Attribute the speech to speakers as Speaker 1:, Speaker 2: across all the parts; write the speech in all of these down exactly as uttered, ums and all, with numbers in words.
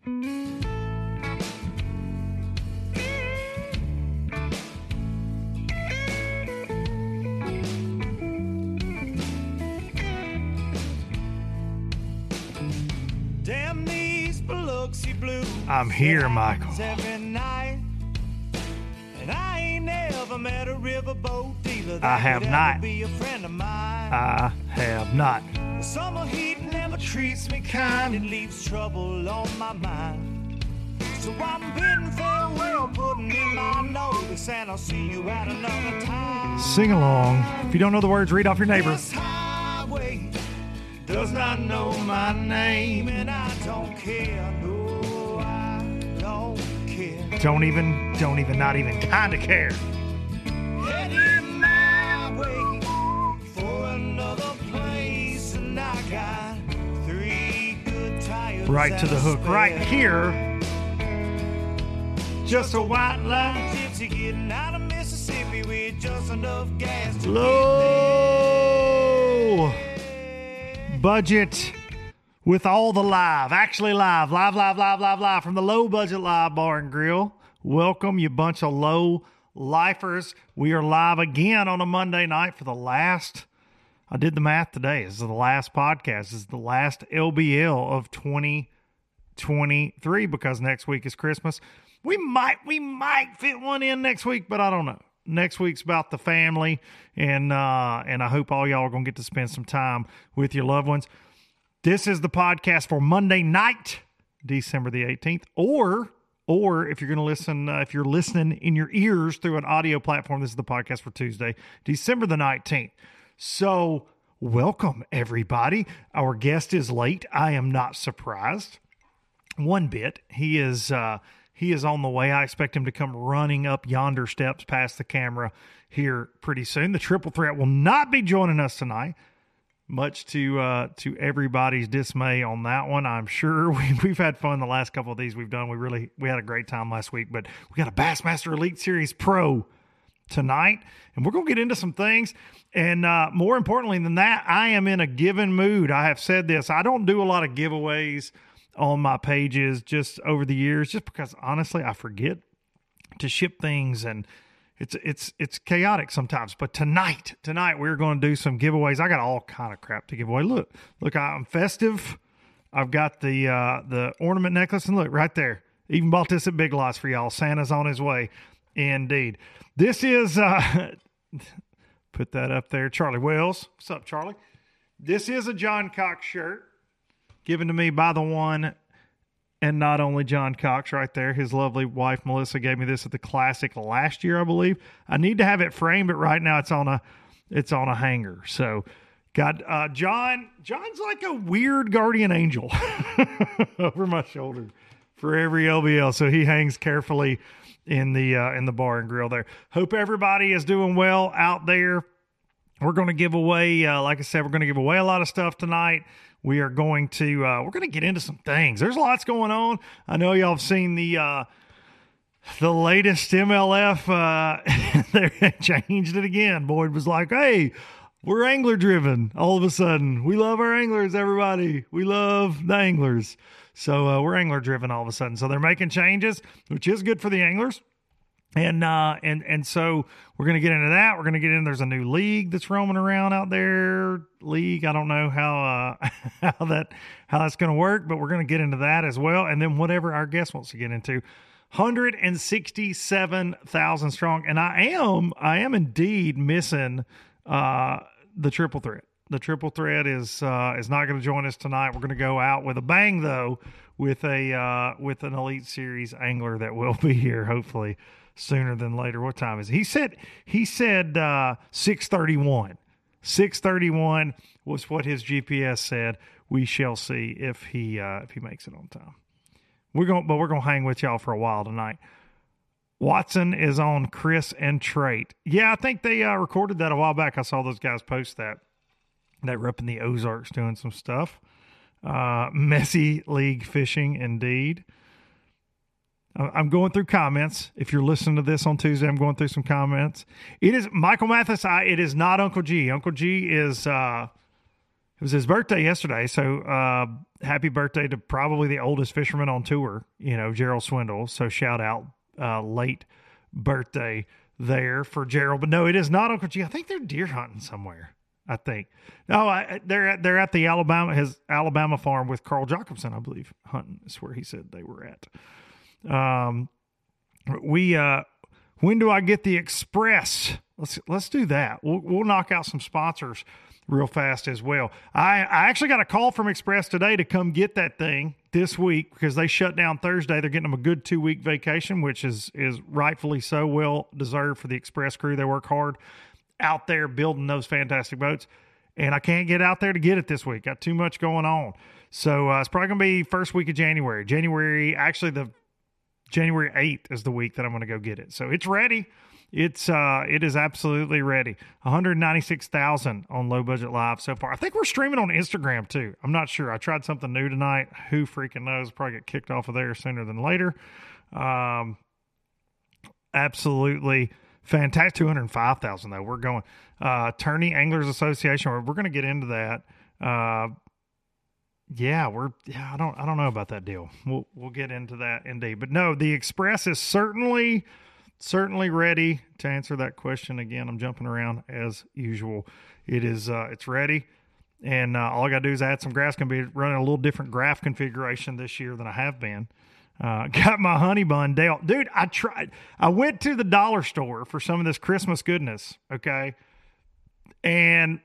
Speaker 1: Damn these Biloxi blues.
Speaker 2: I'm here, Michael.
Speaker 1: Every night. And I ain't never met a riverboat dealer that
Speaker 2: I have
Speaker 1: could
Speaker 2: not.
Speaker 1: ever be a friend of mine.
Speaker 2: I have not.
Speaker 1: The summer heat never treats me kind. It leaves trouble on my mind. So I'm bidding farewell, putting in my notice, and I'll see you at another time.
Speaker 2: Sing along. If you don't know the words, read off your neighbor.
Speaker 1: This highway does not know my name, and I don't care. No, I don't care.
Speaker 2: Don't even, don't even, not even kind of care.
Speaker 1: Heading my way for another place, and I got three good tires.
Speaker 2: Right to the hook, right here. Just a white line.
Speaker 1: Gypsy getting out of Mississippi with just enough gas to
Speaker 2: Low budget with all the live, actually live, live, live, live, live, live from the Low Budget Live Bar and Grill. Welcome, you bunch of low lifers. We are live again on a Monday night for the last, I did the math today. This is the last podcast. This is the last L B L of twenty twenty-three because next week is Christmas. We might, we might fit one in next week, but I don't know. Next week's about the family, and uh, and I hope all y'all are going to get to spend some time with your loved ones. This is the podcast for Monday night, December the eighteenth, or or if you're going to listen, uh, if you're listening in your ears through an audio platform, this is the podcast for Tuesday, December the nineteenth. So welcome, everybody. Our guest is late. I am not surprised one bit. He is... Uh, He is on the way. I expect him to come running up yonder steps past the camera here pretty soon. The Triple Threat will not be joining us tonight, much to uh, to everybody's dismay on that one. I'm sure we, we've had fun the last couple of these we've done. We really we had a great time last week, but we got a Bassmaster Elite Series Pro tonight, and we're going to get into some things. And uh, more importantly than that, I am in a giving mood. I have said this. I don't do a lot of giveaways on my pages just over the years, just because honestly I forget to ship things and it's it's it's chaotic sometimes. But tonight, tonight we're going to do some giveaways. I got all kind of crap to give away. Look, look, I'm festive. I've got the uh, the ornament necklace, and look right there. Even bought this at Big Lots for y'all. Santa's on his way, indeed. This is uh, put that up there, Charlie Wells. What's up, Charlie? This is a John Cox shirt, given to me by the one and not only John Cox right there. His lovely wife, Melissa, gave me this at the Classic last year, I believe. I need to have it framed, but right now it's on a it's on a hanger. So got uh, John. John's like a weird guardian angel over my shoulder for every L B L. So he hangs carefully in the uh, in the bar and grill there. Hope everybody is doing well out there. We're going to give away, uh, like I said, we're going to give away a lot of stuff tonight. We are going to, uh, we're going to get into some things. There's lots going on. I know y'all have seen the, uh, the latest M L F, uh, they changed it again. Boyd was like, hey, we're angler driven all of a sudden. We love our anglers, everybody. We love the anglers. So, uh, we're angler driven all of a sudden. So they're making changes, which is good for the anglers. And, uh, and, and so we're going to get into that. We're going to get in, there's a new league that's roaming around out there. League. I don't know how, uh, how that, how that's going to work, but we're going to get into that as well. And then whatever our guest wants to get into, one hundred sixty-seven thousand strong. And I am, I am indeed missing, uh, the Triple Threat. The Triple Threat is, uh, is not going to join us tonight. We're going to go out with a bang though, with a, uh, with an Elite Series angler that will be here hopefully sooner than later. What time is it? He said, he said, uh, six thirty-one. six thirty-one was what his G P S said. We shall see if he, uh, if he makes it on time. We're going, but we're going to hang with y'all for a while tonight. Watson is on Chris and Trait. Yeah, I think they, uh, recorded that a while back. I saw those guys post that. They were up in the Ozarks doing some stuff. Uh, messy league fishing indeed. I'm going through comments. If you're listening to this on Tuesday, I'm going through some comments. It is Michael Mathis. I, it is not Uncle G. Uncle G is uh, it was his birthday yesterday. So uh, happy birthday to probably the oldest fisherman on tour, you know, Gerald Swindle. So shout out uh, late birthday there for Gerald. But no, it is not Uncle G. I think they're deer hunting somewhere. I think. No, I, they're at, they're at the Alabama, his Alabama farm with Carl Jacobson, I believe. Hunting is where he said they were at. Um, we, uh, when do I get the Express? Let's, let's do that. We'll, we'll knock out some sponsors real fast as well. I, I actually got a call from Express today to come get that thing this week because they shut down Thursday. They're getting them a good two week vacation, which is, is rightfully so well deserved for the Express crew. They work hard out there building those fantastic boats, and I can't get out there to get it this week. Got too much going on. So uh, it's probably going to be first week of January. January, actually the January eighth is the week that I'm going to go get it. So it's ready. It's uh, it is absolutely ready. one hundred ninety-six thousand on Low Budget Live so far. I think we're streaming on Instagram too. I'm not sure. I tried something new tonight. Who freaking knows? Probably get kicked off of there sooner than later. Um, absolutely fantastic. two hundred five thousand though. We're going uh Tourney Anglers Association. We're, we're going to get into that. Uh yeah, we're yeah, I don't I don't know about that deal. We'll we'll get into that indeed. But no, the Express is certainly certainly ready to answer that question again. I'm jumping around as usual. It is uh it's ready. And uh, all I got to do is add some grass. Going to be running a little different graph configuration this year than I have been. Uh, got my honey bun dealt. Dude, I tried. I went to the dollar store for some of this Christmas goodness, okay? And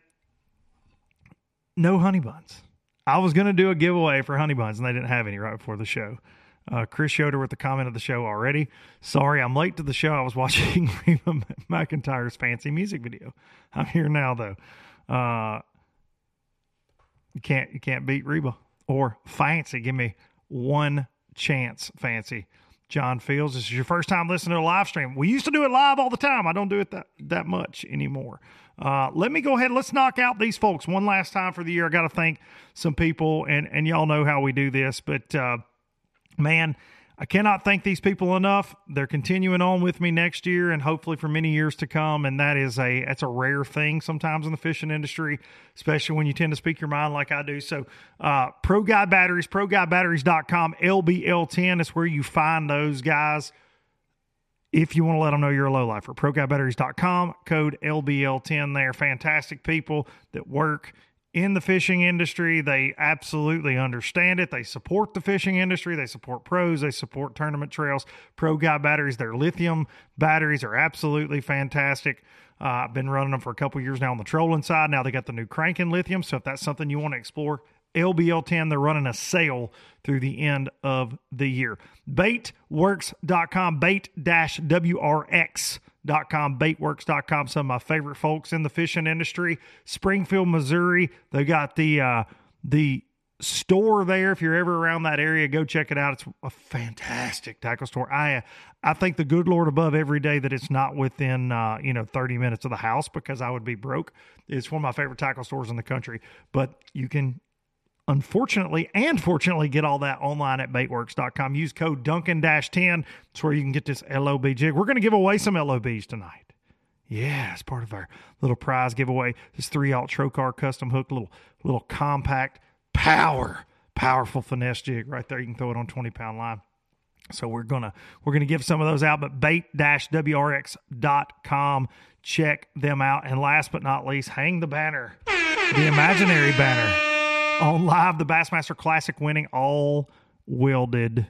Speaker 2: no honey buns. I was going to do a giveaway for honey buns, and they didn't have any right before the show. Uh, Chris Yoder with the comment of the show already. Sorry, I'm late to the show. I was watching Reba McEntire's fancy music video. I'm here now, though. Uh, you can't, you can't beat Reba or fancy. Give me one chance, fancy. John Fields, this is your first time listening to a live stream. We used to do it live all the time. I don't do it that, that much anymore. Uh, let me go ahead. Let's knock out these folks one last time for the year. I got to thank some people, and, and y'all know how we do this, but uh, man, I cannot thank these people enough. They're continuing on with me next year and hopefully for many years to come. And that is a, that's a rare thing sometimes in the fishing industry, especially when you tend to speak your mind like I do. So, uh, Pro Guy Batteries, pro guy batteries dot com, L B L ten is where you find those guys. If you want to let them know you're a lowlifer, pro guy batteries dot com, code L B L ten there. Fantastic people that work in the fishing industry. They absolutely understand it. They support the fishing industry. They support pros. They support tournament trails. Pro Guy batteries, their lithium batteries are absolutely fantastic. Uh, I've been running them for a couple years now on the trolling side. Now they got the new Crankin lithium. So if that's something you want to explore, L B L ten, they're running a sale through the end of the year. bait works dot com, bait dash W R X dot com, bait works dot com. Some of my favorite folks in the fishing industry. Springfield, Missouri. They got the uh, the store there. If you're ever around that area, go check it out. It's a fantastic tackle store. I uh, I thank the good Lord above every day that it's not within uh, you know thirty minutes of the house because I would be broke. It's one of my favorite tackle stores in the country. But you can unfortunately and fortunately get all that online at bait works dot com. Use code Duncan ten. It's where you can get this L O B jig. We're going to give away some L O Bs tonight. Yeah, it's part of our little prize giveaway. This three-aught Trocar custom hook, little little compact, power, powerful finesse jig right there. You can throw it on twenty-pound line. So we're gonna we're gonna give some of those out, but bait dash W R X dot com. Check them out. And last but not least, hang the banner, the imaginary banner. On live, the Bassmaster Classic winning all welded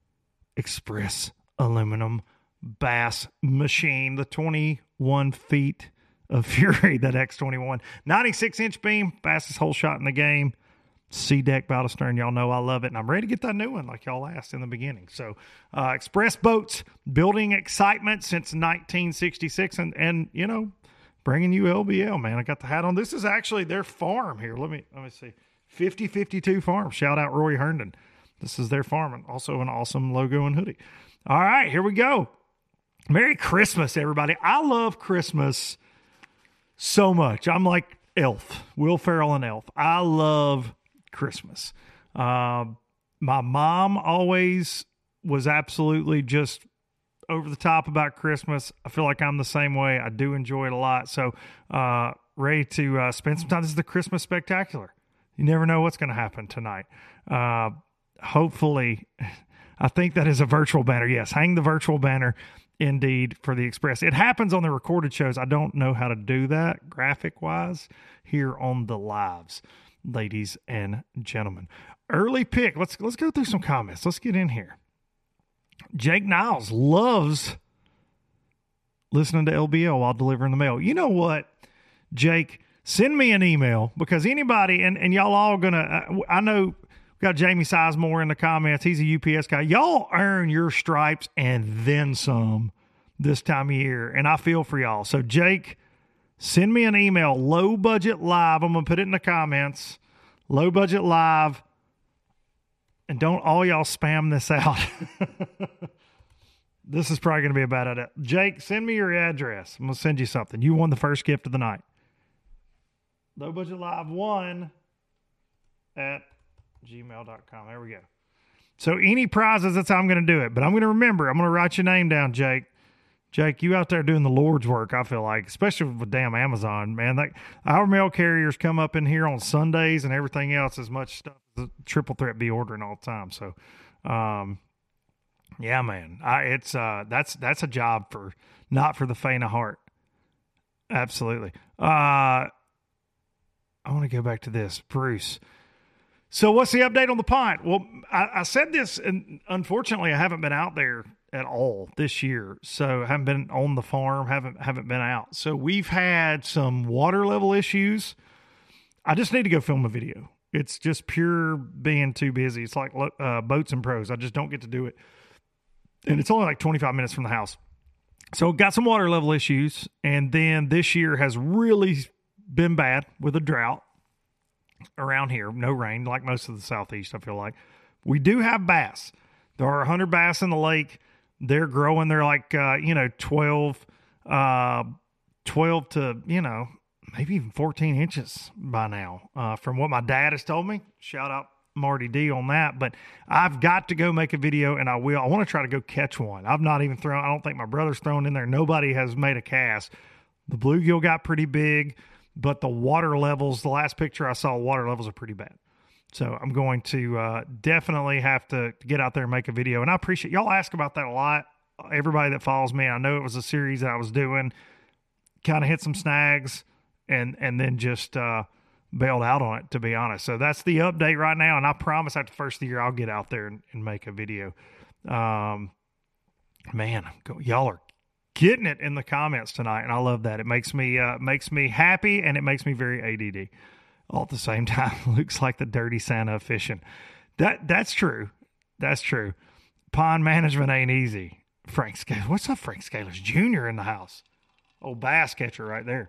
Speaker 2: express aluminum bass machine, the twenty-one feet of fury, that X twenty-one, ninety-six inch beam, fastest hole shot in the game. C deck bow to stern, y'all know I love it, and I'm ready to get that new one like y'all asked in the beginning. So uh, Express Boats, building excitement since nineteen sixty-six, and and you know, bringing you L B L, man. I got the hat on. This is actually their farm here. Let me let me see. fifty fifty-two Farm. Shout out Roy Herndon. This is their farm, and also an awesome logo and hoodie. All right, here we go. Merry Christmas, everybody. I love Christmas so much. I'm like Elf, Will Ferrell and Elf. I love Christmas. Uh, my mom always was absolutely just over the top about Christmas. I feel like I'm the same way. I do enjoy it a lot. So uh, ready to uh, spend some time. This is the Christmas Spectacular. You never know what's going to happen tonight. Uh, hopefully, I think that is a virtual banner. Yes, hang the virtual banner indeed for the Express. It happens on the recorded shows. I don't know how to do that graphic-wise here on the lives, ladies and gentlemen. Early pick. Let's let's go through some comments. Let's get in here. Jake Niles loves listening to L B L while delivering the mail. You know what, Jake? Send me an email, because anybody, and, and y'all all going to, uh, I know we got Jamie Sizemore in the comments. He's a U P S guy. Y'all earn your stripes and then some this time of year, and I feel for y'all. So, Jake, send me an email, Low Budget Live. I'm going to put it in the comments. Low Budget Live. And don't all y'all spam this out. This is probably going to be a bad idea. Jake, send me your address. I'm going to send you something. You won the first gift of the night. Low Budget Live one at gmail dot com. There we go. So any prizes, that's how I'm going to do it. But I'm going to remember, I'm going to write your name down, Jake. Jake, you out there doing the Lord's work, I feel like, especially with damn Amazon, man. Like, our mail carriers come up in here on Sundays and everything else, as much stuff as a Triple Threat be ordering all the time. So, um, yeah, man, I, it's, uh, that's, that's a job for, not for the faint of heart. Absolutely. Uh, I want to go back to this, Bruce. So what's the update on the pint? Well, I, I said this, and unfortunately I haven't been out there at all this year. So I haven't been on the farm, haven't, haven't been out. So we've had some water level issues. I just need to go film a video. It's just pure being too busy. It's like uh, Boats and Pros. I just don't get to do it. And it's only like twenty-five minutes from the house. So got some water level issues. And then this year has really been bad with a drought around here. No rain, like most of the Southeast, I feel like. We do have bass. There are one hundred bass in the lake. They're growing. They're like, uh, you know, twelve, uh, twelve to, you know, maybe even fourteen inches by now, uh, from what my dad has told me. Shout out Marty D on that. But I've got to go make a video, and I will. I want to try to go catch one. I've not even thrown, I don't think my brother's thrown in there. Nobody has made a cast. The bluegill got pretty big, but the water levels, the last picture I saw, water levels are pretty bad. So I'm going to uh, definitely have to get out there and make a video. And I appreciate y'all ask about that a lot. Everybody that follows me, I know it was a series that I was doing, kind of hit some snags and, and then just uh, bailed out on it, to be honest. So that's the update right now. And I promise after the first of the year, I'll get out there and, and make a video. Um, man, y'all are getting it in the comments tonight, and I love that. It makes me uh, makes me happy, and it makes me very A D D all at the same time. Looks like the dirty Santa of fishing. That that's true. That's true. Pond management ain't easy. Frank Scalers. What's up, Frank Scalers Junior in the house? Old bass catcher right there.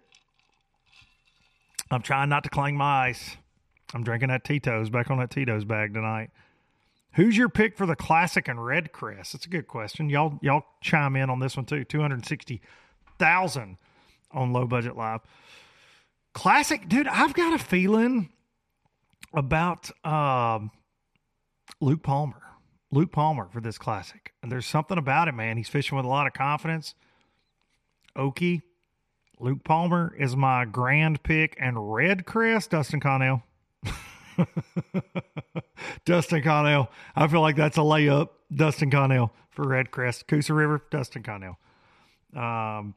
Speaker 2: I'm trying not to clang my ice. I'm drinking that Tito's, back on that Tito's bag tonight. Who's your pick for the Classic and Red Crest? That's a good question. Y'all y'all chime in on this one too. two hundred sixty thousand on Low Budget Live. Classic, dude, I've got a feeling about um, Luke Palmer. Luke Palmer for this Classic. And there's something about it, man. He's fishing with a lot of confidence. Okie. Luke Palmer is my grand pick. And Red Crest, Dustin Connell. Dustin Connell. I feel like that's a layup. Dustin Connell for Red Crest. Coosa River, Dustin Connell. Um,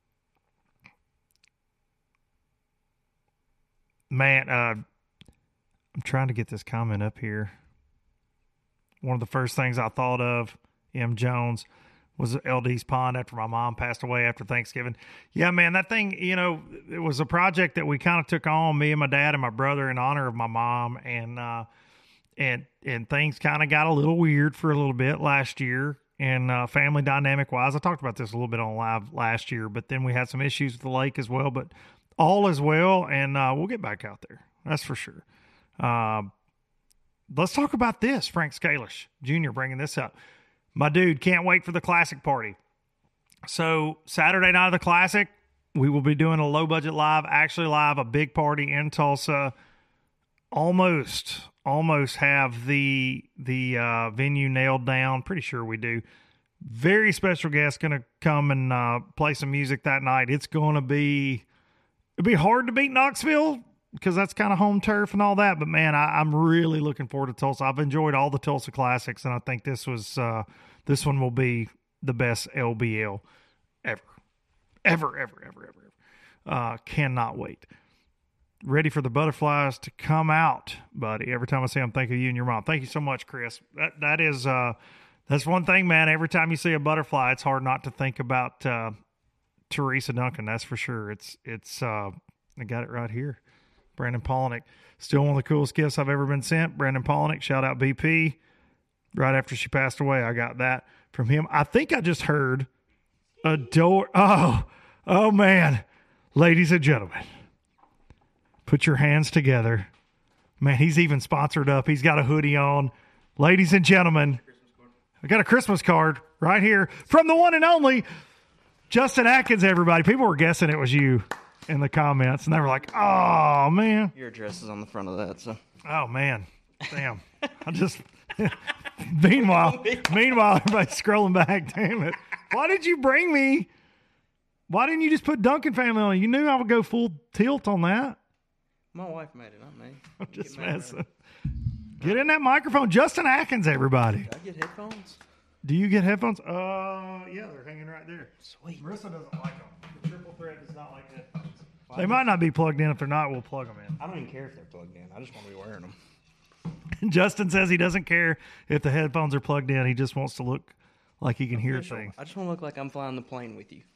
Speaker 2: man, uh, I'm trying to get this comment up here. One of the first things I thought of, M. Jones, was L D's Pond after my mom passed away after Thanksgiving. Yeah, man, that thing, you know, it was a project that we kind of took on, me and my dad and my brother, in honor of my mom. And, uh, and, and things kind of got a little weird for a little bit last year. And, uh, family dynamic wise, I talked about this a little bit on live last year, but then we had some issues with the lake as well, but all is well. And, uh, we'll get back out there. That's for sure. Um, let's talk about this. Frank Scalish Junior bringing this up. My dude, can't wait for the Classic party. So Saturday night of the Classic, we will be doing a Low Budget Live, actually live, a big party in Tulsa. Almost, almost have the the uh, venue nailed down. Pretty sure we do. Very special guest going to come and uh, play some music that night. It's going to be, it'll be hard to beat Knoxville because that's kind of home turf and all that. But man, I, I'm really looking forward to Tulsa. I've enjoyed all the Tulsa Classics, and I think this was uh, this one will be the best L B L ever, ever, ever, ever, ever. ever. Uh, cannot wait. Ready for the butterflies to come out, buddy. Every time I see them, think of you and your mom. Thank you so much, Chris. That that is uh, that's one thing, man. Every time you see a butterfly, it's hard not to think about uh, Teresa Duncan. That's for sure. It's it's. Uh, I got it right here. Brandon Polnick, still one of the coolest gifts I've ever been sent. Brandon Polnick, shout out B P. Right after she passed away, I got that from him. I think I just heard a door. Oh, oh man, ladies and gentlemen. Put your hands together. Man, he's even sponsored up. He's got a hoodie on. Ladies and gentlemen, I got a Christmas card right here from the one and only Justin Atkins, everybody. People were guessing it was you in the comments, and they were like, oh, man.
Speaker 3: Your address is on the front of that, so.
Speaker 2: Oh, man. Damn. I just... meanwhile, meanwhile, everybody's scrolling back. Damn it. Why did you bring me... Why didn't you just put Duncan family on? You knew I would go full tilt on that.
Speaker 3: My wife made it, not me.
Speaker 2: I'm just messing. Get in that microphone. Justin Atkins, everybody.
Speaker 3: Did I get headphones?
Speaker 2: Do you get headphones? Uh, yeah, they're hanging right there.
Speaker 3: Sweet.
Speaker 2: Marissa doesn't like them. The triple thread does not like headphones. They might not be plugged in. If they're not, we'll plug them in.
Speaker 3: I don't even care if they're plugged in. I just want to be wearing them.
Speaker 2: Justin says he doesn't care if the headphones are plugged in. He just wants to look like he can hear
Speaker 3: Official.
Speaker 2: things.
Speaker 3: I just want to look like I'm flying the plane with you.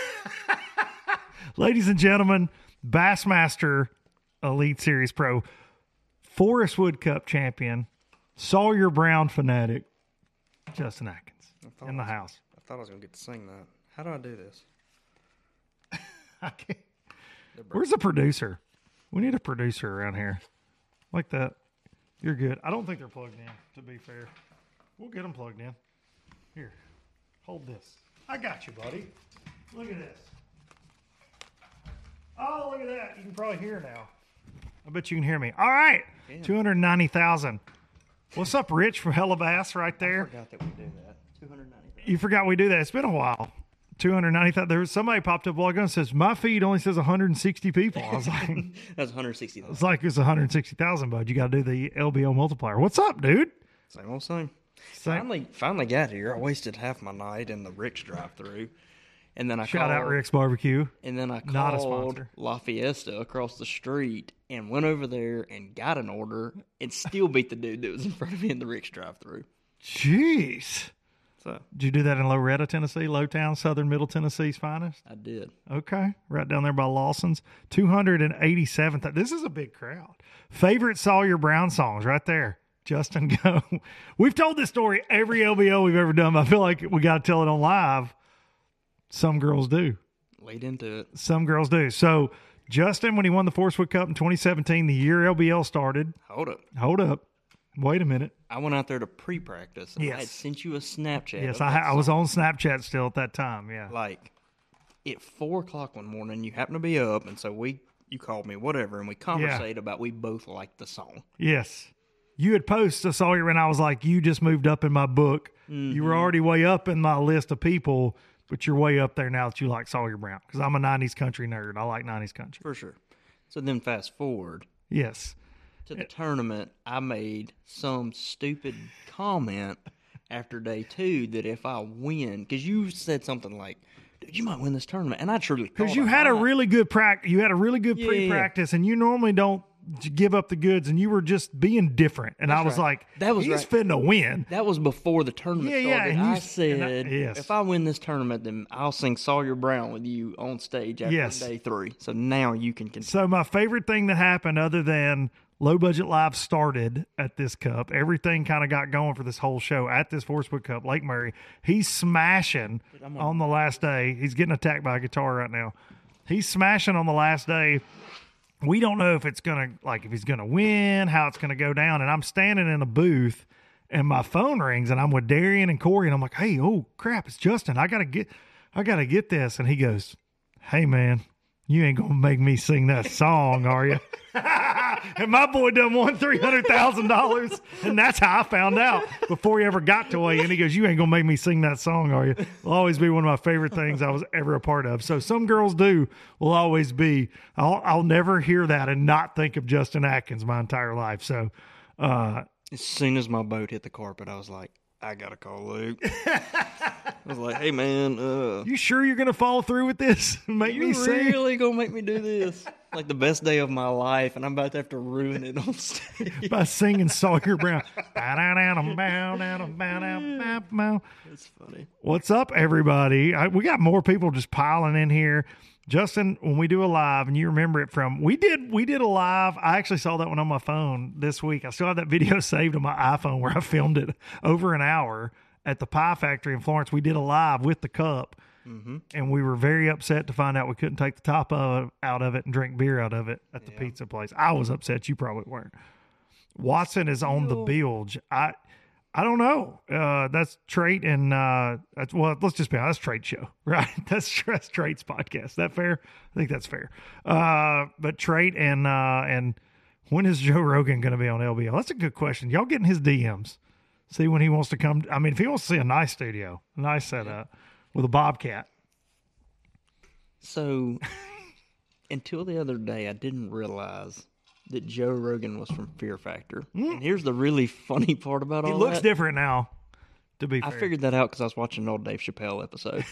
Speaker 2: Ladies and gentlemen, Bassmaster Elite Series Pro, Forest Wood Cup champion, Sawyer Brown fanatic, Justin Atkins in the
Speaker 3: was,
Speaker 2: house.
Speaker 3: I thought I was going to get to sing that. How do I do this?
Speaker 2: I can't. Where's the producer? We need a producer around here. Like that. You're good. I don't think they're plugged in, to be fair. We'll get them plugged in. Here. Hold this. I got you, buddy. Look at this. Oh, look at that. You can probably hear now. I bet you can hear me. All right.
Speaker 3: Yeah.
Speaker 2: two hundred ninety thousand. What's up, Rich from Hella Bass right there?
Speaker 3: I forgot that we do that. two hundred ninety thousand.
Speaker 2: You forgot we do that. It's been a while. two hundred ninety thousand. There was somebody popped up a while ago and says, my feed only says one hundred sixty people. I was like,
Speaker 3: That's one hundred sixty thousand.
Speaker 2: it's like it's one hundred sixty thousand, bud. You got to do the L B O multiplier. What's up, dude?
Speaker 3: Same old same.
Speaker 2: Same.
Speaker 3: Finally, finally got here. I wasted half my night in the Rick's drive-through. And then I
Speaker 2: Shout
Speaker 3: called,
Speaker 2: out Rick's Barbecue.
Speaker 3: And then I
Speaker 2: Not a
Speaker 3: called
Speaker 2: sponsor.
Speaker 3: La Fiesta across the street and went over there and got an order and still beat the dude that was in front of me in the Rick's drive-through.
Speaker 2: Jeez.
Speaker 3: So
Speaker 2: Did you do that in Loretta, Tennessee, Lowtown, Southern Middle Tennessee's finest?
Speaker 3: I did.
Speaker 2: Okay. Right down there by Lawson's. two hundred eighty-seven. Th- this is a big crowd. Favorite Sawyer Brown songs right there. Justin, go. We've told this story every L B O we've ever done, but I feel like we got to tell it on live. Some girls do.
Speaker 3: Lead into it.
Speaker 2: Some girls do. So, Justin, when he won the Forest Wood Cup in twenty seventeen, the year L B L started.
Speaker 3: Hold up.
Speaker 2: Hold up. Wait a minute.
Speaker 3: I went out there to pre-practice, and
Speaker 2: Yes.
Speaker 3: I had sent you a Snapchat.
Speaker 2: Yes,
Speaker 3: of
Speaker 2: I,
Speaker 3: that
Speaker 2: ha- I was
Speaker 3: song.
Speaker 2: on Snapchat still at that time. Yeah.
Speaker 3: Like, at four o'clock one morning, you happened to be up, and so we, you called me, whatever, and we conversated about we both liked the song.
Speaker 2: Yes. You had posted a Sawyer, and I was like, you just moved up in my book.
Speaker 3: Mm-hmm.
Speaker 2: You were already way up in my list of people, but you're way up there now that you like Sawyer Brown. Because I'm a nineties country nerd. I like nineties country.
Speaker 3: For sure. So then fast forward
Speaker 2: Yes.
Speaker 3: to the tournament, I made some stupid comment after day two that if I win, because you said something like, dude, you might win this tournament. And I truly
Speaker 2: Because
Speaker 3: thought
Speaker 2: you
Speaker 3: I
Speaker 2: had a
Speaker 3: might.
Speaker 2: really good practice. You had a really good
Speaker 3: Yeah.
Speaker 2: pre-practice, and you normally don't give up the goods, and you were just being different. And I was
Speaker 3: right.
Speaker 2: like,
Speaker 3: That was
Speaker 2: he's
Speaker 3: right.
Speaker 2: finna win.
Speaker 3: That was before the tournament
Speaker 2: Yeah, yeah,
Speaker 3: started.
Speaker 2: and you
Speaker 3: I
Speaker 2: s-
Speaker 3: said,
Speaker 2: and I- yes.
Speaker 3: if I win this tournament, then I'll sing Sawyer Brown with you on stage after
Speaker 2: Yes.
Speaker 3: day three. So now you can continue.
Speaker 2: So my favorite thing that happened, other than Low Budget Live started at this cup, everything kind of got going for this whole show at this Forest Wood Cup, Lake Murray. He's smashing
Speaker 3: I'm
Speaker 2: on the last day. He's getting attacked by a guitar right now. He's smashing on the last day. We don't know if it's going to, like, if he's going to win, how it's going to go down. And I'm standing in a booth and my phone rings and I'm with Darian and Corey and I'm like, hey, oh crap, it's Justin. I got to get, I got to get this. And he goes, hey man, you ain't going to make me sing that song, are you? and my boy done won three hundred thousand dollars. And that's how I found out before he ever got to weigh in. He goes, you ain't going to make me sing that song, are you? It'll always be one of my favorite things I was ever a part of. So some girls do will always be. I'll, I'll never hear that and not think of Justin Atkins my entire life. So, uh,
Speaker 3: As soon as my boat hit the carpet, I was like, I gotta call Luke. I was like, hey man, uh,
Speaker 2: you sure you're going to follow through with this? Make me
Speaker 3: you
Speaker 2: sing?
Speaker 3: really gonna make me do this? Like the best day of my life, and I'm about to have to ruin it on stage.
Speaker 2: By singing Sawyer Brown.
Speaker 3: That's funny.
Speaker 2: What's up, everybody? I, we got more people just piling in here. Justin, when we do a live, and you remember it from, we did we did a live. I actually saw that one on my phone this week. I still have that video saved on my iPhone where I filmed it over an hour at the Pie Factory in Florence. We did a live with the cup,
Speaker 3: Mm-hmm.
Speaker 2: and we were very upset to find out we couldn't take the top of, out of it and drink beer out of it at the
Speaker 3: Yeah.
Speaker 2: pizza place. I was upset. You probably weren't. Watson is on the
Speaker 3: Ew.
Speaker 2: bilge. I I don't know. Uh, that's Trait and uh, that's, well, let's just be honest. That's Trait's show, right? That's that's Trait's podcast. Is that fair? I think that's fair. Uh, but Trait and uh, and when is Joe Rogan going to be on L B L? That's a good question. Y'all get in his D Ms. See when he wants to come. I mean, if he wants to see a nice studio, a nice setup with a Bobcat.
Speaker 3: So, until the other day, I didn't realize that Joe Rogan was from Fear Factor. And here's the really funny part about all
Speaker 2: He looks
Speaker 3: that.
Speaker 2: different now. To be
Speaker 3: I
Speaker 2: fair,
Speaker 3: figured that out because I was watching an old Dave Chappelle episode.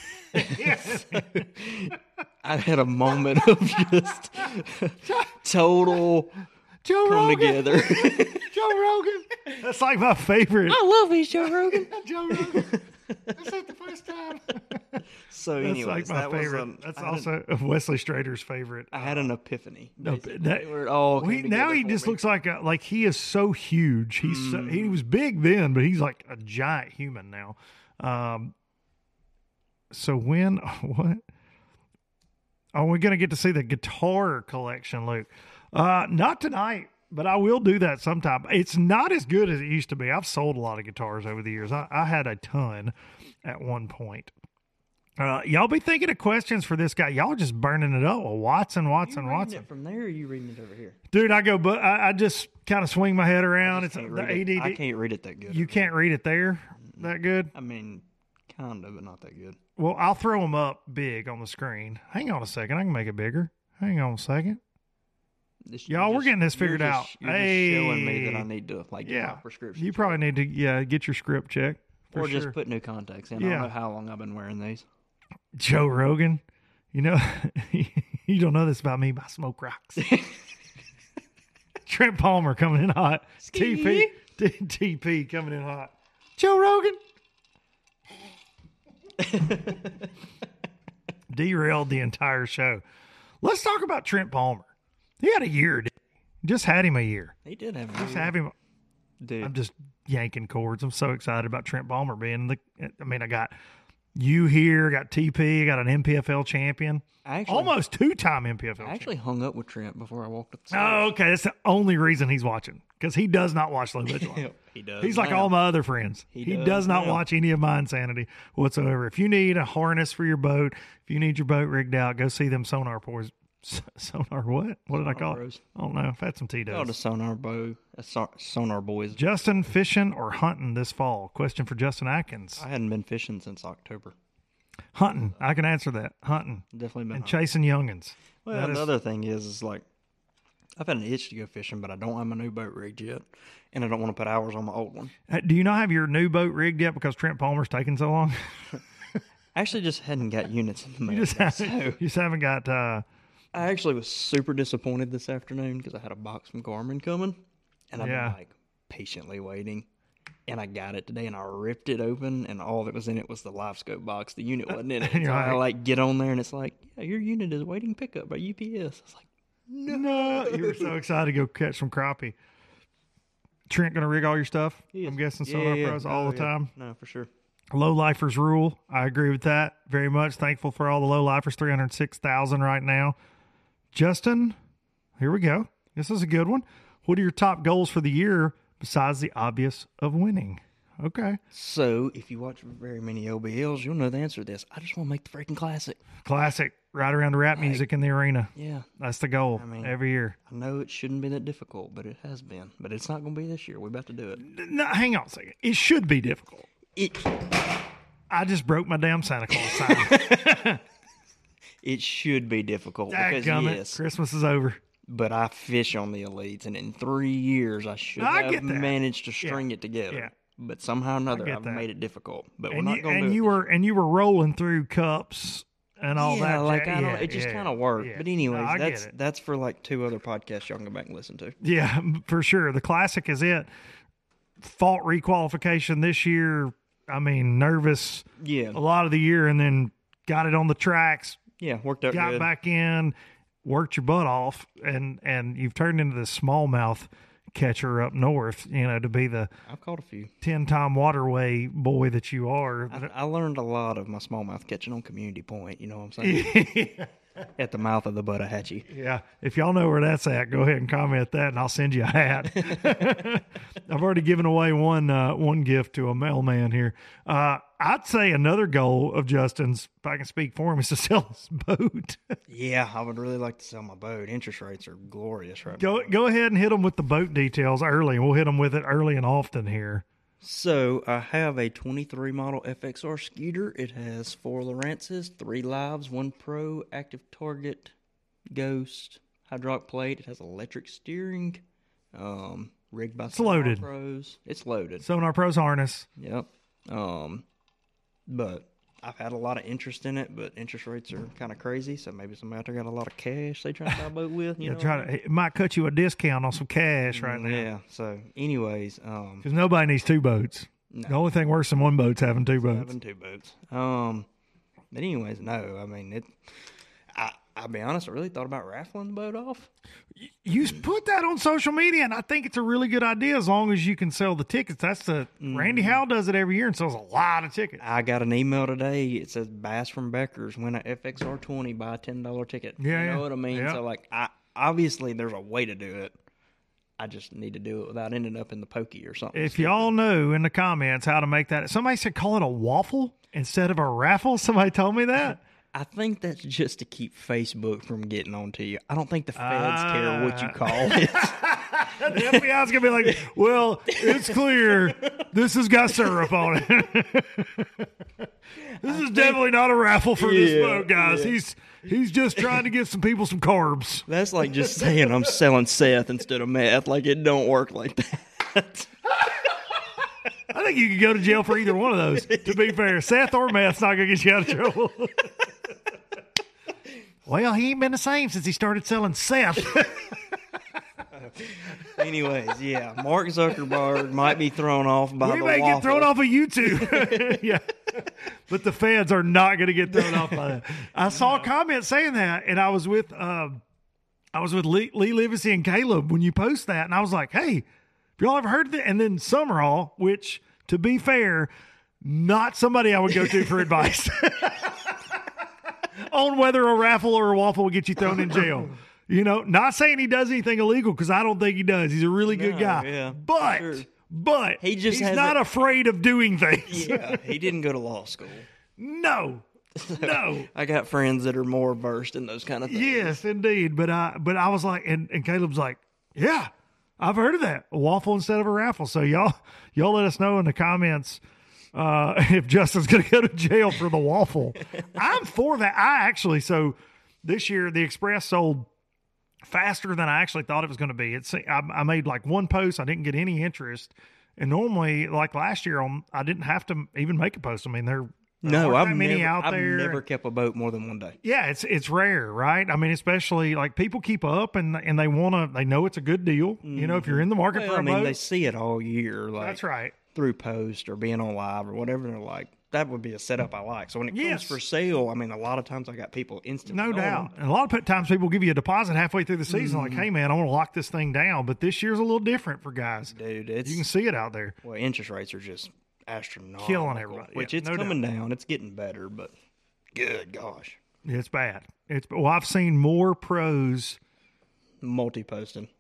Speaker 3: I had a moment of just total
Speaker 2: Joe
Speaker 3: come
Speaker 2: Rogan.
Speaker 3: together.
Speaker 2: Joe Rogan. That's like my favorite.
Speaker 3: I love these Joe Rogan.
Speaker 2: Joe Rogan. That's not the first time.
Speaker 3: So,
Speaker 2: That's
Speaker 3: anyways,
Speaker 2: like my
Speaker 3: that was
Speaker 2: favorite.
Speaker 3: um,
Speaker 2: That's
Speaker 3: I had
Speaker 2: also Wesley Strader's favorite.
Speaker 3: I had an epiphany.
Speaker 2: No,
Speaker 3: basically,
Speaker 2: that-
Speaker 3: where it all
Speaker 2: Well, he,
Speaker 3: came
Speaker 2: now
Speaker 3: together
Speaker 2: he
Speaker 3: for
Speaker 2: just
Speaker 3: me.
Speaker 2: looks like a, like he is so huge. He's so, he was big then, but he's like a giant human now. Um. So when what? Are we going to get to see the guitar collection, Luke? Uh, not tonight, but I will do that sometime. It's not as good as it used to be. I've sold a lot of guitars over the years. I, I had a ton at one point. Uh, y'all be thinking of questions for this guy. Y'all are just burning it up. Well, Watson,
Speaker 3: You
Speaker 2: Watson,
Speaker 3: reading
Speaker 2: Watson.
Speaker 3: it from there, or are you reading it over here?
Speaker 2: Dude, I go, but I, I just kind of swing my head around.
Speaker 3: I
Speaker 2: It's
Speaker 3: just can't
Speaker 2: the
Speaker 3: read it.
Speaker 2: A D D.
Speaker 3: I can't read it that good.
Speaker 2: You can't read it there that good.
Speaker 3: I mean, kind of, but not that good.
Speaker 2: Well, I'll throw them up big on the screen. Hang on a second. I can make it bigger. Hang on a second.
Speaker 3: This,
Speaker 2: Y'all,
Speaker 3: you're
Speaker 2: we're
Speaker 3: just-
Speaker 2: getting this
Speaker 3: you're
Speaker 2: figured
Speaker 3: just-
Speaker 2: out.
Speaker 3: You're just showing me that
Speaker 2: Hey.
Speaker 3: I need to like get
Speaker 2: Yeah.
Speaker 3: my prescription.
Speaker 2: You probably need to yeah get your script checked. For
Speaker 3: or just
Speaker 2: sure.
Speaker 3: put new contacts in. I
Speaker 2: Yeah.
Speaker 3: don't know how long I've been wearing these.
Speaker 2: Joe Rogan. You know, you don't know this about me, but I smoke rocks. Trent Palmer coming in hot. T P. T- TP coming in hot. Joe Rogan. Derailed the entire show. Let's talk about Trent Palmer. He had a year. Didn't he? Just had him a year.
Speaker 3: He did have.
Speaker 2: Just
Speaker 3: a
Speaker 2: have him.
Speaker 3: dude.
Speaker 2: I'm just yanking cords. I'm so excited about Trent Palmer being the. I mean, I got you here. I got T P. I got an M P F L champion.
Speaker 3: I actually,
Speaker 2: Almost two-time M P F L
Speaker 3: I
Speaker 2: champion.
Speaker 3: actually hung up with Trent before I walked up the stairs.
Speaker 2: Oh, okay. That's the only reason he's watching because he does not watch Low Budget Live.
Speaker 3: He does.
Speaker 2: He's like
Speaker 3: now.
Speaker 2: all my other friends. He,
Speaker 3: He
Speaker 2: does,
Speaker 3: does
Speaker 2: not
Speaker 3: now.
Speaker 2: watch any of my insanity whatsoever. If you need a harness for your boat, if you need your boat rigged out, go see them Sonar boys. Sonar what? What did I call
Speaker 3: Bros.
Speaker 2: it? I don't know. I've had some
Speaker 3: Oh, the
Speaker 2: Tito's.
Speaker 3: sonar bow, uh, so- sonar boys.
Speaker 2: Justin fishing or hunting this fall? Question for Justin Atkins.
Speaker 3: I hadn't been fishing since October.
Speaker 2: Hunting. I can answer that. Hunting
Speaker 3: Definitely been.
Speaker 2: and
Speaker 3: hunting.
Speaker 2: chasing youngins.
Speaker 3: Well,
Speaker 2: That is-
Speaker 3: the other thing is, is like, I've had an itch to go fishing, but I don't have my new boat rigged yet, and I don't want to put hours on my old one.
Speaker 2: Uh, Do you not have your new boat rigged yet because Trent Palmer's taking so long?
Speaker 3: I actually just hadn't got units in the mail.
Speaker 2: You just
Speaker 3: yet,
Speaker 2: haven't,
Speaker 3: so
Speaker 2: you just haven't got. Uh,
Speaker 3: I actually was super disappointed this afternoon because I had a box from Garmin coming, and I've
Speaker 2: Yeah.
Speaker 3: been like patiently waiting. And I got it today, and I ripped it open, and all that was in it was the live scope box. The unit wasn't in it.
Speaker 2: And
Speaker 3: So
Speaker 2: you're
Speaker 3: I
Speaker 2: like-
Speaker 3: like get on there, and it's like, yeah, your unit is waiting pickup by U P S. I was like,
Speaker 2: no, you were so excited to go catch some crappie. Trent going to rig all your stuff?
Speaker 3: He is.
Speaker 2: I'm guessing
Speaker 3: Yeah,
Speaker 2: Sonar
Speaker 3: yeah,
Speaker 2: Pros
Speaker 3: yeah.
Speaker 2: all
Speaker 3: Oh,
Speaker 2: the
Speaker 3: yeah.
Speaker 2: time.
Speaker 3: No, for sure.
Speaker 2: Low lifers rule. I agree with that very much. Thankful for all the low lifers. three hundred six thousand right now. Justin, here we go. This is a good one. What are your top goals for the year besides the obvious of winning? Okay.
Speaker 3: So if you watch very many O B Ls, you'll know the answer to this. I just want to make the freaking classic.
Speaker 2: Classic. Right around the rap music in the arena.
Speaker 3: Yeah.
Speaker 2: That's the goal
Speaker 3: I mean,
Speaker 2: every year.
Speaker 3: I know it shouldn't be that difficult, but it has been. But it's not going to be this year. We're about to do it.
Speaker 2: No, hang on a second. It should be difficult.
Speaker 3: It
Speaker 2: I just broke my damn Santa Claus sign.
Speaker 3: it should be difficult because
Speaker 2: Dadgummit,
Speaker 3: yes,
Speaker 2: Christmas is over.
Speaker 3: but I fish on the elites, and in three years I should
Speaker 2: I
Speaker 3: have
Speaker 2: get that.
Speaker 3: managed to string
Speaker 2: Yeah.
Speaker 3: it together.
Speaker 2: Yeah.
Speaker 3: But somehow or another,
Speaker 2: get
Speaker 3: I've
Speaker 2: that.
Speaker 3: made it difficult. But we're
Speaker 2: And
Speaker 3: not
Speaker 2: you,
Speaker 3: going to
Speaker 2: and
Speaker 3: do
Speaker 2: you
Speaker 3: it.
Speaker 2: were and you were rolling through cups and all
Speaker 3: yeah,
Speaker 2: that.
Speaker 3: like
Speaker 2: ja-
Speaker 3: I don't.
Speaker 2: yeah,
Speaker 3: it just
Speaker 2: yeah,
Speaker 3: kind of worked.
Speaker 2: yeah.
Speaker 3: But anyways,
Speaker 2: No, I get
Speaker 3: that's
Speaker 2: it.
Speaker 3: that's for like two other podcasts y'all can go back and listen to.
Speaker 2: Yeah, for sure. The classic is it. Fault requalification this year. I mean, nervous
Speaker 3: Yeah,
Speaker 2: a lot of the year, and then got it on the tracks,
Speaker 3: yeah, worked out
Speaker 2: got
Speaker 3: good.
Speaker 2: back in, worked your butt off, and and you've turned into this smallmouth catcher up north. You know, to be the
Speaker 3: I've caught a few.
Speaker 2: ten-time waterway boy that you are.
Speaker 3: I, I learned a lot of my smallmouth catching on Community Point. You know what I'm saying? At the mouth of the Buttahatchee.
Speaker 2: Yeah, if y'all know where that's at, go ahead and comment that, and I'll send you a hat. I've already given away one uh, one gift to a mailman here. Uh, I'd say another goal of Justin's, if I can speak for him, is to sell his boat.
Speaker 3: Yeah, I would really like to sell my boat. Interest rates are glorious right
Speaker 2: go
Speaker 3: now.
Speaker 2: go ahead and hit them with the boat details early, and we'll hit them with it early and often here.
Speaker 3: So I have a twenty-three model F X R Skeeter. It has four Lowrances, three lives, one pro, active target, ghost, hydraulic plate. It has electric steering, um, rigged by Sonar
Speaker 2: loaded.
Speaker 3: Pros. It's loaded.
Speaker 2: Sonar Pros harness.
Speaker 3: Yep. Um, but I've had a lot of interest in it, but interest rates are kind of crazy. So maybe somebody out there got a lot of cash they trying to buy a boat with. You
Speaker 2: Yeah,
Speaker 3: know?
Speaker 2: try to. It might cut you a discount on some cash right now
Speaker 3: Yeah. So, anyways, um,
Speaker 2: because nobody needs two boats.
Speaker 3: No.
Speaker 2: The only thing worse than one boat's having two boats.
Speaker 3: having two boats. Um, but anyways, no. I mean, it. I I'll be honest. I really thought about raffling the boat off.
Speaker 2: You put that on social media, and I think it's a really good idea as long as you can sell the tickets. That's the Randy Howell does it every year and sells a lot of tickets.
Speaker 3: I got an email today. It says Bass from Becker's win a F X R twenty, buy a ten dollar ticket.
Speaker 2: Yeah,
Speaker 3: you know
Speaker 2: yeah.
Speaker 3: what I mean.
Speaker 2: Yeah.
Speaker 3: So like, I obviously there's a way to do it. I just need to do it without ending up in the pokey or something.
Speaker 2: If
Speaker 3: stupid.
Speaker 2: y'all know in the comments how to make that, somebody said call it a waffle instead of a raffle. Somebody told me that.
Speaker 3: I think that's just to keep Facebook from getting onto you. I don't think the feds care what you
Speaker 2: Ah.
Speaker 3: call it.
Speaker 2: The F B I's gonna be like, well, it's clear this has got syrup on it. This is definitely not a raffle for this
Speaker 3: Yeah,
Speaker 2: boat, guys.
Speaker 3: yeah.
Speaker 2: He's he's just trying to get some people some carbs.
Speaker 3: That's like just saying I'm selling Seth instead of meth. Like, it don't work like that.
Speaker 2: I think you could go to jail for either one of those. To be fair, Seth or meth's not gonna get you out of trouble. Well, he ain't been the same since he started selling Seth.
Speaker 3: Anyways, yeah, Mark Zuckerberg might be thrown off by
Speaker 2: We
Speaker 3: the
Speaker 2: may
Speaker 3: waffle.
Speaker 2: get thrown off of YouTube. Yeah. But the feds are not going to get thrown off by that. I saw a comment saying that, and I was with um, I was with Lee, Lee Livesey and Caleb when you post that, and I was like, hey, have y'all ever heard of that? And then Summerall, which, to be fair, not somebody I would go to for advice on whether a raffle or a waffle will get you thrown in jail. You know, not saying he does anything illegal, because I don't think he does. He's a really good
Speaker 3: No,
Speaker 2: guy.
Speaker 3: yeah,
Speaker 2: but
Speaker 3: sure.
Speaker 2: but
Speaker 3: He just
Speaker 2: he's
Speaker 3: has
Speaker 2: not
Speaker 3: a-
Speaker 2: afraid of doing things.
Speaker 3: Yeah, he didn't go to law school.
Speaker 2: No, no.
Speaker 3: I got friends that are more versed in those kind of things.
Speaker 2: Yes, indeed. But I, but I was like, and, and Caleb's like, yeah, I've heard of that. A waffle instead of a raffle. So y'all, y'all let us know in the comments uh, if Justin's going to go to jail for the waffle. I'm for that. I actually, so this year the Express sold faster than I actually thought it was going to be. It's I, I made like one post. I didn't get any interest. And normally, like last year, on I didn't have to even make a post. I mean, there, there
Speaker 3: No,
Speaker 2: aren't
Speaker 3: I've
Speaker 2: that many
Speaker 3: never,
Speaker 2: out
Speaker 3: I've
Speaker 2: there.
Speaker 3: never kept a boat more than one day.
Speaker 2: Yeah, it's it's rare, right? I mean, especially like people keep up and and they want to, they know it's a good deal. You know, if you're in the market
Speaker 3: Well,
Speaker 2: for
Speaker 3: I
Speaker 2: a
Speaker 3: mean,
Speaker 2: boat,
Speaker 3: they see it all year. Like,
Speaker 2: that's right.
Speaker 3: through post or being on live or whatever. They're like, that would be a setup I like. So when it
Speaker 2: Yes.
Speaker 3: comes for sale, I mean, a lot of times I got people instantly.
Speaker 2: No
Speaker 3: on.
Speaker 2: doubt. And a lot of times people give you a deposit halfway through the season, like, hey, man, I want to lock this thing down. But this year's a little different for guys.
Speaker 3: Dude, it's
Speaker 2: You can see it out there.
Speaker 3: well, interest rates are just astronomical,
Speaker 2: Killing everybody.
Speaker 3: Which
Speaker 2: Yeah,
Speaker 3: it's
Speaker 2: no
Speaker 3: coming down. It's getting better, but good gosh,
Speaker 2: It's bad. It's well, I've seen more pros
Speaker 3: multi-posting.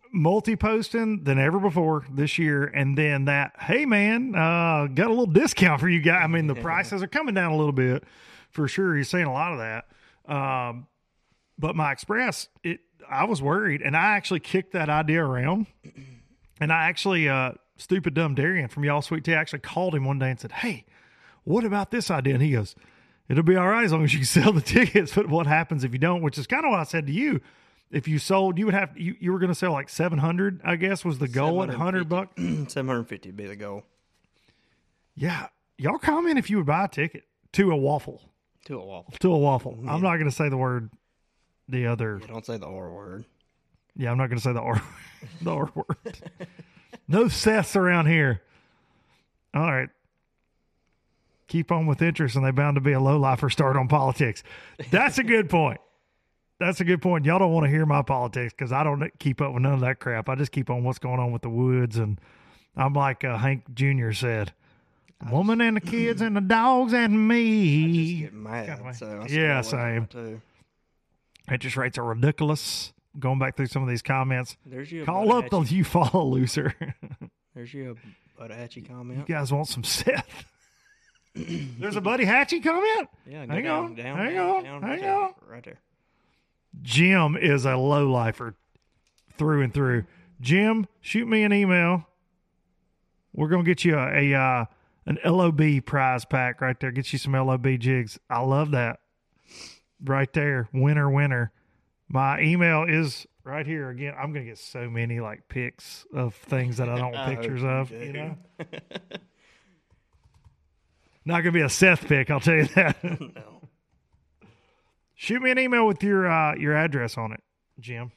Speaker 2: multi-posting than ever before this year. And then that, hey man, uh, got a little discount for you guys. I mean, the prices are coming down a little bit for sure. He's saying a lot of that. Um, but my Express, it, I was worried, and I actually kicked that idea around. And I actually, uh, stupid dumb Darian from Y'all Sweet Tea, I actually called him one day and said, hey, what about this idea? And he goes, it'll be all right as long as you can sell the tickets. But what happens if you don't? Which is kind of what I said to you. If you sold, you would have, you, you were going to sell like seven hundred, I guess, was the goal at one hundred bucks.
Speaker 3: seven hundred fifty would be the goal.
Speaker 2: Yeah. Y'all comment if you would buy a ticket to a waffle.
Speaker 3: To a waffle.
Speaker 2: To a waffle. Yeah. I'm not going to say the word, the other.
Speaker 3: Yeah, don't say the R word.
Speaker 2: Yeah, I'm not going to say the R, the R word. No Seths around here. All right. Keep on with interest, and they bound to be a lowlifer start on politics. That's a good point. That's a good point. Y'all don't want to hear my politics because I don't keep up with none of that crap. I just keep on what's going on with the woods, and I'm like uh, Hank Junior said, the woman and the kids and the dogs and me.
Speaker 3: I just get mad. Kind of so
Speaker 2: yeah, same.
Speaker 3: Too.
Speaker 2: Interest rates are ridiculous. Going back through some of these comments.
Speaker 3: There's you
Speaker 2: Call up the you follow loser.
Speaker 3: There's your Buddy Hatchie comment.
Speaker 2: You guys want some Seth? There's a Buddy Hatchie comment?
Speaker 3: Yeah,
Speaker 2: hang
Speaker 3: down,
Speaker 2: on.
Speaker 3: Down,
Speaker 2: hang
Speaker 3: down,
Speaker 2: on.
Speaker 3: down,
Speaker 2: hang
Speaker 3: down,
Speaker 2: on.
Speaker 3: Right there.
Speaker 2: Jim is a lowlifer through and through. Jim, shoot me an email. We're going to get you a, a uh, an L O B prize pack right there. Get you some L O B jigs. I love that. Right there. Winner, winner. My email is right here. Again, I'm going to get so many like pics of things that I don't want pictures of, you know. Not going to be a Seth pic, I'll tell you that.
Speaker 3: No.
Speaker 2: Shoot me an email with your uh, your address on it, Jim.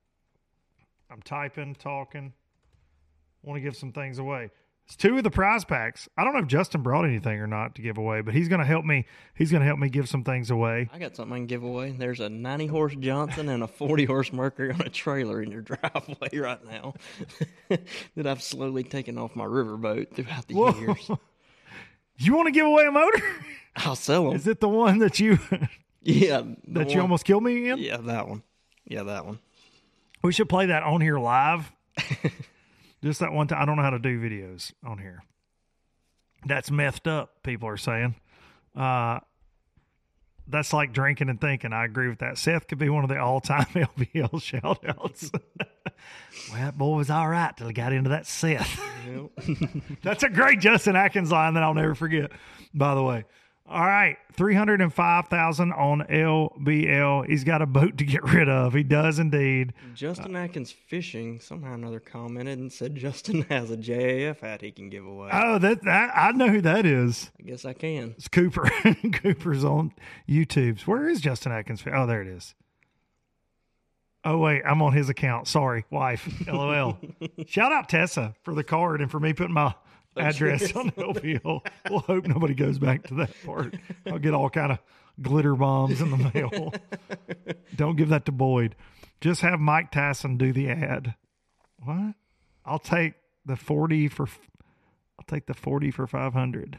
Speaker 2: I'm typing, talking. Want to give some things away. It's two of the prize packs. I don't know if Justin brought anything or not to give away, but he's going to help me. He's going to help me give some things away.
Speaker 3: I got something I can give away. There's a ninety horse Johnson and a forty horse Mercury on a trailer in your driveway right now that I've slowly taken off my riverboat throughout the
Speaker 2: Whoa.
Speaker 3: years.
Speaker 2: You want to give away a motor?
Speaker 3: I'll sell them.
Speaker 2: Is it the one that you
Speaker 3: yeah
Speaker 2: that
Speaker 3: one.
Speaker 2: you almost killed me in?
Speaker 3: Yeah, that one. Yeah, that one.
Speaker 2: We should play that on here live. Just that one time. I don't know how to do videos on here. That's messed up, people are saying. Uh, that's like drinking and thinking. I agree with that. Seth could be one of the all-time L B L shout-outs. Well, that boy was all right till he got into that Seth.
Speaker 3: Yep.
Speaker 2: That's a great Justin Atkins line that I'll never forget, by the way. All right, three hundred five thousand dollars on L B L. He's got a boat to get rid of. He does indeed.
Speaker 3: Justin Atkins Fishing somehow another commented and said Justin has a J A F hat he can give away.
Speaker 2: Oh, that, that I know who that is.
Speaker 3: I guess I can.
Speaker 2: It's Cooper. Cooper's on YouTube. Where is Justin Atkins? Oh, there it is. Oh, wait, I'm on his account. Sorry, wife. LOL. Shout out Tessa for the card and for me putting my address on L B L. We'll hope nobody goes back to that part. I'll get all kind of glitter bombs in the mail. Don't give that to Boyd. Just have Mike Tyson do the ad. What? I'll take the forty for. I'll take the forty for five hundred.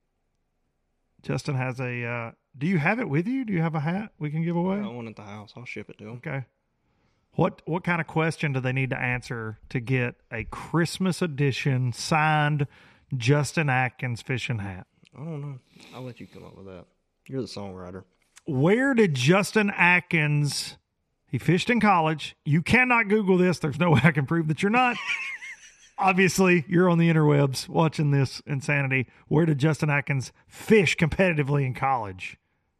Speaker 2: Justin has a. Uh, do you have it with you? Do you have a hat we can give away?
Speaker 3: I want it at the house. I'll ship it to him.
Speaker 2: Okay. What what kind of question do they need to answer to get a Christmas edition signed Justin Atkins fishing hat?
Speaker 3: I don't know. I'll let you come up with that. You're the songwriter.
Speaker 2: Where did Justin Atkins, he fished in college. You cannot Google this. There's no way I can prove that you're not. Obviously, you're on the interwebs watching this insanity. Where did Justin Atkins fish competitively in college?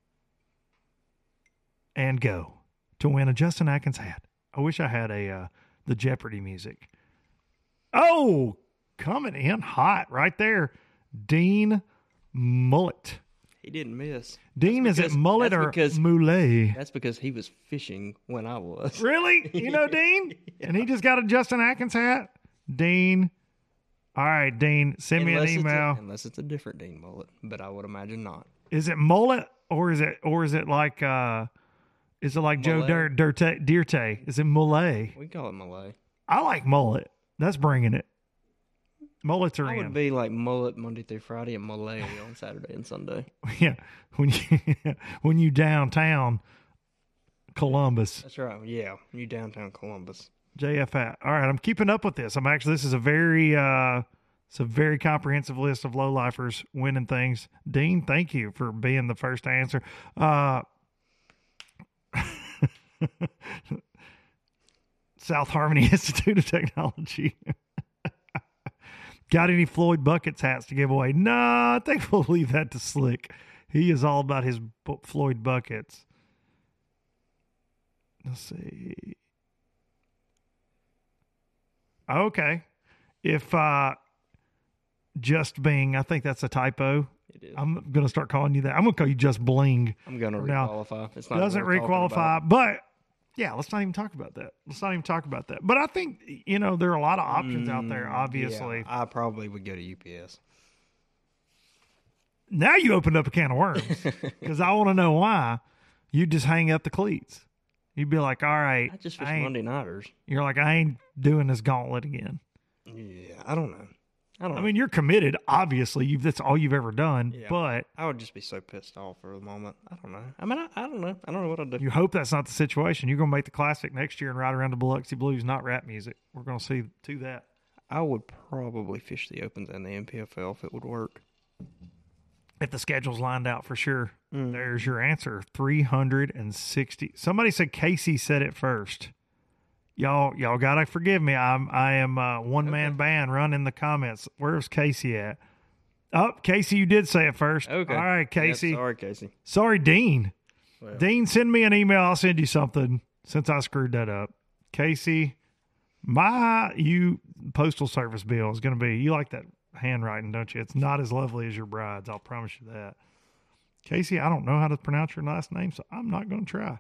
Speaker 2: And go to win a Justin Atkins hat. I wish I had a uh, the Jeopardy music. Oh, coming in hot right there. Dean Mullet.
Speaker 3: He didn't miss.
Speaker 2: Dean,
Speaker 3: that's
Speaker 2: is
Speaker 3: because,
Speaker 2: it Mullet or
Speaker 3: because,
Speaker 2: Moulet?
Speaker 3: That's because he was fishing when I was.
Speaker 2: Really? You know Dean? Yeah. And he just got a Justin Atkins hat? Dean. All right, Dean, send
Speaker 3: unless
Speaker 2: me an email.
Speaker 3: It's a, unless it's a different Dean Mullet, but I would imagine not.
Speaker 2: Is it Mullet or is it or is it like uh is it like Joe Dirt Dirte Dirte? Is it Mullet?
Speaker 3: We call it Malay.
Speaker 2: I like mullet. That's bringing it. Mullets are
Speaker 3: I
Speaker 2: in.
Speaker 3: would be like mullet Monday through Friday and Malay on Saturday and Sunday.
Speaker 2: Yeah, when you when you downtown Columbus.
Speaker 3: That's right. Yeah, you downtown Columbus.
Speaker 2: J F hat. All right, I'm keeping up with this. I'm actually, this is a very, uh, it's a very comprehensive list of low-lifers winning things. Dean, thank you for being the first to answer. Uh, South Harmony Institute of Technology. Got any Floyd Buckets hats to give away? Nah, I think we'll leave that to Slick. He is all about his bu- Floyd Buckets. Let's see. Okay. If uh, Just Bing, I think that's a typo.
Speaker 3: It is.
Speaker 2: I'm going to start calling you that. I'm going to call you Just Bling.
Speaker 3: I'm going to
Speaker 2: now.
Speaker 3: requalify. It's not
Speaker 2: Doesn't
Speaker 3: worth talking
Speaker 2: requalify,
Speaker 3: about.
Speaker 2: but yeah, let's not even talk about that. Let's not even talk about that. But I think, you know, there are a lot of options out there, obviously.
Speaker 3: Yeah, I probably would go to U P S.
Speaker 2: Now you opened up a can of worms because I want to know why you just hang up the cleats. You'd be like, all right.
Speaker 3: I just fish
Speaker 2: I ain't-
Speaker 3: Monday nighters.
Speaker 2: You're like, I ain't doing this gauntlet again.
Speaker 3: Yeah, I don't know. I don't
Speaker 2: I
Speaker 3: know.
Speaker 2: mean, you're committed. Obviously, you've, that's all you've ever done.
Speaker 3: Yeah.
Speaker 2: But
Speaker 3: I would just be so pissed off for the moment. I don't know. I mean, I, I don't know. I don't know what I'd do.
Speaker 2: you hope that's not the situation. You're going to make the classic next year and ride around to Biloxi Blues, not rap music. We're going to see to that.
Speaker 3: I would probably fish the Opens and the N P F L if it would work.
Speaker 2: If the schedule's lined out for sure. There's your answer. three hundred sixty. Somebody said Casey said it first. Y'all, y'all gotta forgive me. I'm, I am a one man
Speaker 3: Okay.
Speaker 2: band running the comments. Where's Casey at? Oh, Casey, you did say it first.
Speaker 3: Okay.
Speaker 2: All right, Casey.
Speaker 3: Yep, sorry, Casey.
Speaker 2: Sorry, Dean.
Speaker 3: Well.
Speaker 2: Dean, send me an email. I'll send you something since I screwed that up. Casey, my you postal service bill is going to be, you like that handwriting, don't you? It's not as lovely as your bride's. I'll promise you that. Casey, I don't know how to pronounce your last name, so I'm not going to try.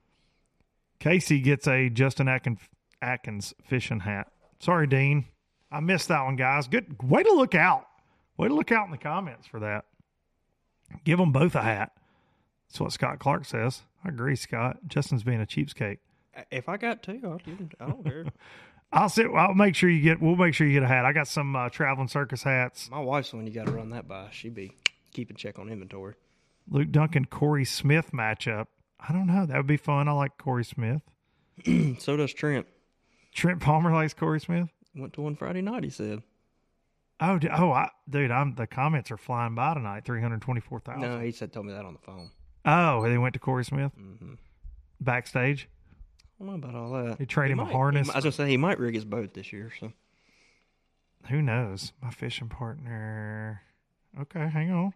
Speaker 2: Casey gets a Justin Atkins, Atkins fishing hat. Sorry, Dean. I missed that one, guys. Good way to look out. Way to look out in the comments for that. Give them both a hat. That's what Scott Clark says. I agree, Scott. Justin's being a cheapskate.
Speaker 3: If I got two, I'll do, I don't care.
Speaker 2: I'll sit. I'll make sure you get. We'll make sure you get a hat. I got some uh, traveling circus hats.
Speaker 3: My wife's the one you got to run that by. She be keeping check on inventory.
Speaker 2: Luke Duncan, Corey Smith matchup. I don't know. That would be fun. I like Corey Smith.
Speaker 3: So does Trent.
Speaker 2: Trent Palmer likes Corey Smith.
Speaker 3: Went to one Friday night, he said.
Speaker 2: Oh, d- oh, I, dude, I'm the comments are flying by tonight. Three hundred twenty-four thousand.
Speaker 3: No, he said, told me that on the phone.
Speaker 2: Oh, they went to Corey Smith
Speaker 3: Mm-hmm.
Speaker 2: backstage.
Speaker 3: I don't know about all that.
Speaker 2: They trade
Speaker 3: He
Speaker 2: him a
Speaker 3: might-
Speaker 2: harness.
Speaker 3: he might- I was going to say, he might rig his boat this year. So
Speaker 2: Who knows? My fishing partner. Okay, hang on.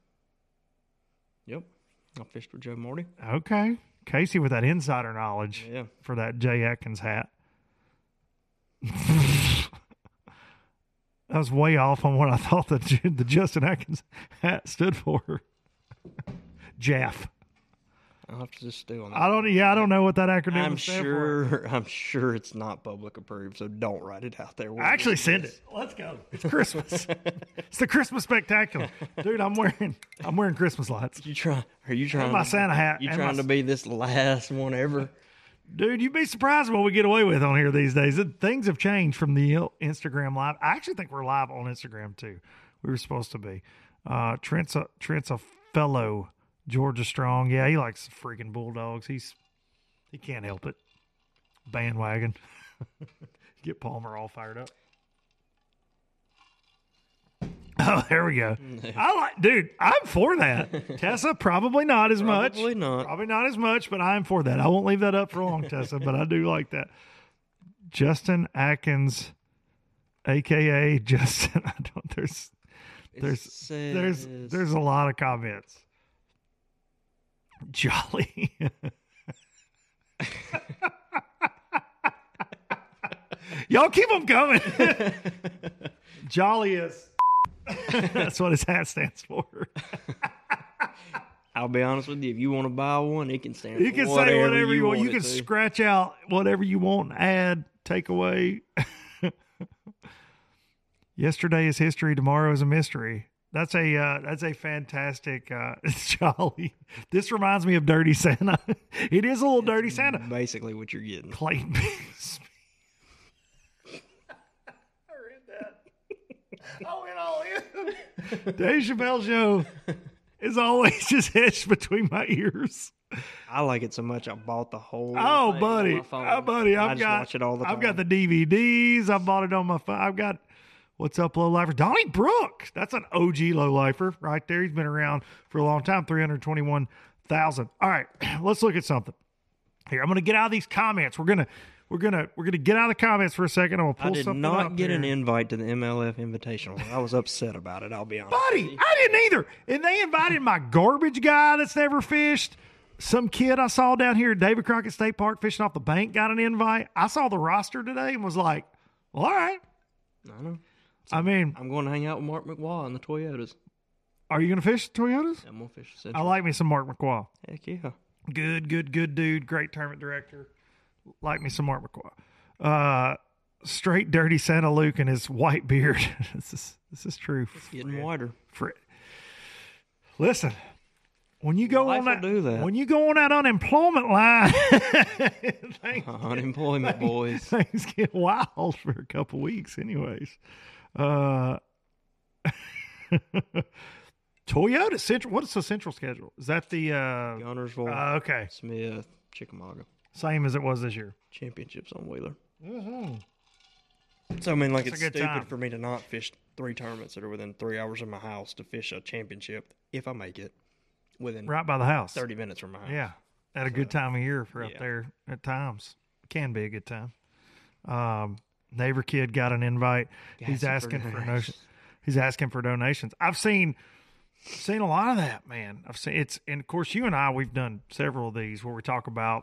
Speaker 3: Yep. I fished with Joe Morty.
Speaker 2: Okay, Casey with that insider knowledge
Speaker 3: Yeah.
Speaker 2: for that Jay Atkins hat. That was way off on what I thought the the Justin Atkins hat stood for. Jaff.
Speaker 3: I'll have to just stay on that.
Speaker 2: I don't. Yeah, I don't know what that acronym
Speaker 3: I'm
Speaker 2: is stand for.
Speaker 3: sure. I'm sure it's not public approved, so don't write it out there.
Speaker 2: I actually send it. Let's go. It's Christmas. It's the Christmas spectacular, dude. I'm wearing. I'm wearing Christmas lights,
Speaker 3: You try? Are you trying?
Speaker 2: my
Speaker 3: to,
Speaker 2: Santa hat.
Speaker 3: You
Speaker 2: and
Speaker 3: trying
Speaker 2: my-
Speaker 3: to be this last one ever?
Speaker 2: Dude, you'd be surprised what we get away with on here these days. It- Things have changed from the Instagram live. I actually think we're live on Instagram too. We were supposed to be. Uh, Trent's a Trent's a fellow Georgia Strong. Yeah, he likes the freaking Bulldogs. He's he can't help it. Bandwagon. Get Palmer all fired up. Oh, there we go. I like, dude. I'm for that. Tessa, probably not as much.
Speaker 3: Probably not.
Speaker 2: Probably not as much, but I'm for that. I won't leave that up for long, Tessa, but I do like that. Justin Atkins, aka Justin. I don't. There's,
Speaker 3: It
Speaker 2: there's,
Speaker 3: says-
Speaker 2: there's, there's a lot of comments. Jolly. Y'all keep them coming. Jolly is. That's what his hat stands for.
Speaker 3: I'll be honest with you. If you want to buy one, it can stand.
Speaker 2: You
Speaker 3: for
Speaker 2: can say
Speaker 3: whatever
Speaker 2: whatever you, want. You
Speaker 3: it
Speaker 2: can
Speaker 3: to.
Speaker 2: scratch out whatever you want, add, take away. Yesterday is history. Tomorrow is a mystery. That's a uh, that's a fantastic uh, Jolly. This reminds me of Dirty Santa. It is a little Dirty Santa.
Speaker 3: Basically, what you're getting.
Speaker 2: Clayton Biggs. I read that. I went all in. Dave Chappelle show is always just hedged between my ears.
Speaker 3: I like it so much I bought the whole
Speaker 2: Oh,
Speaker 3: thing
Speaker 2: buddy.
Speaker 3: on my phone.
Speaker 2: Oh, buddy.
Speaker 3: I
Speaker 2: I've
Speaker 3: just
Speaker 2: got,
Speaker 3: watch it all the time.
Speaker 2: I've got the D V Ds. I bought it on my phone. I've got What's Up, Low Lifer? Donnie Brooks. That's an O G low lifer right there. He's been around for a long time. three hundred twenty-one thousand. All right. Let's look at something. Here, I'm going to get out of these comments. We're going to, we're going to, we're going to get out of the comments for a second. I'm going to pull
Speaker 3: I did
Speaker 2: something
Speaker 3: not
Speaker 2: up
Speaker 3: get
Speaker 2: here.
Speaker 3: an invite to the M L F Invitational. I was upset about it, I'll be honest. with
Speaker 2: Buddy,
Speaker 3: you.
Speaker 2: I didn't either. And they invited my garbage guy that's never fished. Some kid I saw down here at David Crockett State Park fishing off the bank got an invite. I saw the roster today and was like, well, all right.
Speaker 3: I know.
Speaker 2: I mean,
Speaker 3: I'm going to hang out with Mark McWaw and the Toyotas.
Speaker 2: are you going to fish Toyotas?
Speaker 3: I'm going to fish
Speaker 2: I
Speaker 3: Central.
Speaker 2: like me some Mark McQuaw.
Speaker 3: Heck yeah.
Speaker 2: Good, good, good dude. Great tournament director. Like me some Mark McQuaw. Uh, straight dirty Santa Luke and his white beard. this is this is true.
Speaker 3: Getting
Speaker 2: Fred.
Speaker 3: wider.
Speaker 2: Fred. Listen, when you go
Speaker 3: Life
Speaker 2: on
Speaker 3: will
Speaker 2: that,
Speaker 3: do that.
Speaker 2: when you go on that unemployment line, things,
Speaker 3: Unemployment boys.
Speaker 2: things get wild for a couple weeks, anyways. Uh, Toyota Central. What is the Central schedule? Is that the uh,
Speaker 3: Gunnersville,
Speaker 2: uh okay,
Speaker 3: Smith, Chickamauga.
Speaker 2: same as it was this year?
Speaker 3: Championships on Wheeler.
Speaker 2: Mm-hmm.
Speaker 3: So, I mean, like,
Speaker 2: That's
Speaker 3: it's
Speaker 2: a good
Speaker 3: stupid
Speaker 2: time.
Speaker 3: for me to not fish three tournaments that are within three hours of my house to fish a championship, if I make it, within
Speaker 2: Right by the house.
Speaker 3: thirty minutes from my house.
Speaker 2: Yeah, at a good time of year for up
Speaker 3: yeah.
Speaker 2: there at times. Can be a good time. Um, neighbor kid got an invite. He's asking for donations. He's asking for donations. I've seen seen a lot of that, man. I've seen it's, and of course, you and I, we've done several of these where we talk about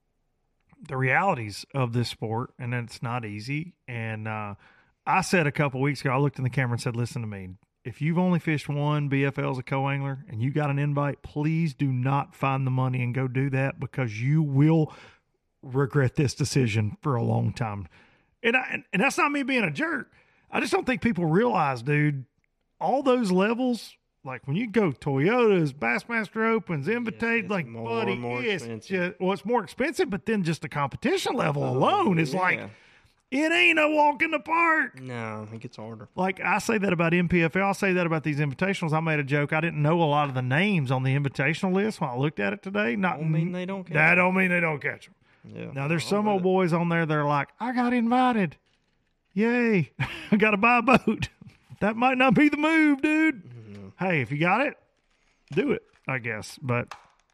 Speaker 2: the realities of this sport, and it's not easy. And uh, I said a couple weeks ago, I looked in the camera and said, "Listen to me. If you've only fished one B F L as a co-angler and you got an invite, please do not find the money and go do that, because you will regret this decision for a long time." And I, and that's not me being a jerk. I just don't think people realize, dude, all those levels, like when you go Toyotas, Bassmaster Opens, Invitate,
Speaker 3: it's
Speaker 2: like,
Speaker 3: more
Speaker 2: buddy,
Speaker 3: and more
Speaker 2: it's
Speaker 3: expensive.
Speaker 2: just, well, it's more expensive, but then just the competition level alone is
Speaker 3: yeah.
Speaker 2: like, it ain't a walk in the park.
Speaker 3: No, it gets harder.
Speaker 2: Like, I say that about M P F L. I say that about these invitationals. I made a joke. I didn't know a lot of the names on the invitational list when I looked at it today. Not
Speaker 3: Don't mean they don't catch
Speaker 2: That
Speaker 3: 'em.
Speaker 2: don't mean they don't catch them.
Speaker 3: Yeah.
Speaker 2: Now, there's
Speaker 3: I'm
Speaker 2: some
Speaker 3: with
Speaker 2: old
Speaker 3: it.
Speaker 2: boys on there that are like, I got invited. Yay. I got to buy a boat. That might not be the move, dude.
Speaker 3: Mm-hmm.
Speaker 2: Hey, if you got it, do it, I guess. But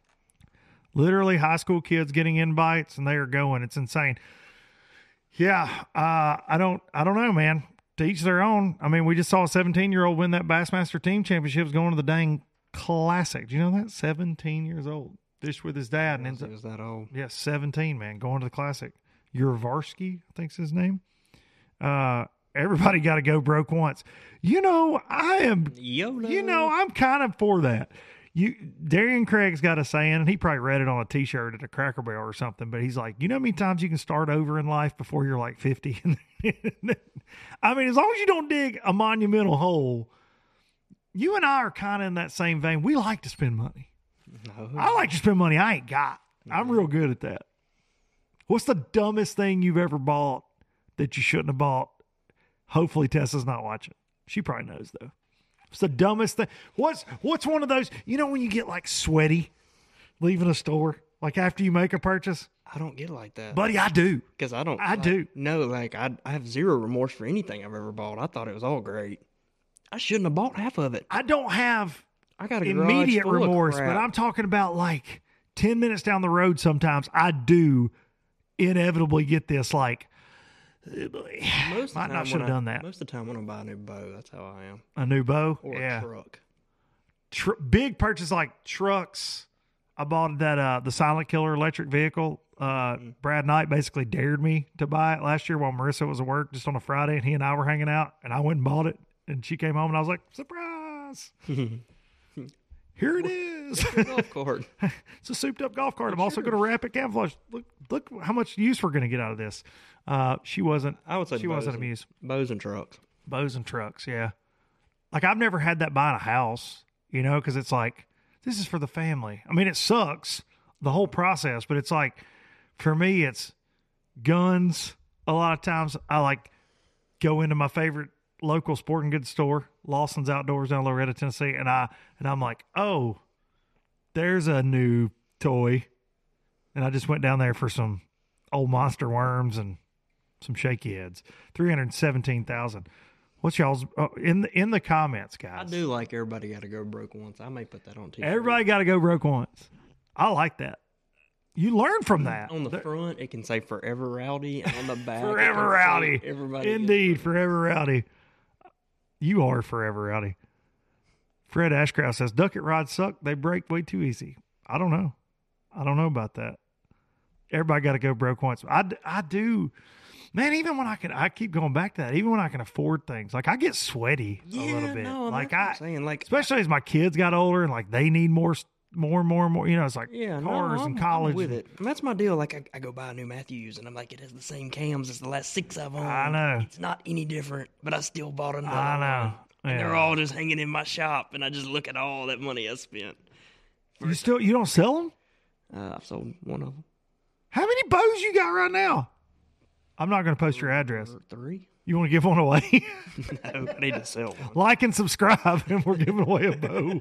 Speaker 2: literally high school kids getting invites and they are going. It's insane. Yeah, uh, I don't I don't know, man. To each their own. I mean, we just saw a seventeen-year-old win that Bassmaster Team Championships going to the dang Classic. Do you know that? seventeen years old. Fished with his dad and ends up,
Speaker 3: It was that old.
Speaker 2: yeah, seventeen, man, going to the Classic. Yurvarsky, I think's his name. Uh, everybody got to go broke once. You know, I am,
Speaker 3: YOLO.
Speaker 2: you know, I'm kind of for that. You, Darian Craig's got a saying, and he probably read it on a T-shirt at a Cracker Barrel or something. But he's like, you know how many times you can start over in life before you're like fifty? I mean, as long as you don't dig a monumental hole, you and I are kind of in that same vein. We like to spend money.
Speaker 3: No.
Speaker 2: I like to spend money I ain't got. I'm real good at that. What's the dumbest thing you've ever bought that you shouldn't have bought? Hopefully Tessa's not watching. She probably knows though. What's the dumbest thing? What's what's one of those, you know, when you get like sweaty leaving a store, like after you make a purchase?
Speaker 3: I don't get like that.
Speaker 2: Buddy, I do.
Speaker 3: Because I don't.
Speaker 2: I
Speaker 3: like,
Speaker 2: do.
Speaker 3: No, like, I, I have zero remorse for anything I've ever bought. I thought it was all great. I shouldn't have bought half of it.
Speaker 2: I don't have
Speaker 3: I got a garage
Speaker 2: immediate
Speaker 3: full of
Speaker 2: remorse,
Speaker 3: crap.
Speaker 2: but I'm talking about like ten minutes down the road sometimes I do inevitably get this like, oh boy,
Speaker 3: Most of the
Speaker 2: might
Speaker 3: time
Speaker 2: not should have
Speaker 3: when I-
Speaker 2: done that.
Speaker 3: Most of the time when I buy a new bow, that's how I am.
Speaker 2: A new bow?
Speaker 3: Or
Speaker 2: yeah.
Speaker 3: a truck.
Speaker 2: Tr- big purchase like trucks. I bought that uh the Silent Killer electric vehicle. Uh,
Speaker 3: Mm-hmm.
Speaker 2: Brad Knight basically dared me to buy it last year while Marissa was at work just on a Friday, and he and I were hanging out, and I went and bought it, and she came home, and I was like, surprise! Here it is.
Speaker 3: Golf cart.
Speaker 2: It's a souped up golf cart. I'm also going to wrap it camouflage. Look, look how much use we're going to get out of this. Uh, she wasn't.
Speaker 3: I would say
Speaker 2: she
Speaker 3: bows
Speaker 2: wasn't
Speaker 3: and-
Speaker 2: amused.
Speaker 3: Bows and trucks.
Speaker 2: Bows and trucks, yeah. Like I've never had that buying a house, you know, because it's like this is for the family. I mean, it sucks the whole process, but it's like for me, it's guns. A lot of times, I like go into my favorite local sporting goods store, Lawson's Outdoors down in Loretta, Tennessee, and I and I'm like, oh, there's a new toy, and I just went down there for some old monster worms and some shaky heads. three hundred seventeen thousand. What's y'all's uh, in the in the comments, guys?
Speaker 3: I do like everybody got to go broke once. I may put that on t-shirt.
Speaker 2: Everybody got to go broke once. I like that. You learn from that.
Speaker 3: On the
Speaker 2: There-
Speaker 3: front, it can say "Forever Rowdy," and on the back, it
Speaker 2: Forever
Speaker 3: can say
Speaker 2: Rowdy.
Speaker 3: Everybody,
Speaker 2: Indeed, Forever Rowdy. You are Forever Rowdy. Fred Ashcroft says, Ducket rods suck. They break way too easy. I don't know. I don't know about that. Everybody got to go broke once. I, d- I do. Man, even when I can, I keep going back to that. Even when I can afford things, like I get sweaty
Speaker 3: Yeah,
Speaker 2: a little bit.
Speaker 3: no,
Speaker 2: like
Speaker 3: that's what
Speaker 2: I,
Speaker 3: I'm saying, like
Speaker 2: especially as my kids got older and like they need more, s- more and more and more. You know, it's like
Speaker 3: yeah,
Speaker 2: cars
Speaker 3: no, I'm,
Speaker 2: and college.
Speaker 3: I'm with it. And that's my deal. Like I, I go buy a new Matthews, and I'm like, it has the same cams as the last six I've owned.
Speaker 2: I know.
Speaker 3: It's not any different, but I still bought another.
Speaker 2: I know.
Speaker 3: one. And
Speaker 2: Yeah.
Speaker 3: they're all just hanging in my shop, and I just look at all that money I spent.
Speaker 2: You still, you don't sell them?
Speaker 3: Uh, I've sold one of them.
Speaker 2: How many bows you got right now? I'm not going to post your address.
Speaker 3: Or three?
Speaker 2: You want to give one away?
Speaker 3: No, I need to sell one.
Speaker 2: Like and subscribe, and we're giving away a bow.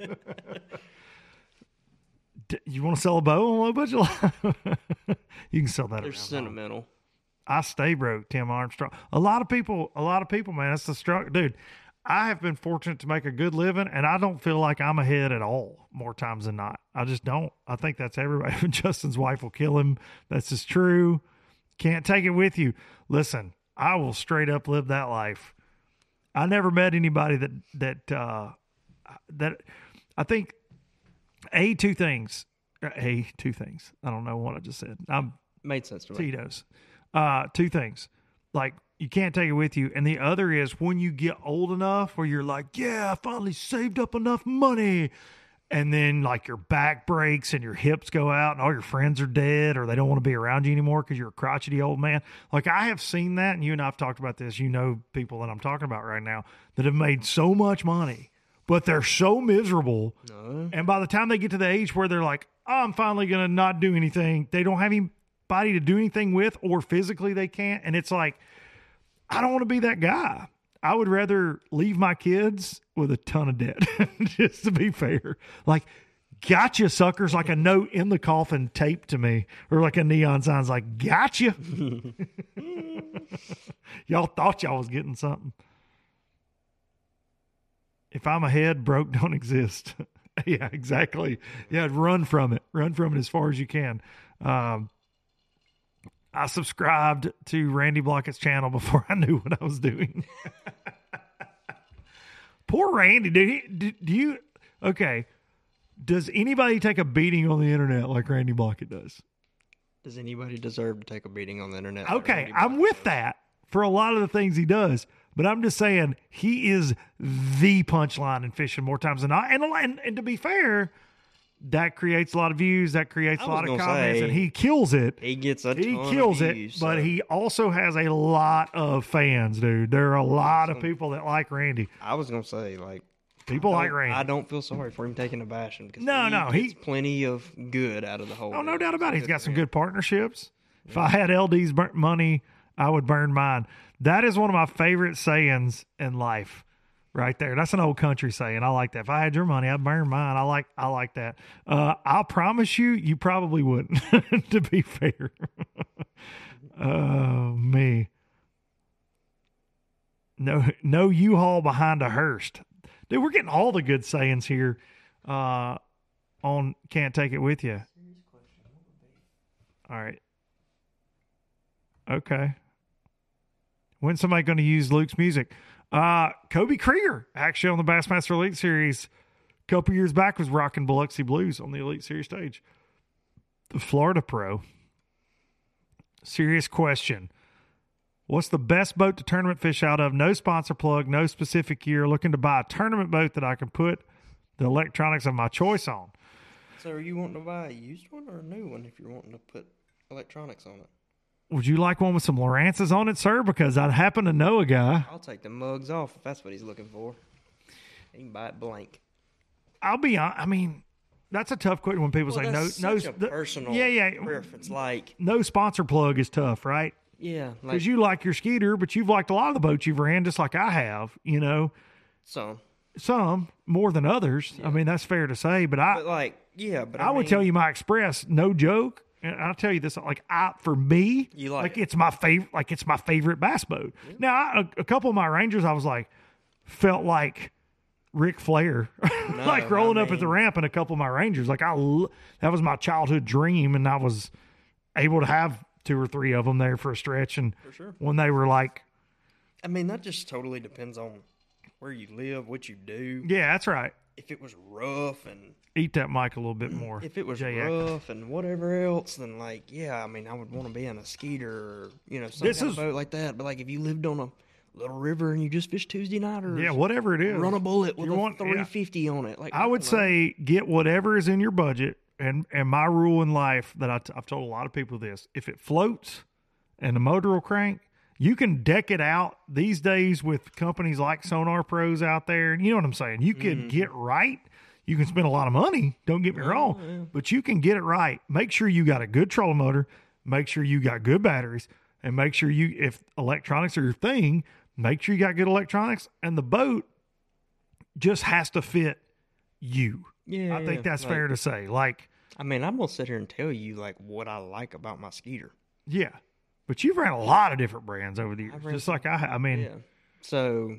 Speaker 2: D- you want to sell a bow on Low Budget Live? You can sell that.
Speaker 3: They're
Speaker 2: around.
Speaker 3: sentimental.
Speaker 2: I stay broke, Tim Armstrong. A lot of people, a lot of people, man, that's the struggle. Dude, I have been fortunate to make a good living, and I don't feel like I'm ahead at all more times than not. I just don't. I think that's everybody. Justin's wife will kill him. That's just true. Can't take it with you. Listen, I will straight up live that life. I never met anybody that, that, uh, that I think, A, two things. A, two things. I don't know what I just said. I'm
Speaker 3: Made sense to me.
Speaker 2: Tito's. Uh, two things. Like, you can't take it with you. And the other is when you get old enough where you're like, yeah, I finally saved up enough money. And then, like, your back breaks and your hips go out and all your friends are dead or they don't want to be around you anymore because you're a crotchety old man. Like, I have seen that, and you and I have talked about this. You know people that I'm talking about right now that have made so much money, but they're so miserable.
Speaker 3: No.
Speaker 2: And by the time they get to the age where they're like, oh, I'm finally going to not do anything, they don't have anybody to do anything with, or physically they can't. And it's like, I don't want to be that guy. I would rather leave my kids with a ton of debt, just to be fair. Like, gotcha, suckers, like a note in the coffin taped to me, or like a neon sign's like, gotcha. Y'all thought y'all was getting something. If I'm ahead, broke don't exist. Yeah, exactly. Yeah, run from it. Run from it as far as you can. Um, I subscribed to Randy Blockett's channel before I knew what I was doing. Poor Randy. Did he, do, do you, okay. Does anybody take a beating on the internet like Randy Blockett does?
Speaker 3: Does anybody deserve to take a beating on the internet? like
Speaker 2: Okay,
Speaker 3: Randy
Speaker 2: I'm
Speaker 3: Block
Speaker 2: with
Speaker 3: does?
Speaker 2: that for a lot of the things he does, but I'm just saying he is the punchline in fishing more times than not. And, and, and to be fair, that creates a lot of views, that creates
Speaker 3: I
Speaker 2: a
Speaker 3: was
Speaker 2: lot of
Speaker 3: gonna
Speaker 2: comments,
Speaker 3: say,
Speaker 2: and he kills it.
Speaker 3: He gets a
Speaker 2: He
Speaker 3: ton
Speaker 2: kills
Speaker 3: of
Speaker 2: it,
Speaker 3: views,
Speaker 2: but
Speaker 3: so
Speaker 2: he also has a lot of fans, dude. There are a lot of people that like Randy.
Speaker 3: I was gonna say like
Speaker 2: People
Speaker 3: I
Speaker 2: like
Speaker 3: don't-
Speaker 2: Randy.
Speaker 3: I don't feel sorry for him taking a bashing because
Speaker 2: No,
Speaker 3: he
Speaker 2: no,
Speaker 3: gets
Speaker 2: he-
Speaker 3: plenty of good out of the whole.
Speaker 2: Oh, no
Speaker 3: deal.
Speaker 2: doubt about it. He's got
Speaker 3: for
Speaker 2: some
Speaker 3: him.
Speaker 2: good partnerships. If I had L D's burnt money, I would burn mine. That is one of my favorite sayings in life, right there. That's an old country saying. I like that. If I had your money, I'd burn mine. I like, I like that. Uh, I'll promise you, you probably wouldn't. To be fair. Oh, me. No, no U-Haul behind a hearse. Dude, we're getting all the good sayings here. Uh, on Can't Take It With You. All right. Okay. When's somebody going to use Luke's music? Uh, Kobe Krieger, actually on the Bassmaster Elite Series a couple years back, was rocking Biloxi Blues on the Elite Series stage. The Florida Pro. Serious question. What's the best boat to tournament fish out of? No sponsor plug, no specific year. Looking to buy a tournament boat that I can put the electronics of my choice on.
Speaker 3: So, are you wanting to buy a used one or a new one? If you're wanting to put electronics on it,
Speaker 2: Would you like one with some Lowrances on it, sir? Because I happen to know a guy.
Speaker 3: I'll take the mugs off if that's what he's looking for. He can buy it blank.
Speaker 2: I'll be honest. I mean, that's a tough question when people
Speaker 3: Well,
Speaker 2: say no,
Speaker 3: that's
Speaker 2: no,
Speaker 3: such a
Speaker 2: the-
Speaker 3: personal
Speaker 2: yeah, yeah,
Speaker 3: preference. Like,
Speaker 2: no sponsor plug is tough, right?
Speaker 3: yeah, like
Speaker 2: Because you like your Skeeter, but you've liked a lot of the boats you've ran, just like I have. You know,
Speaker 3: some.
Speaker 2: some more than others. I mean, that's fair to say. But I,
Speaker 3: But like, Yeah, but
Speaker 2: I,
Speaker 3: I,
Speaker 2: would
Speaker 3: mean,
Speaker 2: tell you my Express, no joke. And I'll tell you this, like I, for me,
Speaker 3: You like it.
Speaker 2: it's my favorite, like it's my favorite bass boat. Now, I, a, a couple of my Rangers, I was like, felt like Ric Flair, like
Speaker 3: No,
Speaker 2: rolling
Speaker 3: I
Speaker 2: up at the
Speaker 3: mean-
Speaker 2: ramp in a couple of my Rangers. Like I, l- that was my childhood dream, and I was able to have two or three of them there for a stretch. And
Speaker 3: sure.
Speaker 2: when they were like,
Speaker 3: I mean, that just totally depends on where you live, what you do.
Speaker 2: yeah, that's right.
Speaker 3: If it was rough and
Speaker 2: Eat that mic a little bit more.
Speaker 3: if it was
Speaker 2: J X.
Speaker 3: rough and whatever else, then like, yeah, I mean, I would want to be on a skeeter or you know some
Speaker 2: This
Speaker 3: kind
Speaker 2: is-
Speaker 3: of boat like that. But like, if you lived on a little river and you just fished Tuesday nighters,
Speaker 2: Yeah, whatever it is.
Speaker 3: run a bullet with
Speaker 2: You
Speaker 3: a
Speaker 2: want- yeah.
Speaker 3: three fifty on it. Like,
Speaker 2: I would
Speaker 3: don't know.
Speaker 2: say get whatever is in your budget. And, and my rule in life that I t- I've told a lot of people this, if it floats and the motor will crank, you can deck it out these days with companies like Sonar Pros out there. You know what I'm saying? You can get right. You can spend a lot of money. Don't get me wrong, but you can get it right. Make sure you got a good trolling motor. Make sure you got good batteries, and make sure you, if electronics are your thing, make sure you got good electronics. And the boat just has to fit you.
Speaker 3: Yeah,
Speaker 2: I think
Speaker 3: yeah.
Speaker 2: that's
Speaker 3: Like,
Speaker 2: fair to say. Like,
Speaker 3: I mean, I'm gonna sit here and tell you like what I like about my skeeter.
Speaker 2: yeah, but you've ran a lot of different brands over the years,
Speaker 3: I've ran
Speaker 2: just like I. I mean,
Speaker 3: Yeah. So,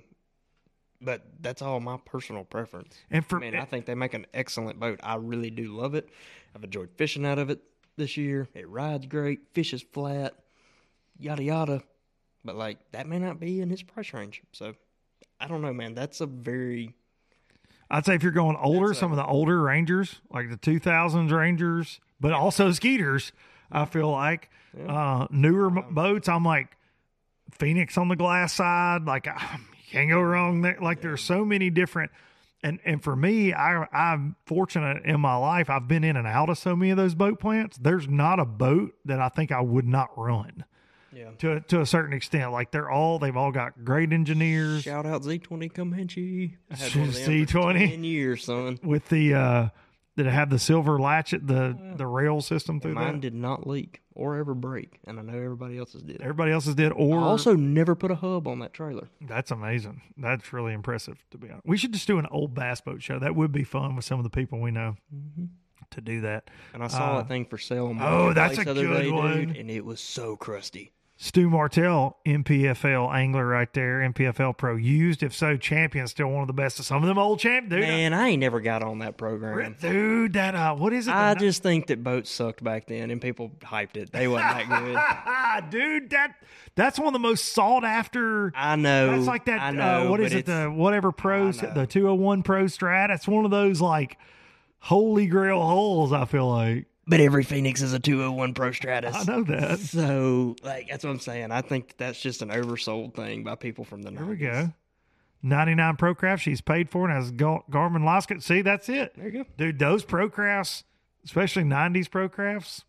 Speaker 3: but that's all my personal preference.
Speaker 2: and for
Speaker 3: I mean, I think they make an excellent boat. I really do love it. I've enjoyed fishing out of it this year. It rides great, fishes flat, yada yada. But like that may not be in his price range. So I don't know, man. That's a very
Speaker 2: I'd say if you're going older,
Speaker 3: That's a-
Speaker 2: some of the older Rangers, like the two thousands Rangers, but also Skeeters, I feel like uh, newer m boats. I'm like Phoenix on the glass side. Like ah, you can't go wrong there. Like there's so many different. And and for me, I I'm fortunate in my life. I've been in and out of so many of those boat plants. There's not a boat that I think I would not run.
Speaker 3: yeah.
Speaker 2: To to a certain extent, like they're all they've all got great engineers
Speaker 3: Shout out Z twenty Comanche. I had one of them
Speaker 2: Z
Speaker 3: for
Speaker 2: twenty.
Speaker 3: ten years, son.
Speaker 2: with the uh that have the silver latchet, the the rail system through
Speaker 3: Mine
Speaker 2: that.
Speaker 3: did not leak or ever break, and I know everybody else's did.
Speaker 2: Everybody else's did,
Speaker 3: I
Speaker 2: or
Speaker 3: also never put a hub on that trailer.
Speaker 2: that's amazing. That's really impressive, to be honest. We should just do an old bass boat show. That would be fun with some of the people we know to do that.
Speaker 3: And I saw
Speaker 2: Uh,
Speaker 3: that thing for sale on
Speaker 2: oh, that's
Speaker 3: Marketplace
Speaker 2: a
Speaker 3: the other
Speaker 2: good
Speaker 3: day,
Speaker 2: one.
Speaker 3: dude, and it was so crusty.
Speaker 2: Stu Martell, M P F L angler right there, M P F L pro used. If so, champion, still one of the best of some of them old champ. Dude,
Speaker 3: Man, I ain't never got on that program.
Speaker 2: dude, that uh, what is it?
Speaker 3: I
Speaker 2: The-
Speaker 3: just think that boats sucked back then, and people hyped it. They wasn't that good.
Speaker 2: dude, that that's one of the most sought after.
Speaker 3: I know.
Speaker 2: That's like that.
Speaker 3: I know,
Speaker 2: uh, what is
Speaker 3: but
Speaker 2: it? The
Speaker 3: it's-
Speaker 2: whatever pro,
Speaker 3: know.
Speaker 2: the two oh one Pro Strat. That's one of those like holy grail holes. I feel like
Speaker 3: But every Phoenix is a two oh one Pro Stratus.
Speaker 2: I know that.
Speaker 3: So, like, that's what I'm saying. I think that that's just an oversold thing by people from the
Speaker 2: There we
Speaker 3: nineties.
Speaker 2: go. ninety-nine Pro Craft. She's paid for and has Gar- Garmin Lasket. See, that's it.
Speaker 3: There you go.
Speaker 2: Dude, those Pro Crafts, especially nineties Pro Crafts,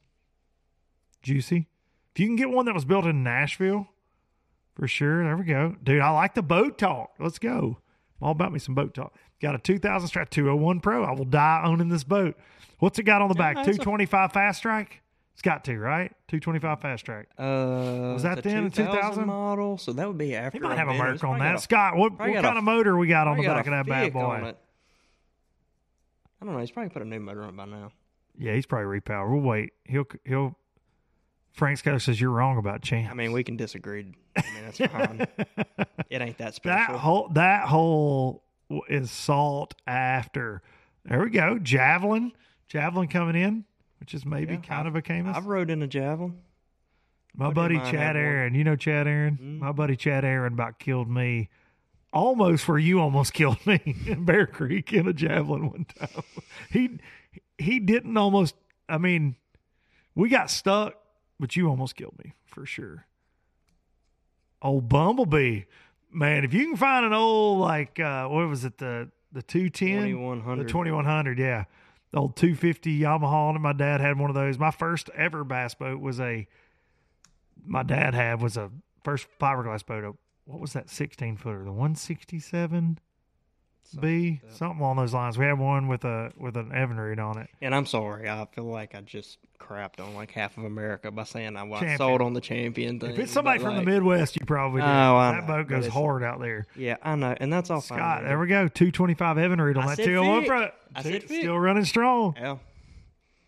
Speaker 2: juicy. If you can get one that was built in Nashville, for sure. There we go. Dude, I like the boat talk. Let's go. I'm all about me some boat talk. Got a two thousand Strat two oh one Pro. I will die owning this boat. What's it got on the back?
Speaker 3: that's a-
Speaker 2: two twenty-five Fast Strike? It's got to, right? two twenty-five Fast Strike.
Speaker 3: Uh,
Speaker 2: Was that
Speaker 3: the
Speaker 2: then,
Speaker 3: two thousand
Speaker 2: two thousand?
Speaker 3: model? So that would be after.
Speaker 2: He might have a
Speaker 3: Inventor.
Speaker 2: Merc
Speaker 3: It's
Speaker 2: on
Speaker 3: probably
Speaker 2: that.
Speaker 3: got a-
Speaker 2: Scott, what, what
Speaker 3: probably got
Speaker 2: kind
Speaker 3: a-
Speaker 2: of motor we got on the
Speaker 3: probably got
Speaker 2: back
Speaker 3: a
Speaker 2: of that bad
Speaker 3: Fiat on
Speaker 2: boy?
Speaker 3: it. I don't know. He's probably put a new motor on it by now.
Speaker 2: Yeah, he's probably repowered. We'll wait. He'll he'll. Frank Scott says you're wrong about champ.
Speaker 3: I mean, we can disagree. I mean, that's fine. It ain't that
Speaker 2: that
Speaker 3: special.
Speaker 2: whole that hole is sought after. There we go. Javelin, javelin coming in, which is maybe
Speaker 3: Yeah,
Speaker 2: kind
Speaker 3: I've-
Speaker 2: of a Camus.
Speaker 3: I've rode in a Javelin.
Speaker 2: My
Speaker 3: buddy
Speaker 2: buddy
Speaker 3: of mine
Speaker 2: Chad
Speaker 3: had one.
Speaker 2: Aaron, you know Chad Aaron.
Speaker 3: Mm.
Speaker 2: My buddy Chad Aaron about killed me, almost where you almost killed me in Bear Creek in a javelin one time. He he didn't almost. I mean, we got stuck, but you almost killed me for sure. Old Bumblebee, man! If you can find an old like uh, what was it the the two ten
Speaker 3: twenty-one hundred.
Speaker 2: the twenty-one hundred, yeah. The old two fifty Yamaha, and my dad had one of those. My first ever bass boat was a, my dad had was a first fiberglass boat. A, what was that sixteen footer? The one sixty-seven B? Something along those lines. We had one with a with an Evinrude on it.
Speaker 3: And I'm sorry. I feel like I just crapped on like half of America by saying I, I
Speaker 2: Champion.
Speaker 3: sold on the champion thing.
Speaker 2: If it's somebody
Speaker 3: but,
Speaker 2: from
Speaker 3: like,
Speaker 2: the Midwest, you probably did.
Speaker 3: Oh, I
Speaker 2: that
Speaker 3: know,
Speaker 2: boat
Speaker 3: but
Speaker 2: goes
Speaker 3: it's-
Speaker 2: hard out there.
Speaker 3: Yeah, I know. And that's all
Speaker 2: Scott,
Speaker 3: fine.
Speaker 2: there we go. two twenty-five Evinrude on
Speaker 3: I
Speaker 2: that
Speaker 3: said
Speaker 2: two oh one
Speaker 3: Fick.
Speaker 2: front.
Speaker 3: I said Fick.
Speaker 2: Still running strong.
Speaker 3: Yeah.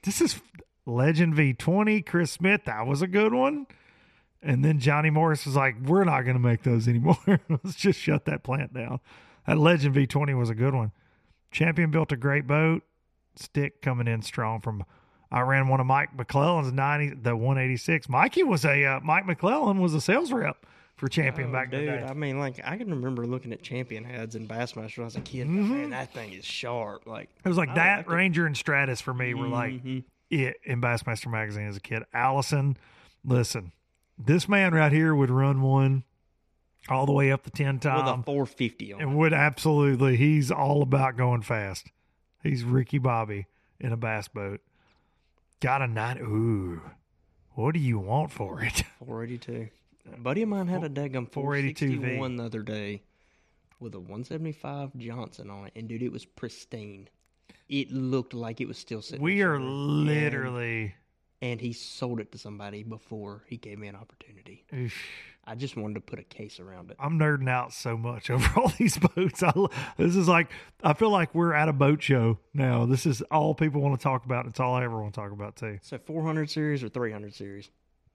Speaker 2: This is Legend V twenty, Chris Smith. That was a good one. And then Johnny Morris was like, we're not going to make those anymore. Let's just shut that plant down. That Legend V twenty was a good one. Champion built a great boat. Stick coming in strong from, I ran one of Mike McClellan's ninety, the one eighty-six. Mikey was a, uh, Mike McClellan was a sales rep for Champion
Speaker 3: Oh,
Speaker 2: back
Speaker 3: dude,
Speaker 2: in the day.
Speaker 3: I mean, like, I can remember looking at Champion heads and Bassmaster when I was a kid.
Speaker 2: Mm-hmm.
Speaker 3: Man, that thing is sharp. Like,
Speaker 2: It was like
Speaker 3: I
Speaker 2: that,
Speaker 3: like it.
Speaker 2: Ranger and Stratus for me were like
Speaker 3: Mhm.
Speaker 2: it in Bassmaster Magazine as a kid. Allison, listen, this man right here would run one all the way up the ten
Speaker 3: with a
Speaker 2: time.
Speaker 3: four fifty on it.
Speaker 2: And would absolutely, he's all about going fast. He's Ricky Bobby in a bass boat. Got a nine. Ooh, what do you want for it?
Speaker 3: four eighty-two. A buddy of mine had a daggum
Speaker 2: four eighty-two V.
Speaker 3: four sixty-one the other day with a one seventy-five Johnson on it. And, dude, it was pristine. It looked like it was still sitting.
Speaker 2: We
Speaker 3: in the
Speaker 2: are
Speaker 3: shore.
Speaker 2: literally.
Speaker 3: And, and he sold it to somebody before he gave me an opportunity.
Speaker 2: Oof.
Speaker 3: I just wanted to put a case around it.
Speaker 2: I'm nerding out so much over all these boats. I, lo- this is like, I feel like we're at a boat show now. This is all people want to talk about. It's all I ever want to talk about, too.
Speaker 3: So four hundred series or three hundred series?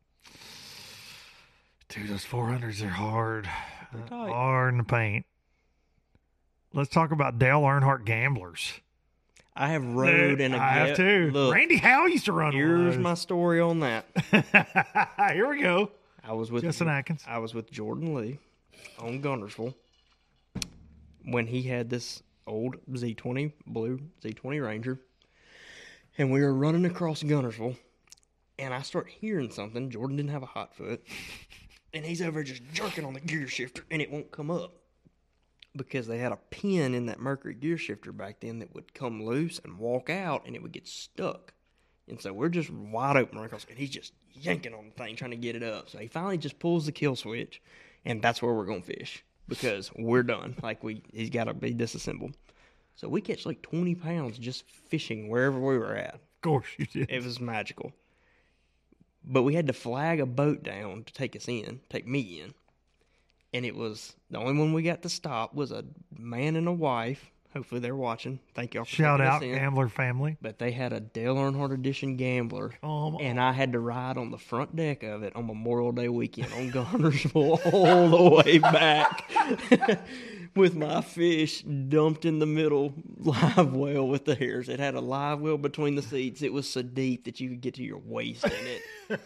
Speaker 2: Dude, those four hundreds are hard.
Speaker 3: They're tight.
Speaker 2: Hard in the paint. Let's talk about Dale Earnhardt Gamblers.
Speaker 3: I have rode in a
Speaker 2: I have
Speaker 3: ga-
Speaker 2: too.
Speaker 3: Look,
Speaker 2: Randy Howe used to run
Speaker 3: here's
Speaker 2: one
Speaker 3: my
Speaker 2: of
Speaker 3: story on that.
Speaker 2: those. Here we go.
Speaker 3: I was with
Speaker 2: Justin Atkins.
Speaker 3: I was with Jordan Lee on Gunnersville when he had this old Z twenty blue Z twenty Ranger, and we were running across Gunnersville, and I start hearing something. Jordan didn't have a hot foot, and he's over just jerking on the gear shifter, and it won't come up because they had a pin in that Mercury gear shifter back then that would come loose and walk out, and it would get stuck. And so we're just wide open right across, and he's just yanking on the thing, trying to get it up. So he finally just pulls the kill switch, and that's where we're going to fish because we're done. Like, we, he's got to be disassembled. So we catch like twenty pounds just fishing wherever we were at.
Speaker 2: Of course you did.
Speaker 3: It was magical. But we had to flag a boat down to take us in, take me in. And it was, the only one we got to stop was a man and a wife. Hopefully they're watching. Thank y'all for
Speaker 2: Shout
Speaker 3: taking us
Speaker 2: out
Speaker 3: in.
Speaker 2: Gambler family.
Speaker 3: But they had a Dale Earnhardt Edition Gambler.
Speaker 2: Come
Speaker 3: And I had to ride on the front deck of it on Memorial Day weekend on Gunnersville all the way back with my fish dumped in the middle live well with the hairs. It had a live well between the seats. It was so deep that you could get to your waist in it.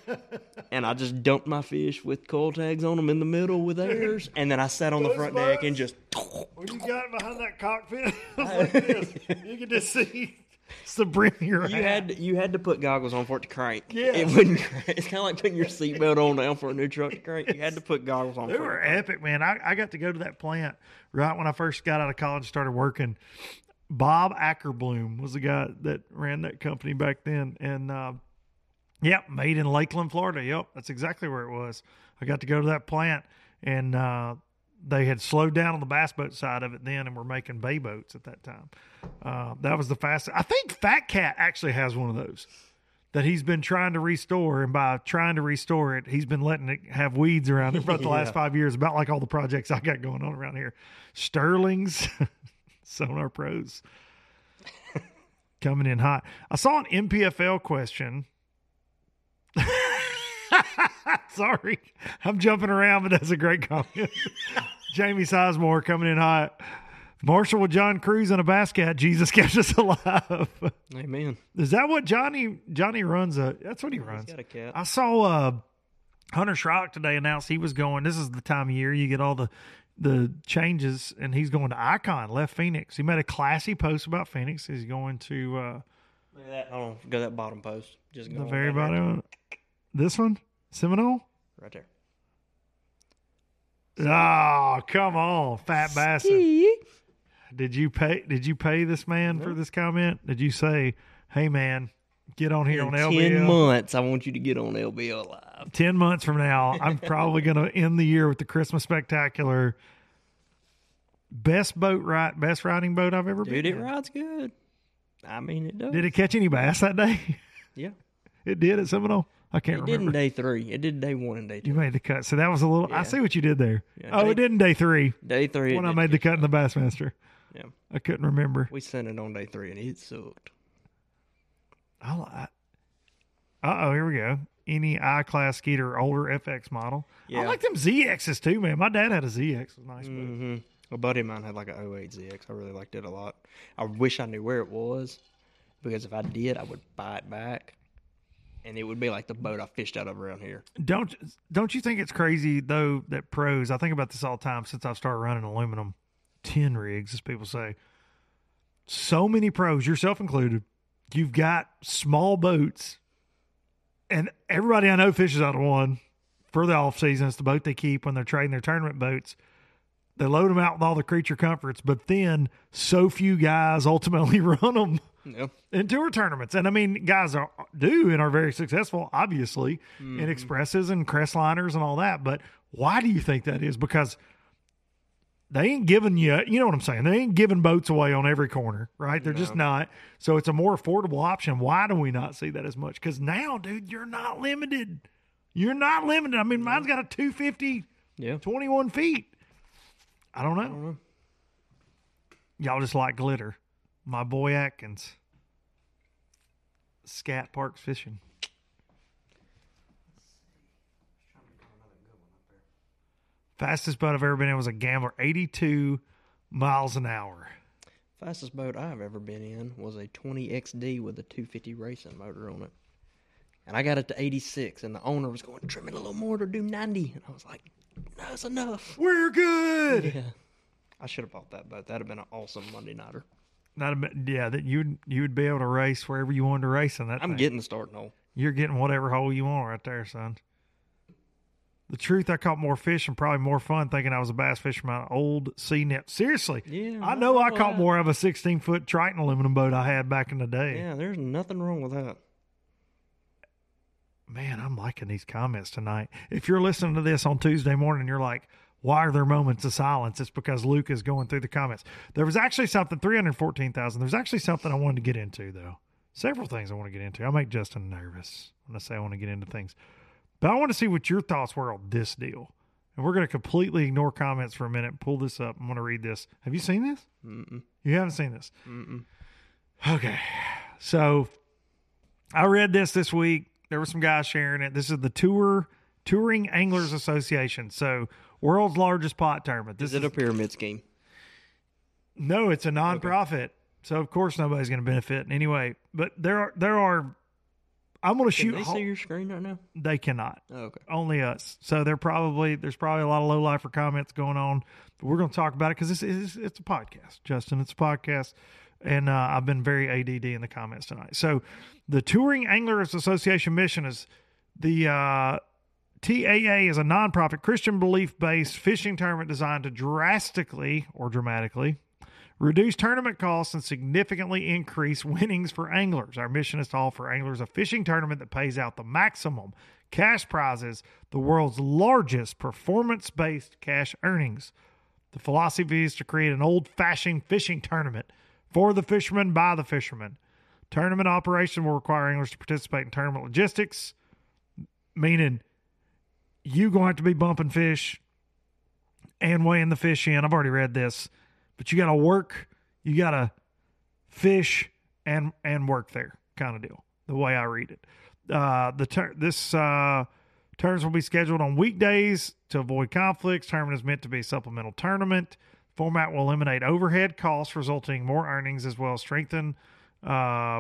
Speaker 3: And I just dumped my fish with coil tags on them in the middle with hairs. And then I sat on the
Speaker 2: Those
Speaker 3: front deck
Speaker 2: bugs?
Speaker 3: and just...
Speaker 2: When you got behind that cockpit, it was like this. You could just see Sabrina. Your
Speaker 3: You
Speaker 2: hat.
Speaker 3: had to, you had to put goggles on for it to crank.
Speaker 2: Yeah.
Speaker 3: It wouldn't crank. It's kind of like putting your seatbelt on now for a new truck to crank. You had to put goggles on
Speaker 2: They
Speaker 3: for
Speaker 2: were
Speaker 3: it.
Speaker 2: epic, man. I, I got to go to that plant right when I first got out of college and started working. Bob Ackerbloom was the guy that ran that company back then. And, uh, yep, made in Lakeland, Florida. Yep, that's exactly where it was. I got to go to that plant, and uh, they had slowed down on the bass boat side of it then and were making bay boats at that time. Uh, that was the fastest. I think Fat Cat actually has one of those that he's been trying to restore, and by trying to restore it, he's been letting it have weeds around it for about the last
Speaker 3: Yeah.
Speaker 2: five years, about like all the projects I got going on around here. Sterling's, Sonar Pros, coming in hot. I saw an M P F L question. Sorry, I'm jumping around, but that's a great comment. Jamie Sizemore coming in hot. Marshall with John Cruz and a bass cat. Jesus kept us alive.
Speaker 3: Amen.
Speaker 2: Is that what Johnny Johnny runs? A that's what he
Speaker 3: He's
Speaker 2: runs.
Speaker 3: got a cat.
Speaker 2: I saw uh, Hunter Schrock today announced he was going. This is the time of year you get all the the changes, and he's going to Icon. Left Phoenix. He made a classy post about Phoenix. He's going to uh,
Speaker 3: Look at that. Hold on. Go to that bottom post. Just go
Speaker 2: the
Speaker 3: on
Speaker 2: very
Speaker 3: down there.
Speaker 2: bottom. This one, Seminole.
Speaker 3: Right there.
Speaker 2: Oh, come on, Fat Bassin. Did you pay? Did you pay this man for this comment? Did you say, "Hey, man, get on here
Speaker 3: In
Speaker 2: on L B L"?
Speaker 3: ten months, I want you to get on L B L Live.
Speaker 2: Ten months from now, I'm probably going to end the year with the Christmas Spectacular. Best boat ride, best riding boat I've ever
Speaker 3: Dude,
Speaker 2: been
Speaker 3: it
Speaker 2: in.
Speaker 3: rides good. I mean, it does.
Speaker 2: Did it catch any bass that day?
Speaker 3: Yeah.
Speaker 2: It did at Seminole. I can't
Speaker 3: It did in
Speaker 2: remember.
Speaker 3: day three. It did day one and day two.
Speaker 2: You made the cut, so that was a little. I
Speaker 3: Yeah.
Speaker 2: see what you did there.
Speaker 3: Yeah,
Speaker 2: oh,
Speaker 3: day-
Speaker 2: it did in day three
Speaker 3: Day three. it
Speaker 2: when I
Speaker 3: did
Speaker 2: made the
Speaker 3: catch
Speaker 2: cut in the Bassmaster.
Speaker 3: Yeah.
Speaker 2: I couldn't remember.
Speaker 3: We sent it on day three, and it sucked.
Speaker 2: I, I Uh-oh, here we go. Any I-Class Skeeter older F X model.
Speaker 3: Yeah.
Speaker 2: I like them Z Xs too, man. My dad had a Z X. It was a nice boat.
Speaker 3: Mm-hmm. A buddy of mine had like an oh eight Z X. I really liked it a lot. I wish I knew where it was, because if I did, I would buy it back, and it would be like the boat I fished out of around here.
Speaker 2: Don't don't you think it's crazy though that pros? I think about this all the time since I've started running aluminum tin rigs, as people say. So many pros, yourself included, you've got small boats, and everybody I know fishes out of one for the off season. It's the boat they keep when they're trading their tournament boats. They load them out with all the creature comforts, but then so few guys ultimately run them
Speaker 3: Yeah.
Speaker 2: in tour tournaments. And I mean, guys are, do and are very successful, obviously,
Speaker 3: Mm-hmm.
Speaker 2: in expresses and crest liners and all that. But why do you think that is? Because they ain't giving you, you know what I'm saying? They ain't giving boats away on every corner, right? They're just not. So it's a more affordable option. Why do we not see that as much? Because now, dude, you're not limited. You're not limited. I mean, mine's got a two fifty,
Speaker 3: Yeah.
Speaker 2: twenty-one feet. I don't know.
Speaker 3: I don't know.
Speaker 2: Y'all just like glitter. My boy Atkins. Scat Parks Fishing. Fastest boat I've ever been in was a Gambler, eighty-two miles an hour.
Speaker 3: Fastest boat I've ever been in was a twenty X D with a two fifty racing motor on it. And I got it to eighty-six, and the owner was going, trim it a little more to do ninety. And I was like, no, it's enough.
Speaker 2: We're good.
Speaker 3: Yeah. I should have bought that boat. That'd have been an awesome Monday nighter.
Speaker 2: Not a bit, yeah, that you'd you would be able to race wherever you wanted to race in that.
Speaker 3: I'm
Speaker 2: thing.
Speaker 3: getting the starting hole.
Speaker 2: You're getting whatever hole you want right there, son. The truth, I caught more fish and probably more fun thinking I was a bass fisherman on an old sea net. Seriously,
Speaker 3: Yeah,
Speaker 2: I know I
Speaker 3: know
Speaker 2: caught
Speaker 3: that.
Speaker 2: more of a sixteen foot Triton aluminum boat I had back in the day.
Speaker 3: Yeah, there's nothing wrong with that.
Speaker 2: Man, I'm liking these comments tonight. If you're listening to this on Tuesday morning, you're like, why are there moments of silence? It's because Luke is going through the comments. There was actually something, three hundred fourteen thousand. There's actually something I wanted to get into, though. Several things I want to get into. I make Justin nervous when I say I want to get into things. But I want to see what your thoughts were on this deal. And we're going to completely ignore comments for a minute and pull this up. I'm going to read this. Have you seen this?
Speaker 3: Mm-mm.
Speaker 2: You haven't seen this?
Speaker 3: Mm-mm.
Speaker 2: Okay. So I read this this week. There were some guys sharing it. This is the Tour Touring Anglers Association. So world's largest pot tournament. This
Speaker 3: Is it a pyramid scheme?
Speaker 2: No, it's a nonprofit. So of course nobody's going to benefit anyway. But there are there are. I'm going to
Speaker 3: Can
Speaker 2: shoot.
Speaker 3: they
Speaker 2: ho-
Speaker 3: see your screen right now?
Speaker 2: They cannot.
Speaker 3: Oh, okay.
Speaker 2: Only us. So they're probably there's probably a lot of low lifer comments going on. But we're going to talk about it because it's, it's it's a podcast, Justin. It's a podcast, and uh, I've been very A D D in the comments tonight. So the Touring Anglers Association mission is the uh, T A A is a nonprofit Christian belief based fishing tournament designed to drastically or dramatically reduce tournament costs and significantly increase winnings for anglers. Our mission is to offer anglers a fishing tournament that pays out the maximum cash prizes, the world's largest performance-based cash earnings. The philosophy is to create an old-fashioned fishing tournament for the fishermen by the fishermen. Tournament operation will require anglers to participate in tournament logistics, meaning you going to have to be bumping fish and weighing the fish in. I've already read this. But you got to work, you got to fish and and work there, kind of deal. The way I read it, uh, the ter- this uh, tournaments will be scheduled on weekdays to avoid conflicts. Tournament is meant to be a supplemental tournament. Format will eliminate overhead costs, resulting in more earnings as well as strengthen uh,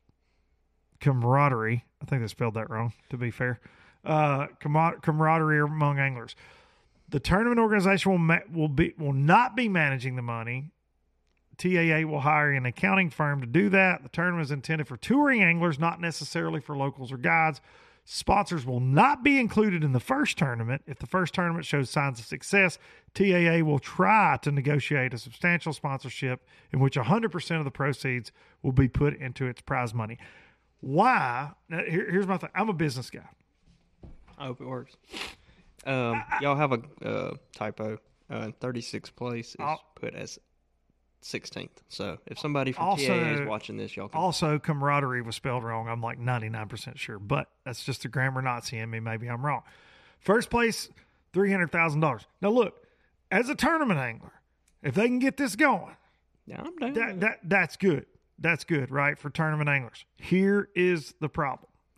Speaker 2: camaraderie. I think they spelled that wrong. To be fair, uh, camar- camaraderie among anglers. The tournament organization will ma- will be will not be managing the money. T A A will hire an accounting firm to do that. The tournament is intended for touring anglers, not necessarily for locals or guides. Sponsors will not be included in the first tournament. If the first tournament shows signs of success, T A A will try to negotiate a substantial sponsorship in which one hundred percent of the proceeds will be put into its prize money. Why? Now, here, here's my thing. I'm a business guy.
Speaker 3: I hope it works. Um, y'all have a uh, typo. Uh, thirty-sixth place is
Speaker 2: I'll-
Speaker 3: put as sixteenth. So if somebody from
Speaker 2: Also-
Speaker 3: T A A is watching this, y'all can.
Speaker 2: Also, camaraderie was spelled wrong. I'm like ninety-nine percent sure, but that's just the grammar Nazi in me. Maybe I'm wrong. First place, three hundred thousand dollars. Now, look, as a tournament angler, if they can get this going,
Speaker 3: yeah, I'm down.
Speaker 2: that,
Speaker 3: with it.
Speaker 2: that that's good. That's good, right, for tournament anglers. Here is the problem.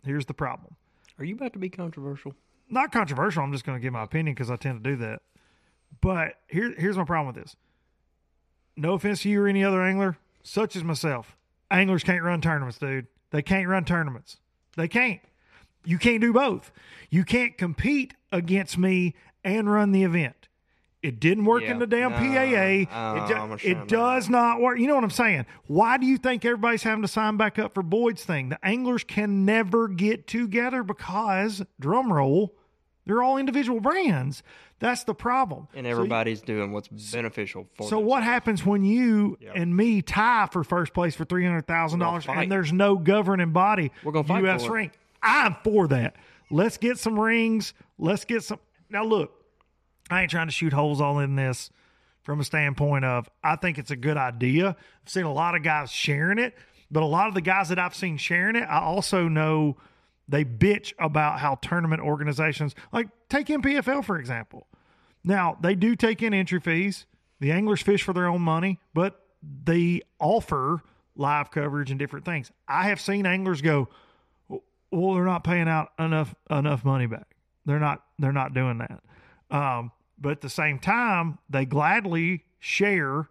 Speaker 2: Here's the problem.
Speaker 3: Are you about to be controversial?
Speaker 2: Not controversial. I'm just going to give my opinion because I tend to do that. But here, here's my problem with this. No offense to you or any other angler, such as myself. Anglers can't run tournaments, dude. They can't run tournaments. They can't. You can't do both. You can't compete against me and run the event. It didn't work
Speaker 3: Yeah.
Speaker 2: in the damn
Speaker 3: No,
Speaker 2: P A A.
Speaker 3: uh,
Speaker 2: it do-
Speaker 3: I'm
Speaker 2: it
Speaker 3: ashamed of
Speaker 2: does not work. You know what I'm saying? Why do you think everybody's having to sign back up for Boyd's thing? The anglers can never get together because, drum roll, they're all individual brands. That's the problem.
Speaker 3: And
Speaker 2: So you-
Speaker 3: everybody's doing what's beneficial for
Speaker 2: So what
Speaker 3: themselves.
Speaker 2: happens when you
Speaker 3: Yep.
Speaker 2: and me tie for first place for three hundred thousand dollars
Speaker 3: We're gonna
Speaker 2: and
Speaker 3: fight.
Speaker 2: there's no governing body?
Speaker 3: We're gonna fight
Speaker 2: U S
Speaker 3: for it.
Speaker 2: rank. I'm for that. Let's get some rings. Let's get some. Now look, I ain't trying to shoot holes all in this from a standpoint of I think it's a good idea. I've seen a lot of guys sharing it, but a lot of the guys that I've seen sharing it, I also know they bitch about how tournament organizations, like take M P F L for example. Now, they do take in entry fees. The anglers fish for their own money, but they offer live coverage and different things. I have seen anglers go, well, they're not paying out enough enough money back. They're not they're not doing that. Um, but at the same time, they gladly share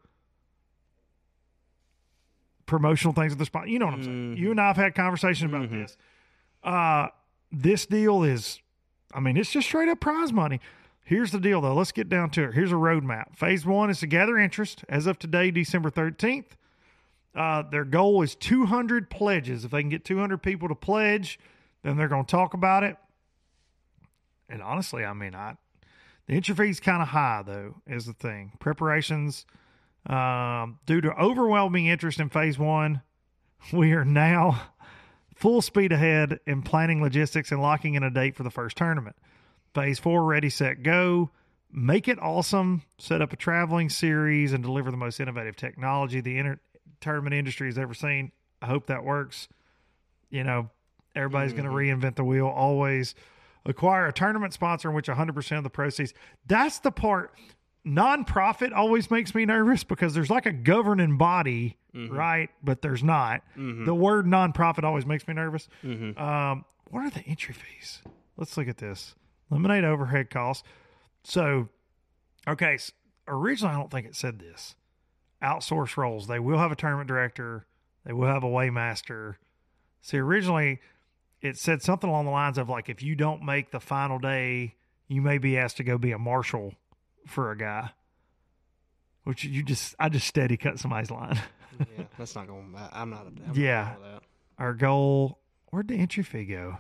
Speaker 2: promotional things at the spot. You know what I'm saying? You and I have had conversations about this. Uh, this deal is, I mean, it's just straight up prize money. Here's the deal, though. Let's get down to it. Here's a roadmap. Phase one is to gather interest. As of today, December thirteenth, uh, their goal is two hundred pledges. If they can get two hundred people to pledge, then they're going to talk about it. And honestly, I mean, I the entry fee's kind of high, though, is the thing. Preparations, um, due to overwhelming interest in phase one, we are now full speed ahead in planning logistics and locking in a date for the first tournament. Phase four, ready, set, go. Make it awesome. Set up a traveling series and deliver the most innovative technology the inter- tournament industry has ever seen. I hope that works. You know, everybody's
Speaker 3: Mm-hmm.
Speaker 2: going to reinvent the wheel. Always acquire a tournament sponsor in which one hundred percent of the proceeds. That's the part. Nonprofit always makes me nervous because there's like a governing body,
Speaker 3: Mm-hmm.
Speaker 2: right? But there's not. The word nonprofit always makes me nervous.
Speaker 3: Mm-hmm.
Speaker 2: Um, what are the entry fees? Let's look at this. Eliminate overhead costs. So, okay, s- originally I don't think it said this. Outsource roles. They will have a tournament director. They will have a weighmaster. See, originally it said something along the lines of like, if you don't make the final day, you may be asked to go be a marshal for a guy. Which you just, I just steady cut somebody's line.
Speaker 3: Yeah, that's not going. I'm not. I'm not
Speaker 2: Yeah.
Speaker 3: down with that.
Speaker 2: Our goal, where'd the entry fee go?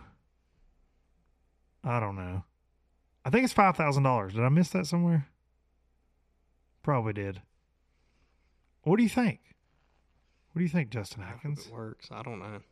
Speaker 2: I don't know. I think it's five thousand dollars. Did I miss that somewhere? Probably did. What do you think? What do you think, Justin
Speaker 3: I hope
Speaker 2: Atkins?
Speaker 3: it works. I don't know.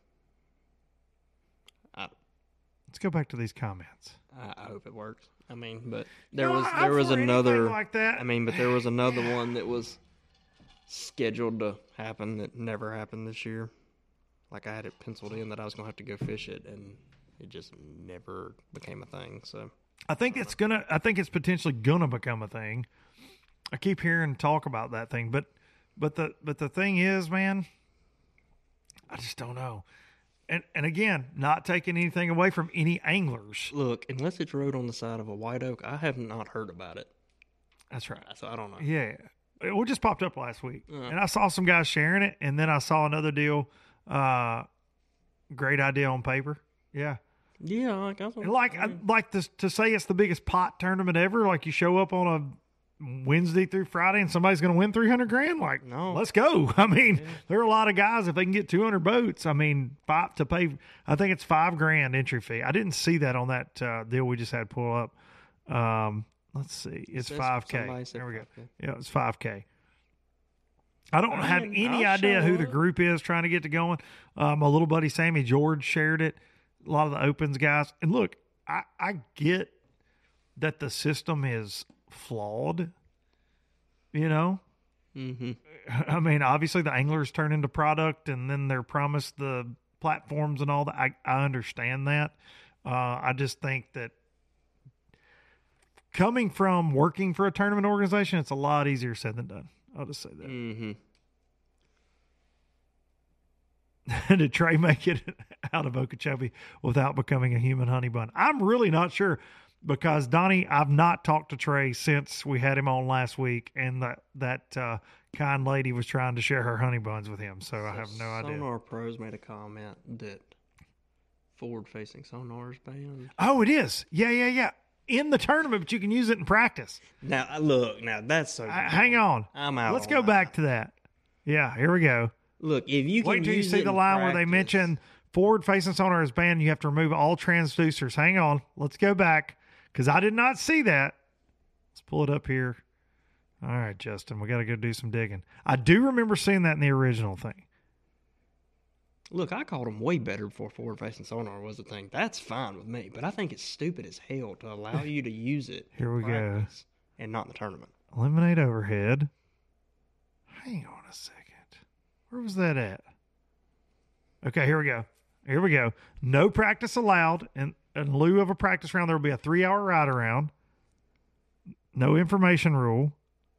Speaker 3: I,
Speaker 2: Let's go back to these comments.
Speaker 3: I, I hope it works. I mean, but there
Speaker 2: No,
Speaker 3: was
Speaker 2: I'm
Speaker 3: there was
Speaker 2: for anything
Speaker 3: another.
Speaker 2: like that.
Speaker 3: I mean, but there was another one that was scheduled to happen that never happened this year. Like I had it penciled in that I was gonna have to go fish it, and it just never became a thing. So
Speaker 2: I think it's gonna. I think it's potentially gonna become a thing. I keep hearing talk about that thing, but but the but the thing is, man, I just don't know. And and again, not taking anything away from any anglers.
Speaker 3: look, unless it's rode on the side of a white oak, I have not heard about it.
Speaker 2: That's right.
Speaker 3: So I don't know.
Speaker 2: Yeah. It well, just popped up last week.
Speaker 3: Uh.
Speaker 2: And I saw some guys sharing it, and then I saw another deal. Uh, great idea on paper. Yeah.
Speaker 3: Yeah, like I was
Speaker 2: And like I, like this, to say it's the biggest pot tournament ever, like you show up on a Wednesday through Friday and somebody's going to win three hundred grand. Like,
Speaker 3: No.
Speaker 2: let's go. I mean, there are a lot of guys, if they can get two hundred boats, I mean, five to pay, I think it's five grand entry fee. I didn't see that on that uh, deal we just had pull up. Um, let's see. It's
Speaker 3: says
Speaker 2: five K.
Speaker 3: somebody said
Speaker 2: There we go.
Speaker 3: five K.
Speaker 2: Yeah, it's five K. I don't
Speaker 3: I
Speaker 2: have
Speaker 3: mean,
Speaker 2: any
Speaker 3: I'll
Speaker 2: idea
Speaker 3: show
Speaker 2: who the
Speaker 3: up.
Speaker 2: group is trying to get to going. Um, my little buddy Sammy George shared it. A lot of the opens guys. And look, I, I get that the system is flawed, you know?
Speaker 3: Mm-hmm.
Speaker 2: I mean, obviously the anglers turn into product and then they're promised the platforms and all that. I, I understand that. Uh, I just think that coming from working for a tournament organization, it's a lot easier said than done. I'll just say that.
Speaker 3: Mm-hmm.
Speaker 2: Did Trey make it? out of Okeechobee without becoming a human honey bun? I'm really not sure because, Donnie, I've not talked to Trey since we had him on last week, and that, that uh, kind lady was trying to share her honey buns with him, so, so I have no idea.
Speaker 3: Sonar Pros made a comment that forward-facing sonar is banned.
Speaker 2: Oh, it is. Yeah, yeah, yeah. In the tournament, but you can use it in practice.
Speaker 3: Now, look, now that's so.
Speaker 2: Uh, hang on.
Speaker 3: I'm out.
Speaker 2: Let's
Speaker 3: on
Speaker 2: go
Speaker 3: that.
Speaker 2: back to that. Yeah, here we go.
Speaker 3: Look, if you can
Speaker 2: Wait till you
Speaker 3: use
Speaker 2: see
Speaker 3: it
Speaker 2: the
Speaker 3: in
Speaker 2: line where they
Speaker 3: practice-
Speaker 2: mention forward-facing sonar is banned. You have to remove all transducers. Hang on. Let's go back because I did not see that. Let's pull it up here. All right, Justin, we got to go do some digging. I do remember seeing that in the original thing.
Speaker 3: Look, I called them way better before forward-facing sonar was a thing. That's fine with me, but I think it's stupid as hell to allow you to use it.
Speaker 2: Here we
Speaker 3: in
Speaker 2: go.
Speaker 3: practice and not in the tournament.
Speaker 2: Eliminate overhead. Hang on a second. Where was that at? Okay, here we go. Here we go. No practice allowed. In, in lieu of a practice round, there will be a three-hour ride around. No information rule.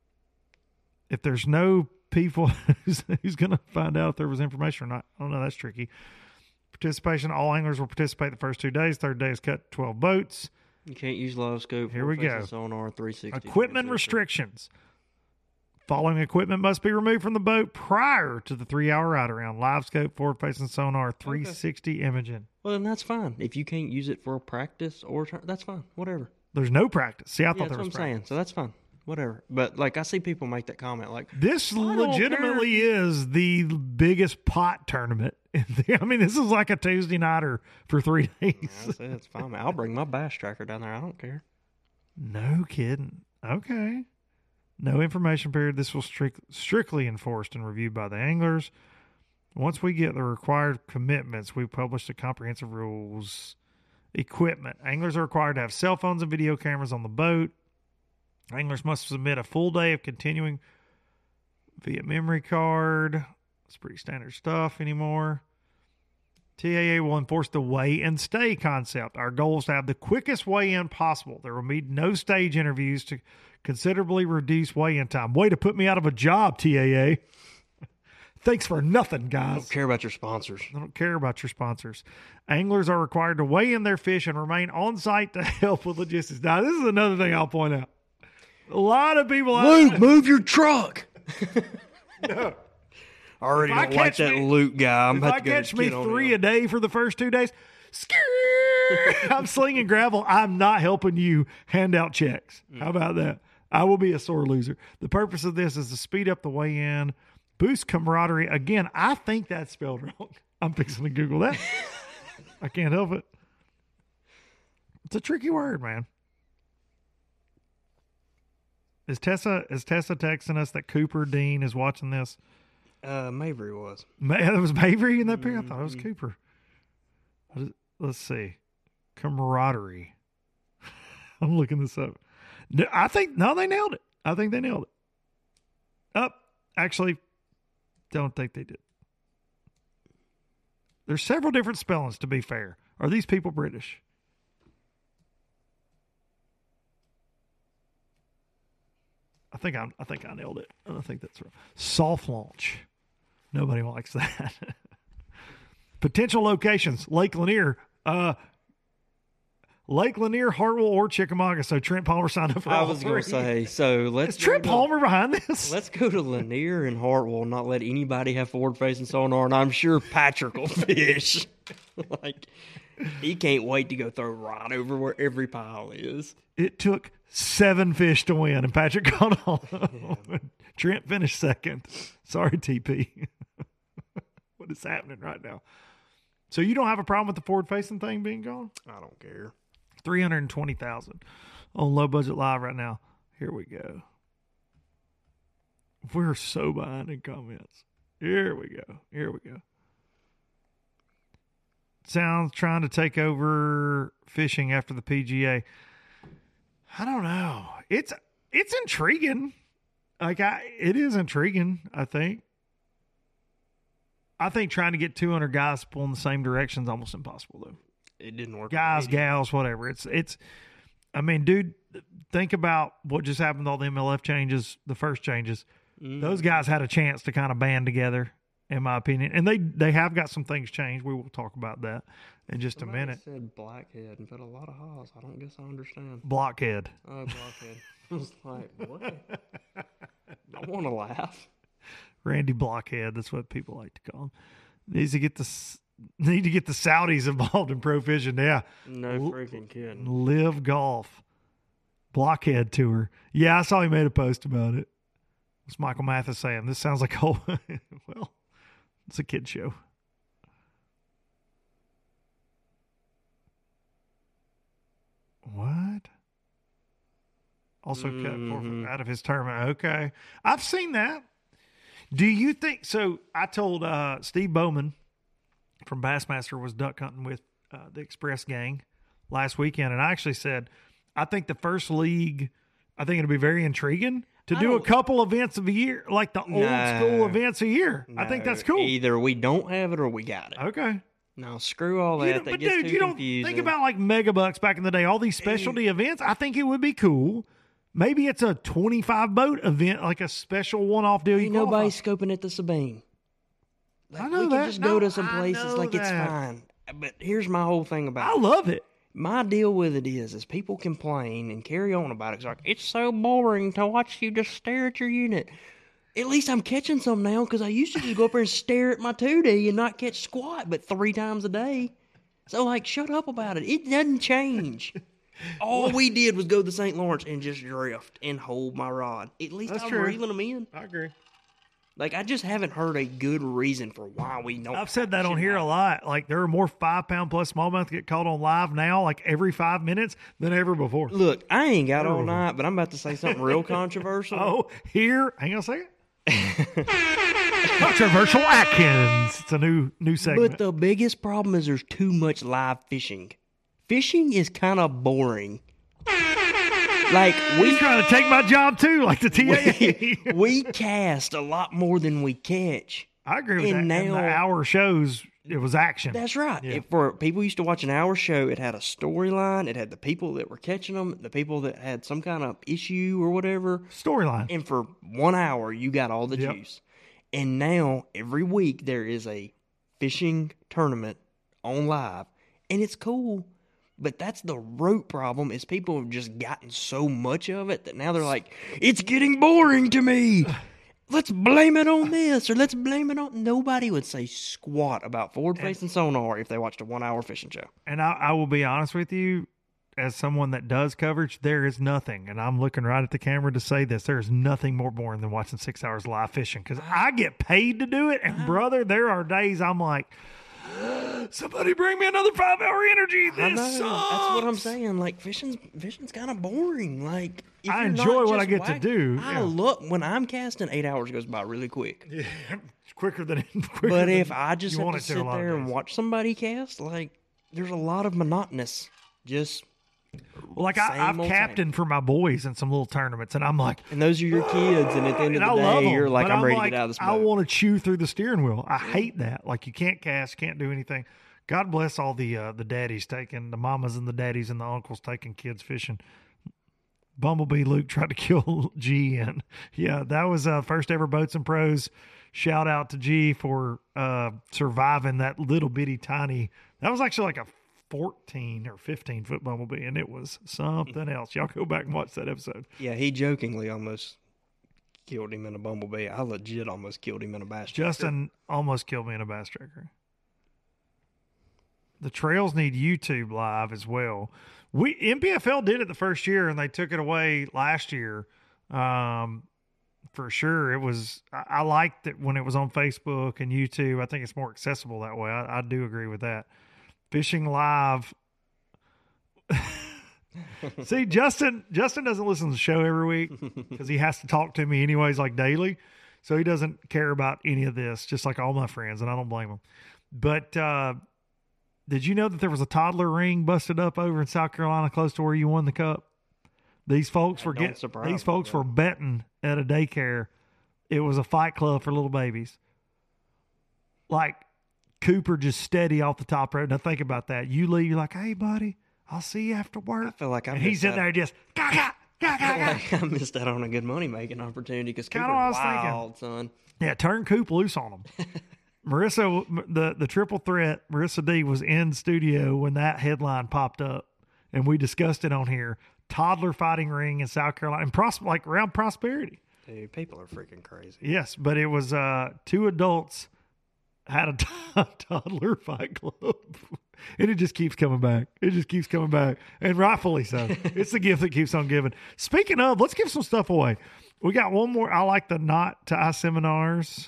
Speaker 2: If there's no people, who's, who's going to find out if there was information or not? I don't know. That's tricky. Participation. All anglers will participate the first two days. Third day is cut to twelve boats.
Speaker 3: You can't use live scope.
Speaker 2: Here we
Speaker 3: forward-facing
Speaker 2: go.
Speaker 3: Sonar three sixty.
Speaker 2: Equipment restrictions. Following equipment must be removed from the boat prior to the three-hour ride around. Live scope, forward-facing sonar, three sixty imaging.
Speaker 3: Well, then that's fine. If you can't use it for a practice or tur- that's fine. Whatever.
Speaker 2: There's no practice. See, I
Speaker 3: Yeah,
Speaker 2: thought
Speaker 3: that's
Speaker 2: there
Speaker 3: what
Speaker 2: was
Speaker 3: I'm
Speaker 2: practice.
Speaker 3: saying. So that's fine. Whatever. But like I see people make that comment like
Speaker 2: This
Speaker 3: don't
Speaker 2: legitimately is the biggest pot tournament. I mean, this is like a Tuesday nighter for three days.
Speaker 3: that's it, it's fine. Man. I'll bring my bass tracker down there. I don't care.
Speaker 2: No kidding. Okay. No information period. This will strict, strictly enforced and reviewed by the anglers. Once we get the required commitments, we publish the comprehensive rules. Equipment. Anglers are required to have cell phones and video cameras on the boat. Anglers must submit a full day of continuing via memory card. It's pretty standard stuff anymore. T A A will enforce the weigh and stay concept. Our goal is to have the quickest weigh-in possible. There will be no stage interviews to considerably reduce weigh-in time. Way to put me out of a job, T A A. Thanks for nothing,
Speaker 3: I
Speaker 2: guys.
Speaker 3: don't care about your sponsors.
Speaker 2: I don't care about your sponsors. Anglers are required to weigh in their fish and remain on site to help with logistics. Now, this is another thing I'll point out. A lot of people...
Speaker 3: Luke, move your truck.
Speaker 2: No.
Speaker 3: I already
Speaker 2: If I
Speaker 3: don't like
Speaker 2: catch
Speaker 3: that
Speaker 2: me-
Speaker 3: Luke guy. I'm
Speaker 2: If
Speaker 3: about
Speaker 2: I
Speaker 3: to go
Speaker 2: catch me
Speaker 3: get on
Speaker 2: three
Speaker 3: him.
Speaker 2: a day for the first two days, skrrr, I'm slinging gravel. I'm not helping you hand out checks. How about that? I will be a sore loser. The purpose of this is to speed up the weigh-in, boost camaraderie. Again, I think that's spelled wrong. I'm fixing to Google that. I can't help it. It's a tricky word, man. Is Tessa is Tessa texting us that Cooper Dean is watching this?
Speaker 3: Uh, Maverick was.
Speaker 2: Ma- That was Maverick in that pair? I thought it was Cooper. What is- Let's see. Camaraderie. I'm looking this up. No, I think, no, they nailed it. I think they nailed it. Up. Actually, don't think they did. There's several different spellings, to be fair. Are these people British? I think I, I think I nailed it. I think that's right. Soft launch. Nobody likes that. Potential locations: Lake Lanier, uh, Lake Lanier, Hartwell, or Chickamauga. So Trent Palmer signed up for
Speaker 3: I
Speaker 2: all
Speaker 3: was going
Speaker 2: three.
Speaker 3: to say, so let's
Speaker 2: Is Trent
Speaker 3: go to-
Speaker 2: Palmer behind this?
Speaker 3: Let's go to Lanier and Hartwell, not let anybody have forward-facing sonar, and I'm sure Patrick will fish. Like, he can't wait to go throw right over where every pile is.
Speaker 2: It took seven fish to win, and Patrick caught all of them. Trent finished second. Sorry, T P. What is happening right now? So you don't have a problem with the forward-facing thing being gone?
Speaker 3: I don't care.
Speaker 2: three hundred twenty thousand on Low Budget Live right now. Here we go. We're so behind in comments. Here we go. Here we go. Sounds trying to take over fishing after the P G A. I don't know. It's it's intriguing. Like I, it is intriguing. I think. I think trying to get two hundred guys pulling the same direction is almost impossible, though.
Speaker 3: It didn't work.
Speaker 2: Guys, gals, whatever. It's it's. I mean, dude, think about what just happened with all the M L F changes, the first changes.
Speaker 3: Mm.
Speaker 2: Those guys had a chance to kind of band together in my opinion. And they they have got some things changed. We will talk about that in just
Speaker 3: Somebody
Speaker 2: a minute.
Speaker 3: said blackhead and put a lot of haws. I don't guess I understand.
Speaker 2: Blockhead.
Speaker 3: Oh, blockhead. I was like, what? I want to laugh.
Speaker 2: Randy Blockhead. That's what people like to call him. Needs to get the need to get the Saudis involved in pro fishing. Yeah,
Speaker 3: No freaking kidding.
Speaker 2: Live Golf Blockhead Tour. Yeah, I saw he made a post about it. What's Michael Mathis saying? This sounds like oh well, it's a kid show. What? Also cut
Speaker 3: Mm-hmm.
Speaker 2: out of his tournament. Okay, I've seen that. Do you think so? I told uh, Steve Bowman from Bassmaster was duck hunting with uh, the Express gang last weekend, and I actually said I think the first league, I think it'll be very intriguing to
Speaker 3: I
Speaker 2: do a
Speaker 3: don't-
Speaker 2: couple events of a year, like the old
Speaker 3: No.
Speaker 2: school events a year. I think
Speaker 3: No,
Speaker 2: that's cool.
Speaker 3: Either we don't have it or we got it.
Speaker 2: Okay.
Speaker 3: Now, screw all that.
Speaker 2: You don't-
Speaker 3: that
Speaker 2: but
Speaker 3: gets
Speaker 2: dude,
Speaker 3: too
Speaker 2: you don't
Speaker 3: confusing.
Speaker 2: think about like megabucks back in the day, all these specialty events. I think it would be cool. Maybe it's a twenty-five boat event, like a special one-off deal. You
Speaker 3: Ain't
Speaker 2: qualify.
Speaker 3: nobody scoping at the Sabine. Like,
Speaker 2: I know
Speaker 3: we
Speaker 2: that.
Speaker 3: can just
Speaker 2: No,
Speaker 3: go to some
Speaker 2: I
Speaker 3: places
Speaker 2: know
Speaker 3: like it's
Speaker 2: that.
Speaker 3: fine. But here's my whole thing about
Speaker 2: I
Speaker 3: it.
Speaker 2: love it.
Speaker 3: My deal with it is, is people complain and carry on about it. It's like, it's so boring to watch you just stare at your unit. At least I'm catching some now, because I used to just go up there and stare at my two D and not catch squat, but three times a day. So, like, shut up about it. It doesn't change. All we did was go to Saint Lawrence and just drift and hold my rod. At least
Speaker 2: That's
Speaker 3: I'm
Speaker 2: true.
Speaker 3: reeling them in.
Speaker 2: I agree.
Speaker 3: Like, I just haven't heard a good reason for why we know.
Speaker 2: I've said that on here a lot. Like, there are more five pound plus smallmouth get caught on live now, like every five minutes, than ever before.
Speaker 3: Look, I ain't got all
Speaker 2: Oh.
Speaker 3: night, but I'm about to say something real controversial.
Speaker 2: Oh, here, hang on a second. Controversial Atkins. It's a new new segment.
Speaker 3: But the biggest problem is there's too much live fishing. Fishing is kind of boring. Like,
Speaker 2: we
Speaker 3: we
Speaker 2: trying to take my job too, like the T A.
Speaker 3: we cast a lot more than we catch.
Speaker 2: I agree with
Speaker 3: And
Speaker 2: that. And the
Speaker 3: now-
Speaker 2: hour shows, it was action.
Speaker 3: That's right.
Speaker 2: Yeah.
Speaker 3: If for people used to watch an hour show, it had a storyline. It had the people that were catching them, the people that had some kind of issue or whatever.
Speaker 2: Storyline.
Speaker 3: And for one hour, you got all the
Speaker 2: Yep.
Speaker 3: juice. And now, every week, there is a fishing tournament on live. And it's cool. But that's the root problem, is people have just gotten so much of it that now they're like, it's getting boring to me. Let's blame it on this, or let's blame it on... Nobody would say squat about forward-facing sonar if they watched a one-hour fishing show.
Speaker 2: And I, I will be honest with you, as someone that does coverage, there is nothing, and I'm looking right at the camera to say this, there is nothing more boring than watching six hours live fishing, because I get paid to do it, and brother, there are days I'm like, somebody bring me another five hour energy. This
Speaker 3: I know.
Speaker 2: sucks.
Speaker 3: That's what I'm saying. Like, fishing's fishing's kind of boring. Like, if
Speaker 2: I
Speaker 3: you're not
Speaker 2: enjoy what
Speaker 3: just
Speaker 2: I get to
Speaker 3: whack-
Speaker 2: do,
Speaker 3: I
Speaker 2: yeah.
Speaker 3: look when I'm casting, eight hours goes by really quick.
Speaker 2: Yeah, it's quicker than quicker
Speaker 3: But
Speaker 2: than
Speaker 3: if I just
Speaker 2: you
Speaker 3: have
Speaker 2: want
Speaker 3: to
Speaker 2: it to a
Speaker 3: sit
Speaker 2: lot of
Speaker 3: there and
Speaker 2: days.
Speaker 3: watch somebody cast, like, there's a lot of monotonous. Just
Speaker 2: Well, like I,
Speaker 3: same
Speaker 2: I've
Speaker 3: old
Speaker 2: captained for my boys in some little tournaments, and I'm like,
Speaker 3: and those are your kids, and at the end of
Speaker 2: and
Speaker 3: the
Speaker 2: I love
Speaker 3: day,
Speaker 2: them,
Speaker 3: you're like,
Speaker 2: but
Speaker 3: I'm ready
Speaker 2: like,
Speaker 3: to get out of this
Speaker 2: I
Speaker 3: boat.
Speaker 2: want to chew through the steering wheel. I hate that. Like, you can't cast, can't do anything. God bless all the uh, the daddies taking the mamas and the daddies and the uncles taking kids fishing. Bumblebee Luke tried to kill G, and yeah, that was uh, first ever Boats and Pros. Shout out to G for uh, surviving that little bitty tiny. That was actually like a fourteen or fifteen foot bumblebee, and it was something else. Y'all go back and watch that episode.
Speaker 3: Yeah, he jokingly almost killed him in a bumblebee. I legit almost killed him in a bass. tracker.
Speaker 2: Justin almost killed me in a bass tracker. The trails need YouTube live as well. We N P F L did it the first year, and they took it away last year. Um, for sure, it was. I, I liked it when it was on Facebook and YouTube. I think it's more accessible that way. I, I do agree with that. Fishing live. See, Justin. Justin doesn't listen to the show every week because he has to talk to me anyways, like daily. So he doesn't care about any of this, just like all my friends, and I don't blame him. But uh, did you know that there was a toddler ring busted up over in South Carolina close to where you won the cup? These folks
Speaker 3: That
Speaker 2: were
Speaker 3: don't
Speaker 2: getting
Speaker 3: surprise
Speaker 2: these
Speaker 3: me,
Speaker 2: folks
Speaker 3: bro.
Speaker 2: were betting at a daycare. It was a fight club for little babies. Like Cooper just steady off the top rope. Now think about that. You leave, you're like, hey buddy, I'll see you after work.
Speaker 3: I feel like I
Speaker 2: and
Speaker 3: missed
Speaker 2: he's in
Speaker 3: out.
Speaker 2: there just gah, gah, gah, gah, gah.
Speaker 3: Like, I missed out on a good money making opportunity because
Speaker 2: Kinda
Speaker 3: Cooper's
Speaker 2: what I was thinking.
Speaker 3: wild, son.
Speaker 2: Yeah, turn Coop loose on them. Marissa, the, the triple threat, Marissa D was in studio when that headline popped up, and we discussed it on here. Toddler fighting ring in South Carolina, and pros- like around Prosperity.
Speaker 3: Dude, people are freaking crazy.
Speaker 2: Yes, but it was uh, two adults had a t- toddler fight club, and it just keeps coming back. It just keeps coming back, and rightfully so. It's the gift that keeps on giving. Speaking of, let's give some stuff away. We got one more. I like the Not to Eye seminars.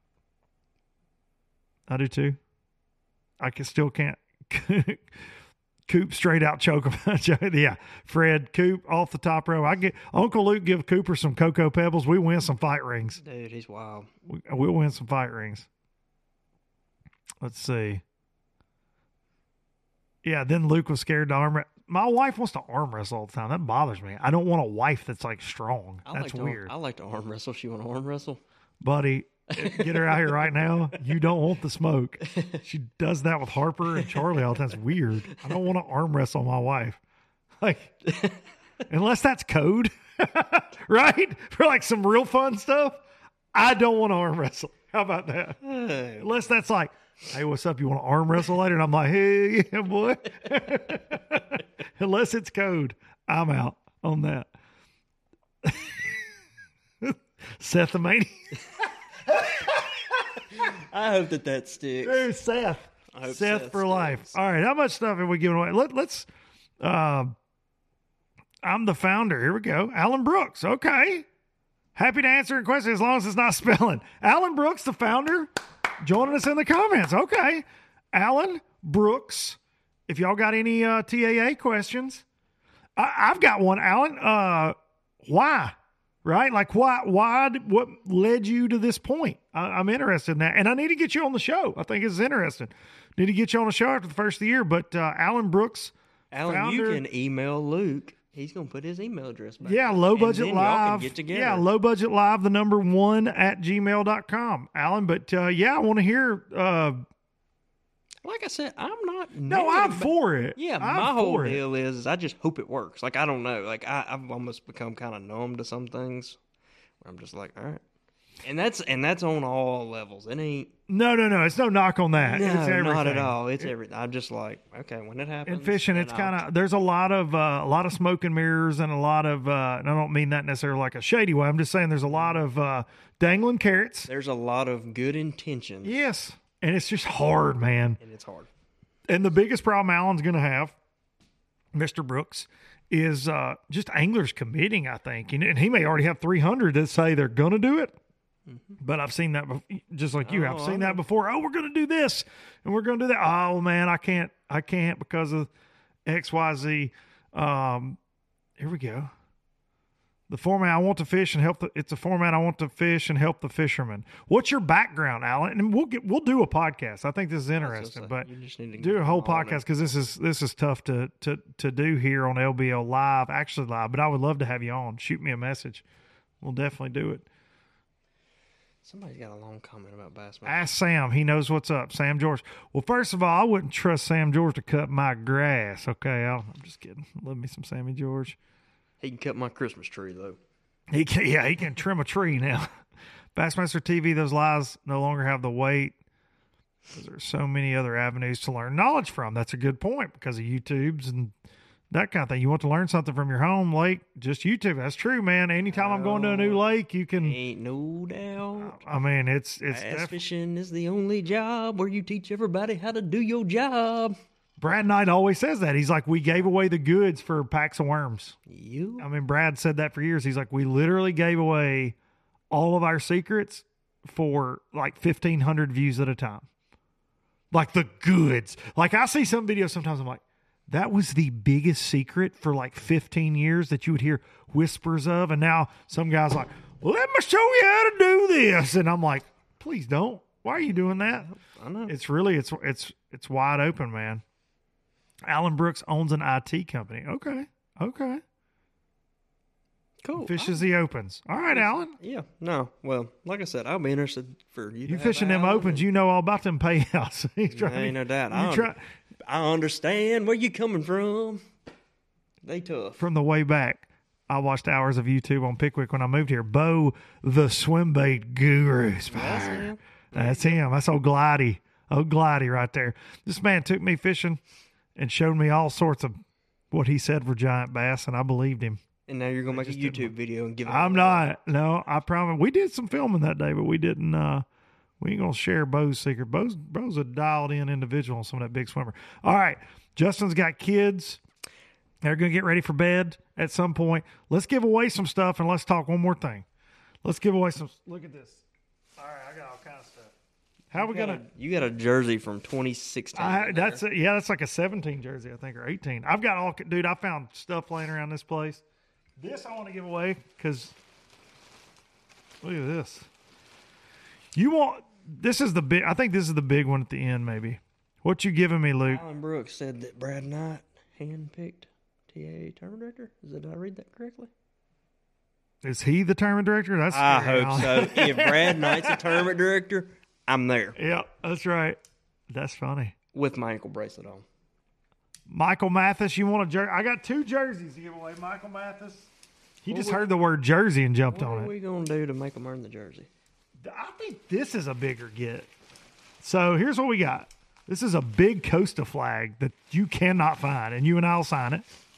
Speaker 2: I do too. I can still can't. Coop straight out choke him. Yeah, Fred Coop off the top row. I get Uncle Luke give Cooper some Cocoa Pebbles. We win some fight rings.
Speaker 3: Dude, he's wild.
Speaker 2: We, we'll win some fight rings. Let's see. Yeah, then Luke was scared to arm wrestle. My wife wants to arm wrestle all the time. That bothers me. I don't want a wife that's like strong.
Speaker 3: I
Speaker 2: That's
Speaker 3: like
Speaker 2: weird.
Speaker 3: To, I like to arm wrestle. She want to arm wrestle?
Speaker 2: Buddy, get her out here right now. You don't want the smoke. She does that with Harper and Charlie all the time. It's weird. I don't want to arm wrestle my wife. Like, unless that's code, right? For like some real fun stuff, I don't want to arm wrestle. How about that?
Speaker 3: Hey.
Speaker 2: Unless that's like, hey, what's up? You want to arm wrestle later? And I'm like, hey, yeah, boy. Unless it's code, I'm out on that. Seth the Maniac.
Speaker 3: I hope that that sticks.
Speaker 2: Dude, Seth.
Speaker 3: I hope
Speaker 2: Seth,
Speaker 3: Seth
Speaker 2: for
Speaker 3: sticks.
Speaker 2: life. All right, how much stuff have we given away? Let, let's. Uh, I'm the founder. Here we go. Alan Brooks. Okay. Happy to answer a question as long as it's not spelling. Alan Brooks, the founder, joining us in the comments. Okay. Alan Brooks. If y'all got any uh, T A A questions, I, I've got one. Alan, uh, why? Right? Like, why? Why? What led you to this point? I, I'm interested in that, and I need to get you on the show. I think it's interesting. Need to get you on the show after the first of the year. But uh, Alan Brooks,
Speaker 3: Alan,
Speaker 2: founder,
Speaker 3: you can email Luke. He's going to put his email address back.
Speaker 2: yeah, low budget
Speaker 3: and then y'all can
Speaker 2: live.
Speaker 3: get together.
Speaker 2: Yeah, low budget live. The number one at gmail dot com, Alan. But uh, yeah, I want to hear. Uh,
Speaker 3: Like I said, I'm not.
Speaker 2: no, I'm
Speaker 3: negative.
Speaker 2: for it.
Speaker 3: Yeah,
Speaker 2: I'm
Speaker 3: my whole
Speaker 2: for it.
Speaker 3: deal is, is I just hope it works. Like, I don't know. Like, I, I've almost become kind of numb to some things. Where I'm just like, all right. And that's and that's on all levels. It ain't.
Speaker 2: No, no, no. It's no knock on that.
Speaker 3: No,
Speaker 2: it's everything.
Speaker 3: not at all. It's everything. I'm just like, okay, when it happens.
Speaker 2: And fishing,
Speaker 3: then
Speaker 2: it's
Speaker 3: I'll-
Speaker 2: kind of, there's a lot of uh, a lot of smoke and mirrors and a lot of, uh, and I don't mean that necessarily like a shady way. I'm just saying there's a lot of uh, dangling carrots.
Speaker 3: There's a lot of good intentions.
Speaker 2: Yes. And it's just hard, man.
Speaker 3: And it's hard.
Speaker 2: And the biggest problem Alan's going to have, Mister Brooks, is uh, just anglers committing, I think. And, and he may already have three hundred that say they're going to do it. Mm-hmm. But I've seen that, bef- just like you,
Speaker 3: Oh,
Speaker 2: I've seen
Speaker 3: I
Speaker 2: that before. Oh, we're going to do this and we're going to do that. Oh, man, I can't, I can't because of X, Y, Z. Um, here we go. The format I want to fish and help the, it's a format I want to fish and help the fishermen. What's your background, Alan? And we'll get, we'll do a podcast. I think this is interesting,
Speaker 3: say,
Speaker 2: but
Speaker 3: you just need to
Speaker 2: do
Speaker 3: get
Speaker 2: a whole
Speaker 3: them on
Speaker 2: podcast
Speaker 3: it.
Speaker 2: because this is, this is tough to, to, to do here on L B L live, actually live, but I would love to have you on. Shoot me a message. We'll definitely do it.
Speaker 3: Somebody's got a long comment about Bassmaster.
Speaker 2: Ask Sam. He knows what's up. Sam George. Well, first of all, I wouldn't trust Sam George to cut my grass. Okay, I'll, I'm just kidding. Love me some Sammy George.
Speaker 3: He can cut my Christmas tree, though.
Speaker 2: He can, yeah, he can trim a tree now. Bassmaster T V, those lies no longer have the weight because there's so many other avenues to learn knowledge from. That's a good point because of YouTubes and that kind of thing. You want to learn something from your home lake, just YouTube. That's true, man. Anytime I'm going to a new lake, you can.
Speaker 3: Ain't no doubt.
Speaker 2: I mean, it's it's
Speaker 3: Bass
Speaker 2: def-
Speaker 3: fishing is the only job where you teach everybody how to do your job.
Speaker 2: Brad Knight always says that. He's like, we gave away the goods for packs of worms.
Speaker 3: You.
Speaker 2: I mean, Brad said that for years. He's like, we literally gave away all of our secrets for like fifteen hundred views at a time. Like the goods. Like I see some videos sometimes, I'm like, that was the biggest secret for like fifteen years that you would hear whispers of. And now some guy's like, let me show you how to do this. And I'm like, please don't. Why are you doing that?
Speaker 3: I know.
Speaker 2: It's really, it's, it's, it's wide open, man. Alan Brooks owns an I T company. Okay. Okay.
Speaker 3: Cool.
Speaker 2: Fishes the opens. All right, Alan.
Speaker 3: Yeah. No. Well, like I said, I'll be interested for you.
Speaker 2: You fishing them opens, you know all about them payouts. He's trying
Speaker 3: Ain't no doubt.
Speaker 2: You
Speaker 3: I,
Speaker 2: try,
Speaker 3: un- I understand where you coming from. They tough.
Speaker 2: from the way back, I watched hours of YouTube on Pickwick when I moved here. Bo, the swim bait guru.
Speaker 3: That's him.
Speaker 2: That's him. That's old Glidey. Old Glidey right there. This man took me fishing and showed me all sorts of what he said were giant bass, and I believed him.
Speaker 3: And now you're going to make a
Speaker 2: just
Speaker 3: YouTube
Speaker 2: didn't-
Speaker 3: video and give it
Speaker 2: I'm
Speaker 3: away.
Speaker 2: not. No, I promise. We did some filming that day, but we didn't. Uh, we ain't gonna share Bo's secret. Bo's Bo's a dialed in individual on some of that big swimmer. All right, Justin's got kids. They're gonna get ready for bed at some point. Let's give away some stuff and let's talk one more thing. Let's give away some. Look at this. All right, I got all kinds of stuff. How we
Speaker 3: You got
Speaker 2: gonna?
Speaker 3: a- You got a jersey from twenty sixteen.
Speaker 2: I,
Speaker 3: in there.
Speaker 2: that's a, yeah, that's like a seventeen jersey, I think, or eighteen. I've got all, dude. I found stuff laying around this place. This I want to give away because look at this. You want this is the big. I think this is the big one at the end. Maybe what you giving me, Luke?
Speaker 3: Alan Brooks said that Brad Knight handpicked T A tournament director. Is that, did I read that correctly?
Speaker 2: Is he the tournament director? That's
Speaker 3: I
Speaker 2: scary,
Speaker 3: hope
Speaker 2: Alan.
Speaker 3: so. If Brad Knight's a tournament director, I'm there
Speaker 2: Yeah, that's right. That's funny.
Speaker 3: with my ankle bracelet on.
Speaker 2: Michael Mathis, you want a jersey? I got two jerseys to give away. Michael Mathis. He just heard the word jersey and jumped
Speaker 3: What
Speaker 2: on
Speaker 3: are
Speaker 2: it.
Speaker 3: we going to do to make him earn the jersey?
Speaker 2: I think this is a bigger get. So here's what we got. This is a big Costa flag that you cannot find, and you and I'll sign it.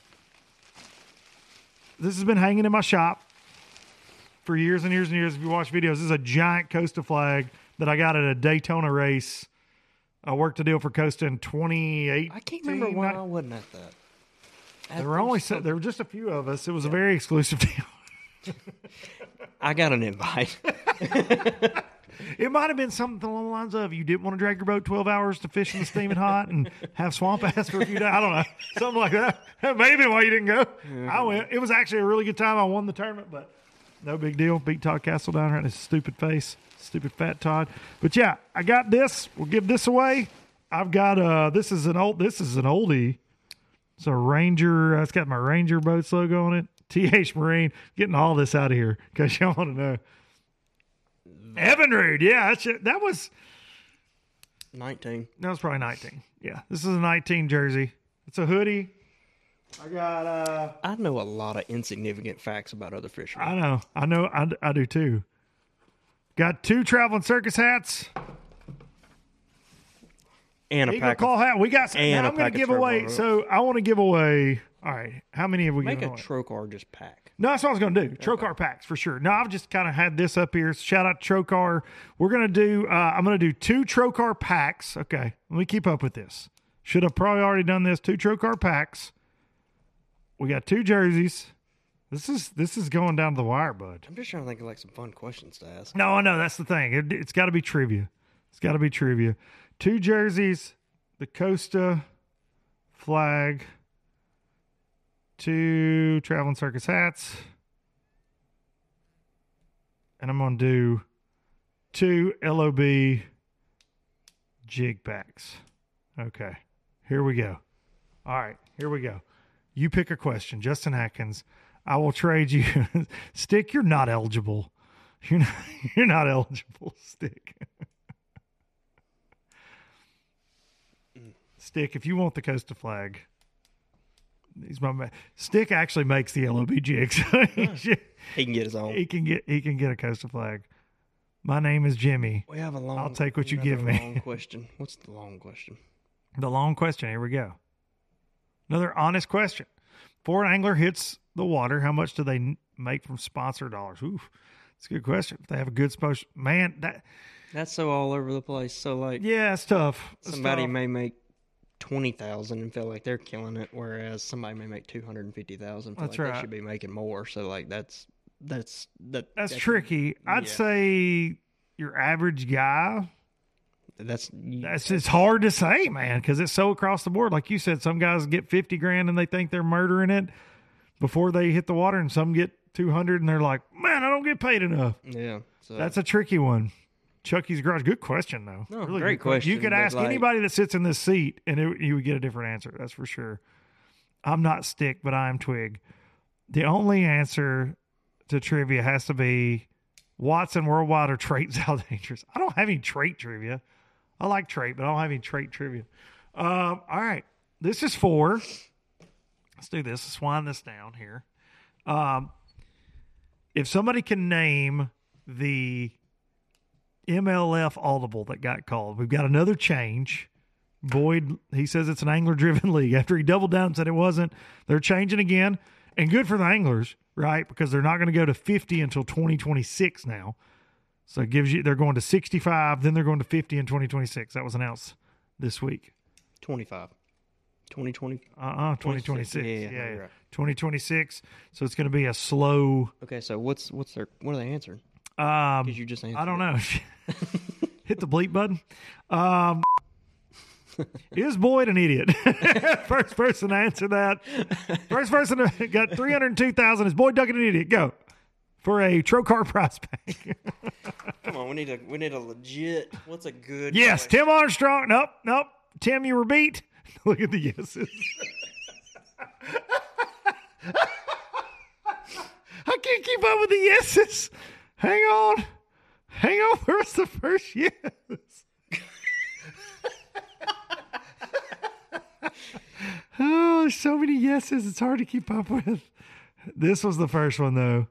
Speaker 2: This has been hanging in my shop for years and years and years. If you watch videos, this is a giant Costa flag that I got at a Daytona race. I worked a deal for Costa in twenty eighteen.
Speaker 3: I can't remember why I wasn't at that.
Speaker 2: There were only se- there were just a few of us. It was a very exclusive deal.
Speaker 3: I got an invite.
Speaker 2: It might have been something along the lines of you didn't want to drag your boat twelve hours to fish in the steaming hot and have swamp ass for a few days. I don't know. Something like that. That may have been why you didn't go. I went. It was actually a really good time. I won the tournament, but no big deal. Beat Todd Castle down here in his stupid face. Stupid fat Todd. But yeah, I got this. We'll give this away. I've got uh this is an old this is an oldie. It's a Ranger. Uh, it's got my Ranger boats logo on it. T H Marine. Getting all this out of here because y'all want to know. Evan Rude, yeah, that's it. That was
Speaker 3: nineteen.
Speaker 2: that was probably nineteen. Yeah, this is a nineteen jersey. It's a hoodie. I got. uh
Speaker 3: I know a lot of insignificant facts about other fishermen.
Speaker 2: I know, I know, I, I do too. Got two traveling circus hats.
Speaker 3: and a
Speaker 2: Eagle
Speaker 3: pack
Speaker 2: Claw
Speaker 3: of,
Speaker 2: hat. We got. Some,
Speaker 3: and
Speaker 2: now
Speaker 3: a
Speaker 2: I'm going
Speaker 3: pack
Speaker 2: to
Speaker 3: of
Speaker 2: give away.
Speaker 3: Turbo.
Speaker 2: So I want to give away. All right, how many have we
Speaker 3: make a
Speaker 2: given away?
Speaker 3: Trocar just pack.
Speaker 2: No, that's what I was going to do. Trocar packs for sure. No, I've just kind of had this up here. Shout out to Trocar. We're going to do, uh, I'm going to do two Trocar packs. Okay. Let me keep up with this. Should have probably already done this. Two Trocar packs. We got two jerseys. This is, this is going down to the wire, bud.
Speaker 3: I'm just trying to think of like some fun questions to ask.
Speaker 2: No, I know. That's the thing. It, it's got to be trivia. It's got to be trivia. Two jerseys, the Costa flag, two traveling circus hats, and I'm going to do two L O B jig packs. Okay, here we go. All right, here we go. You pick a question. Justin Atkins, I will trade you. Stick, you're not eligible. You're not, you're not eligible, Stick. Stick, if you want the Costa flag, he's my man. Stick actually makes the L O B jigs.
Speaker 3: He can get his own.
Speaker 2: he can get he can get a Costa flag. My name is Jimmy.
Speaker 3: We have a long.
Speaker 2: I'll take what you
Speaker 3: another
Speaker 2: give me.
Speaker 3: Long question. What's the long question?
Speaker 2: The long question. Here we go. Another honest question. Before an angler hits the water, how much do they n- make from sponsor dollars? Oof, it's a good question. If they have a good sponsor, man, that
Speaker 3: That's so all over the place. So like,
Speaker 2: yeah, it's tough. It's
Speaker 3: somebody
Speaker 2: tough.
Speaker 3: may make twenty thousand and feel like they're killing it, whereas somebody may make two hundred and fifty thousand.
Speaker 2: That's
Speaker 3: like
Speaker 2: right.
Speaker 3: They should be making more. So like, that's that's that.
Speaker 2: That's tricky. I'd
Speaker 3: yeah.
Speaker 2: say your average guy.
Speaker 3: That's
Speaker 2: That's it's hard to say, man, because it's so across the board. Like you said, some guys get fifty grand and they think they're murdering it before they hit the water, and some get two hundred and they're like, man, I don't get paid enough.
Speaker 3: yeah. So
Speaker 2: That's a tricky one. Chucky's Garage. Good question, though.
Speaker 3: No,
Speaker 2: Really
Speaker 3: great
Speaker 2: good question. You
Speaker 3: question,
Speaker 2: could
Speaker 3: but
Speaker 2: ask
Speaker 3: like-
Speaker 2: anybody that sits in this seat, and it, you would get a different answer. That's for sure. I'm not Stick, but I am Twig. The only answer to trivia has to be Watson Worldwide or Trait How Dangerous. I don't have any trait trivia. I like trait, but I don't have any trait trivia. Um, all right. This is for, let's do this. Let's wind this down here. Um, if somebody can name the M L F Audible that got called. We've got another change. Boyd, he says it's an angler-driven league. After he doubled down and said it wasn't, they're changing again. And good for the anglers, right? Because they're not going to go to fifty until twenty twenty-six now. So it gives you, they're going to sixty-five, then they're going to fifty in twenty twenty-six. That was announced this week.
Speaker 3: twenty-five. twenty twenty.
Speaker 2: Uh-uh, twenty twenty-six.
Speaker 3: Yeah,
Speaker 2: Yeah,
Speaker 3: yeah,
Speaker 2: yeah.
Speaker 3: right.
Speaker 2: twenty twenty-six. So it's going to be a slow.
Speaker 3: Okay, so what's what's their what are they answering?
Speaker 2: Um,
Speaker 3: Because you just answered.
Speaker 2: I don't
Speaker 3: it.
Speaker 2: know. Hit the bleep button. Um, is Boyd an idiot? First person to answer that. First person to got three hundred two thousand. Is Boyd Duckett an idiot? Go for a Trocar prize pack.
Speaker 3: Come on, we need a we need a legit. What's a good?
Speaker 2: Yes,
Speaker 3: question?
Speaker 2: Tim Armstrong. Nope, nope. Tim, you were beat. Look at the yeses. I can't keep up with the yeses. Hang on. Hang on. Where's the first yes? Oh, there's so many yeses. It's hard to keep up with. This was the first one, though.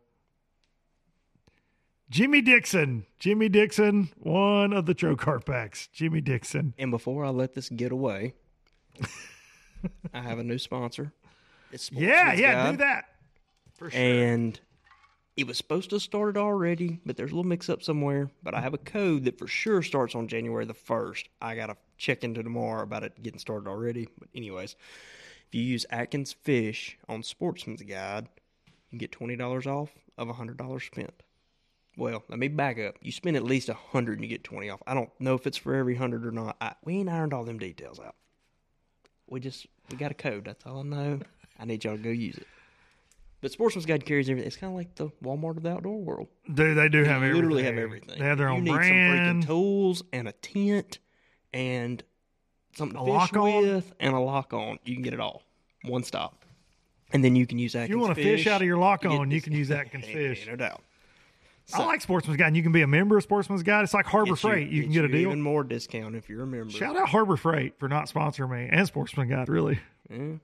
Speaker 2: Jimmy Dixon. Jimmy Dixon, one of the Trocar packs. Jimmy Dixon.
Speaker 3: And before I let this get away, I have a new sponsor. It's
Speaker 2: Yeah,
Speaker 3: Sportsman's
Speaker 2: yeah,
Speaker 3: Guide.
Speaker 2: do that. For sure.
Speaker 3: And it was supposed to have started already, but there's a little mix up somewhere. But I have a code that for sure starts on January the first. I got to check into tomorrow about it getting started already. But, anyways, if you use Atkins Fish on Sportsman's Guide, you can get twenty dollars off of one hundred dollars spent. Well, let me back up. You spend at least one hundred dollars and you get twenty off. I don't know if it's for every one hundred or not. I, we ain't ironed all them details out. We just, we got a code. That's all I know. I need y'all to go use it. But Sportsman's Guide carries everything. It's kind of like the Walmart of the outdoor world.
Speaker 2: Dude, they do have
Speaker 3: They
Speaker 2: everything.
Speaker 3: literally have everything.
Speaker 2: They have their
Speaker 3: you
Speaker 2: own
Speaker 3: need
Speaker 2: brand.
Speaker 3: some freaking tools and a tent and something to
Speaker 2: A
Speaker 3: fish
Speaker 2: lock-on?
Speaker 3: with and a lock on. You can get it all. One stop. And then you can use Atkins
Speaker 2: You want to
Speaker 3: Fish
Speaker 2: fish out of your lock
Speaker 3: to get
Speaker 2: on, you
Speaker 3: this-
Speaker 2: can use Atkins
Speaker 3: Ain't-
Speaker 2: Fish.
Speaker 3: ain't No doubt.
Speaker 2: I like Sportsman's Guide. And you can be a member of Sportsman's Guide. It's like Harbor
Speaker 3: Gets you-
Speaker 2: Freight. You, can
Speaker 3: gets
Speaker 2: get a
Speaker 3: you
Speaker 2: deal.
Speaker 3: Even more discount if you're a member.
Speaker 2: Shout out Harbor Freight for not sponsoring me and Sportsman's Guide, really.
Speaker 3: Yeah.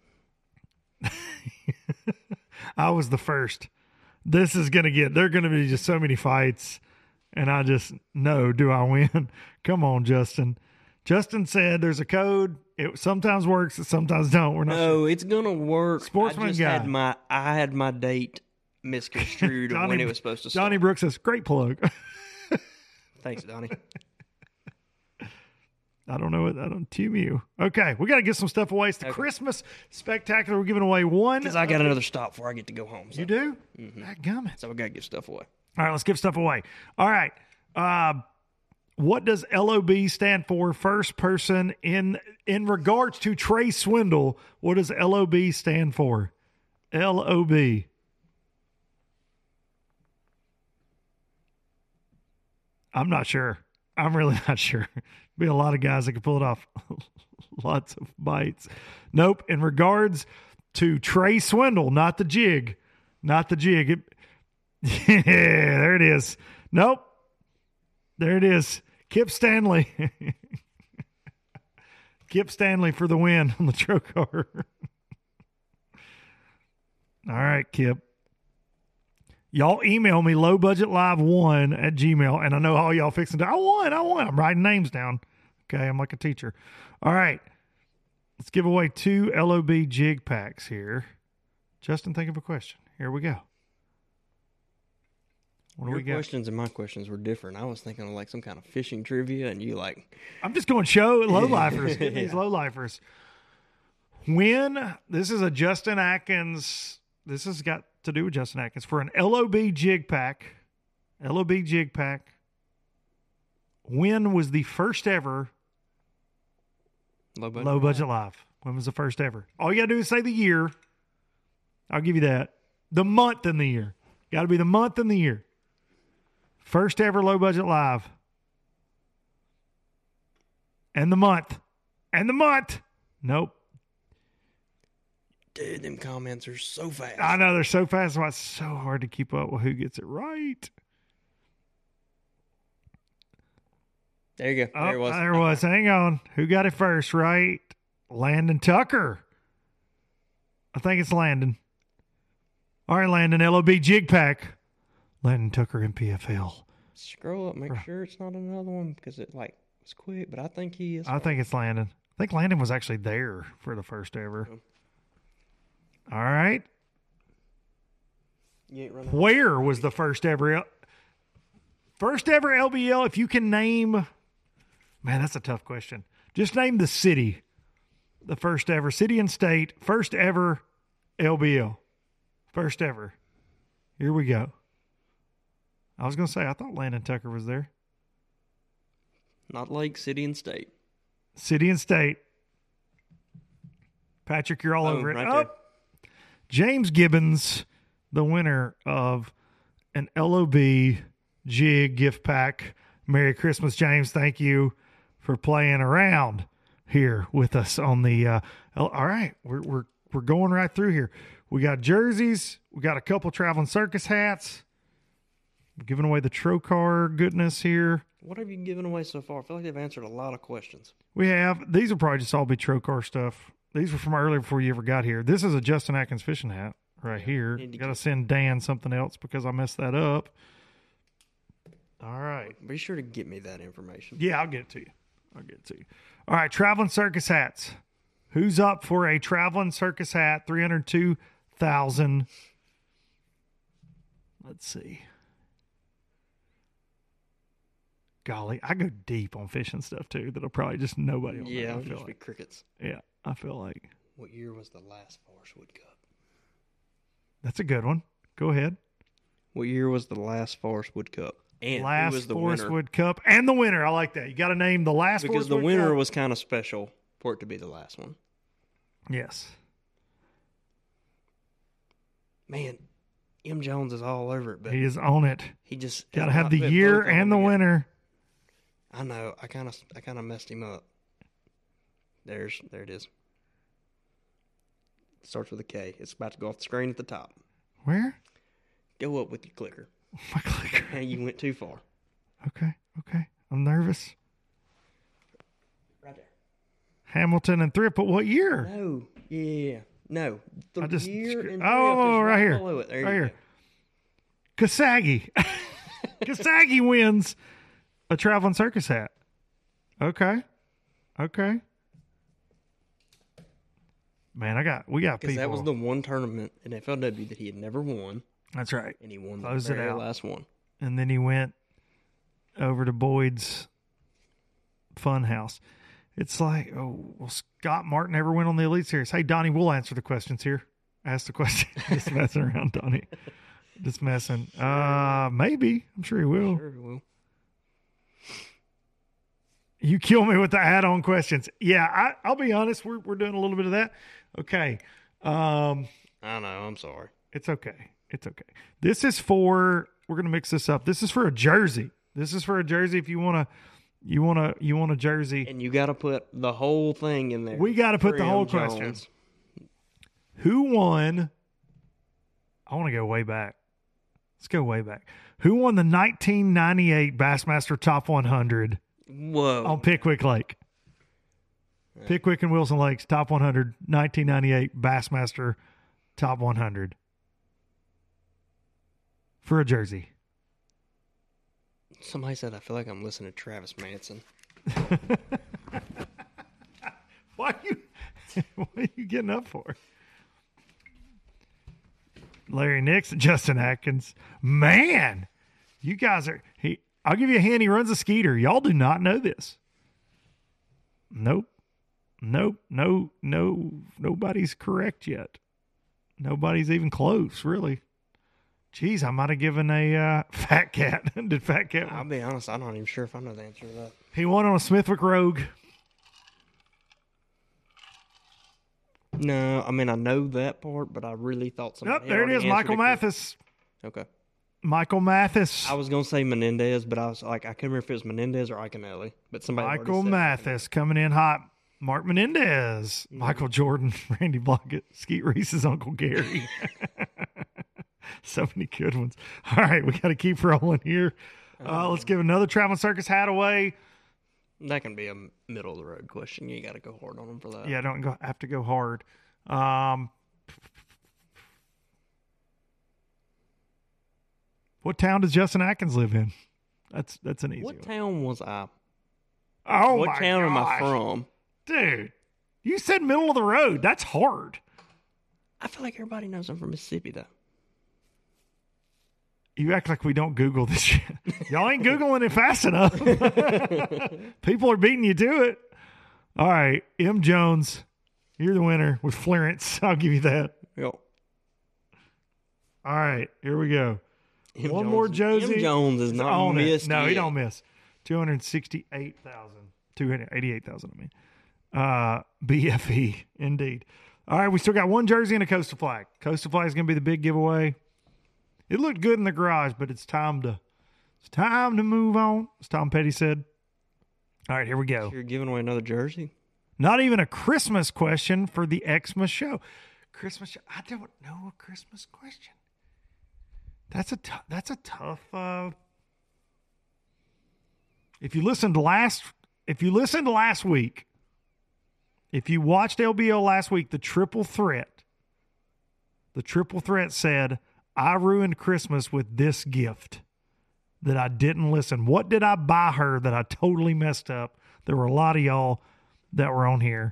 Speaker 2: I was the first. This is going to get, there are going to be just so many fights. And I just know, do I win? Come on, Justin. Justin said there's a code. It sometimes works, it sometimes don't. We're not sure.
Speaker 3: No, it's gonna work.
Speaker 2: Sportsman
Speaker 3: I just
Speaker 2: Guide.
Speaker 3: had my I had my date misconstrued of when it was supposed to start.
Speaker 2: Donnie Brooks says, great plug.
Speaker 3: Thanks, Donnie.
Speaker 2: I don't know what I don't T M U. Okay, we got to get some stuff away. It's the
Speaker 3: Okay.
Speaker 2: Christmas spectacular. We're giving away one.
Speaker 3: Because I got another stop before I get to go home. So,
Speaker 2: You do?
Speaker 3: Mm-hmm.
Speaker 2: Dadgummit.
Speaker 3: so I gotta give stuff away.
Speaker 2: All right, let's give stuff away. All right. Uh, what does L O B stand for? First person in in regards to Trey Swindle. What does L O B stand for? L O B. I'm not sure. I'm really not sure. Be a lot of guys that could pull it off. Lots of bites. Nope. In regards to Trey Swindle, not the jig, not the jig. It, yeah, there it is. Nope. There it is. Kip Stanley. Kip Stanley for the win on the Trocar. All right, Kip. Y'all email me low budget live one at Gmail, and I know all y'all fixing to. I won. I won. I'm writing names down. Okay, I'm like a teacher. All right. Let's give away two L O B jig packs here. Justin, think of a question. Here we go. What do
Speaker 3: Your
Speaker 2: we got?
Speaker 3: questions and my questions were different. I was thinking of like some kind of fishing trivia, and you like
Speaker 2: I'm just going show low lifers. Give me these low lifers. When this is a Justin Atkins, this has got to do with Justin Atkins for an L O B jig pack. L O B jig pack. When was the first ever
Speaker 3: low budget.
Speaker 2: low budget live? When was the first ever? All you got to do is say the year. I'll give you that. The month and the year. Got to be the month and the year. First ever low budget live. And the month. And the month. Nope.
Speaker 3: Dude, them comments are so fast.
Speaker 2: I know they're so fast. Why it's so hard to keep up with who gets it right.
Speaker 3: There you go.
Speaker 2: Oh,
Speaker 3: there it was.
Speaker 2: There it was. Hang on. Who got it first, right? Landon Tucker. I think it's Landon. All right, Landon, L O B jig pack. Landon Tucker, M P F L.
Speaker 3: Scroll up, make sure it's not another one because it like was quick. But I think he is.
Speaker 2: I think it's Landon. I think Landon was actually there for the first ever. All right.
Speaker 3: You ain't running.
Speaker 2: Where was the first ever L- first ever L B L? If you can name, man, that's a tough question. Just name the city, the first ever city and state, first ever L B L, first ever. Here we go. I was gonna say I thought Landon Tucker was there.
Speaker 3: Not Lake, city, and state.
Speaker 2: City and state. Patrick, you're all
Speaker 3: Oh,
Speaker 2: over it.
Speaker 3: right
Speaker 2: Oh,
Speaker 3: there.
Speaker 2: James Gibbons, the winner of an L O B jig gift pack. Merry Christmas, James. Thank you for playing around here with us on the uh L- all right, we're we're we're going right through here. We got jerseys, we got a couple traveling circus hats. We're giving away the Trocar goodness here.
Speaker 3: What have you given away so far? I feel like they've answered a lot of questions.
Speaker 2: We have these will probably just all be Trocar stuff. These were from earlier before you ever got here. This is a Justin Atkins fishing hat right here.
Speaker 3: need to
Speaker 2: Got to
Speaker 3: get-
Speaker 2: send Dan something else because I messed that up. All right.
Speaker 3: Be sure to get me that information.
Speaker 2: Yeah, I'll get it to you. I'll get it to you. All right, traveling circus hats. Who's up for a traveling circus hat? three hundred two thousand. Let's see. Golly, I go deep on fishing stuff too. That'll probably just nobody will
Speaker 3: Yeah,
Speaker 2: know, I
Speaker 3: it'll
Speaker 2: feel
Speaker 3: just be
Speaker 2: like.
Speaker 3: crickets.
Speaker 2: Yeah, I feel like
Speaker 3: What year was the last Forest Wood Cup?
Speaker 2: that's a good one. Go ahead.
Speaker 3: What year was the last Forest Wood Cup? And
Speaker 2: Last
Speaker 3: who was the
Speaker 2: Forest
Speaker 3: winner?
Speaker 2: Wood Cup and the winner. I like that. You got to name the last
Speaker 3: Because
Speaker 2: Forest
Speaker 3: the
Speaker 2: Wood
Speaker 3: winner
Speaker 2: Cup.
Speaker 3: was kind of special for it to be the last one.
Speaker 2: Yes.
Speaker 3: Man, M. Jones is all over it, but
Speaker 2: He is on it.
Speaker 3: he just
Speaker 2: Got to
Speaker 3: has
Speaker 2: have
Speaker 3: not
Speaker 2: the
Speaker 3: put
Speaker 2: year
Speaker 3: both of them
Speaker 2: and the
Speaker 3: together.
Speaker 2: winner.
Speaker 3: I know. I kind of, I kind of messed him up. There's, there it is. It starts with a K. It's about to go off the screen at the top.
Speaker 2: Where?
Speaker 3: Go up with your clicker.
Speaker 2: My clicker.
Speaker 3: And you went too far.
Speaker 2: Okay, okay. I'm nervous.
Speaker 3: Right there.
Speaker 2: Hamilton and Thrift, but what year?
Speaker 3: No. Yeah. No. The
Speaker 2: I just
Speaker 3: year
Speaker 2: scr-
Speaker 3: and
Speaker 2: oh,
Speaker 3: Thrift is
Speaker 2: right here.
Speaker 3: below it. There
Speaker 2: Right
Speaker 3: you
Speaker 2: here. Kasagi. Kasagi wins a traveling circus hat. Okay. Okay. Man, I got we got
Speaker 3: Because
Speaker 2: people.
Speaker 3: that was the one tournament in F L W that he had never won,
Speaker 2: That's right.
Speaker 3: and he won
Speaker 2: Closed
Speaker 3: the
Speaker 2: it
Speaker 3: very
Speaker 2: out.
Speaker 3: last one.
Speaker 2: And then he went over to Boyd's Fun House. It's like, oh, well, Scott Martin ever went on the Elite Series? Hey, Donnie, we'll answer the questions here. Ask the question. Just messing around, Donnie. Just messing. Uh, maybe. I'm sure he will.
Speaker 3: Sure he will.
Speaker 2: You kill me with the add-on questions. Yeah, I, I'll be honest. We're we're doing a little bit of that. Okay. Um,
Speaker 3: I know. I'm sorry.
Speaker 2: it's okay. It's okay. This is for. We're gonna mix this up. This is for a jersey. This is for a jersey. If you wanna, you wanna, you want a jersey.
Speaker 3: And you got to put the whole thing in there.
Speaker 2: We got to put
Speaker 3: for
Speaker 2: the whole
Speaker 3: M.
Speaker 2: question.
Speaker 3: Jones.
Speaker 2: Who won? I want to go way back. Let's go way back. Who won the nineteen ninety-eight Bassmaster Top one hundred
Speaker 3: Whoa.
Speaker 2: on Pickwick Lake? Pickwick and Wilson Lakes Top one hundred, nineteen ninety-eight Bassmaster Top one hundred for a jersey.
Speaker 3: Somebody said I feel like I'm listening to Travis Manson.
Speaker 2: Why are you? What are you getting up for? Larry Nixon, Justin Atkins. Man, you guys are. He. I'll give you a hint. He runs a skeeter. Y'all do not know this. Nope. Nope. No. No. Nobody's correct yet. Nobody's even close, really. Jeez, I might have given a uh, Fat Cat. Did Fat Cat?
Speaker 3: I'll be honest, I'm not even sure if I know the answer to that.
Speaker 2: He won on a Smithwick Rogue.
Speaker 3: No, I mean I know that part, but I really thought somebody.
Speaker 2: Yep, there it
Speaker 3: already
Speaker 2: is.
Speaker 3: answered
Speaker 2: Michael
Speaker 3: it correct.
Speaker 2: Mathis.
Speaker 3: Okay.
Speaker 2: Michael Mathis.
Speaker 3: I was gonna say Menendez, but I was like, I couldn't remember if it was Menendez or Iconelli. But somebody. already
Speaker 2: Michael
Speaker 3: said
Speaker 2: Mathis coming in hot. Mark Menendez. Michael Jordan. Randy Blockett. Skeet Reese's Uncle Gary. So many good ones. All right, we got to keep rolling here. Uh, let's give another Traveling Circus hat away.
Speaker 3: That can be a middle of the road question. You got to go hard on them for that.
Speaker 2: Yeah, don't go, have to go hard. Um, what town does Justin Atkins live in? That's that's an easy
Speaker 3: What
Speaker 2: one.
Speaker 3: town was I?
Speaker 2: Oh
Speaker 3: what
Speaker 2: my
Speaker 3: town am I
Speaker 2: gosh.
Speaker 3: from?
Speaker 2: Dude, you said middle of the road. That's hard.
Speaker 3: I feel like everybody knows I'm from Mississippi, though.
Speaker 2: You act like we don't Google this shit. Y'all ain't Googling it fast enough. People are beating you to it. All right, M. Jones, you're the winner with Florence. I'll give you that.
Speaker 3: Yo,
Speaker 2: All right, here we go.
Speaker 3: M.
Speaker 2: One
Speaker 3: Jones,
Speaker 2: more Josie.
Speaker 3: M. Jones is not
Speaker 2: On it.
Speaker 3: missed
Speaker 2: No,
Speaker 3: yet.
Speaker 2: he don't miss. two hundred sixty-eight thousand. two hundred eighty-eight thousand, I mean. Uh, B F E, indeed. All right, we still got one jersey and a Coastal Flag. Coastal Flag is going to be the big giveaway. It looked good in the garage, but it's time to it's time to move on, as Tom Petty said. All right, here we go.
Speaker 3: You're giving away another jersey?
Speaker 2: Not even a Christmas question for the Xmas show. Christmas show. I don't know a Christmas question. That's a t- that's a tough. Uh, if you listened to last, if you listened to last week, if you watched L B O last week, the triple threat, the triple threat said, "I ruined Christmas with this gift that I didn't listen. What did I buy her that I totally messed up?" There were a lot of y'all that were on here.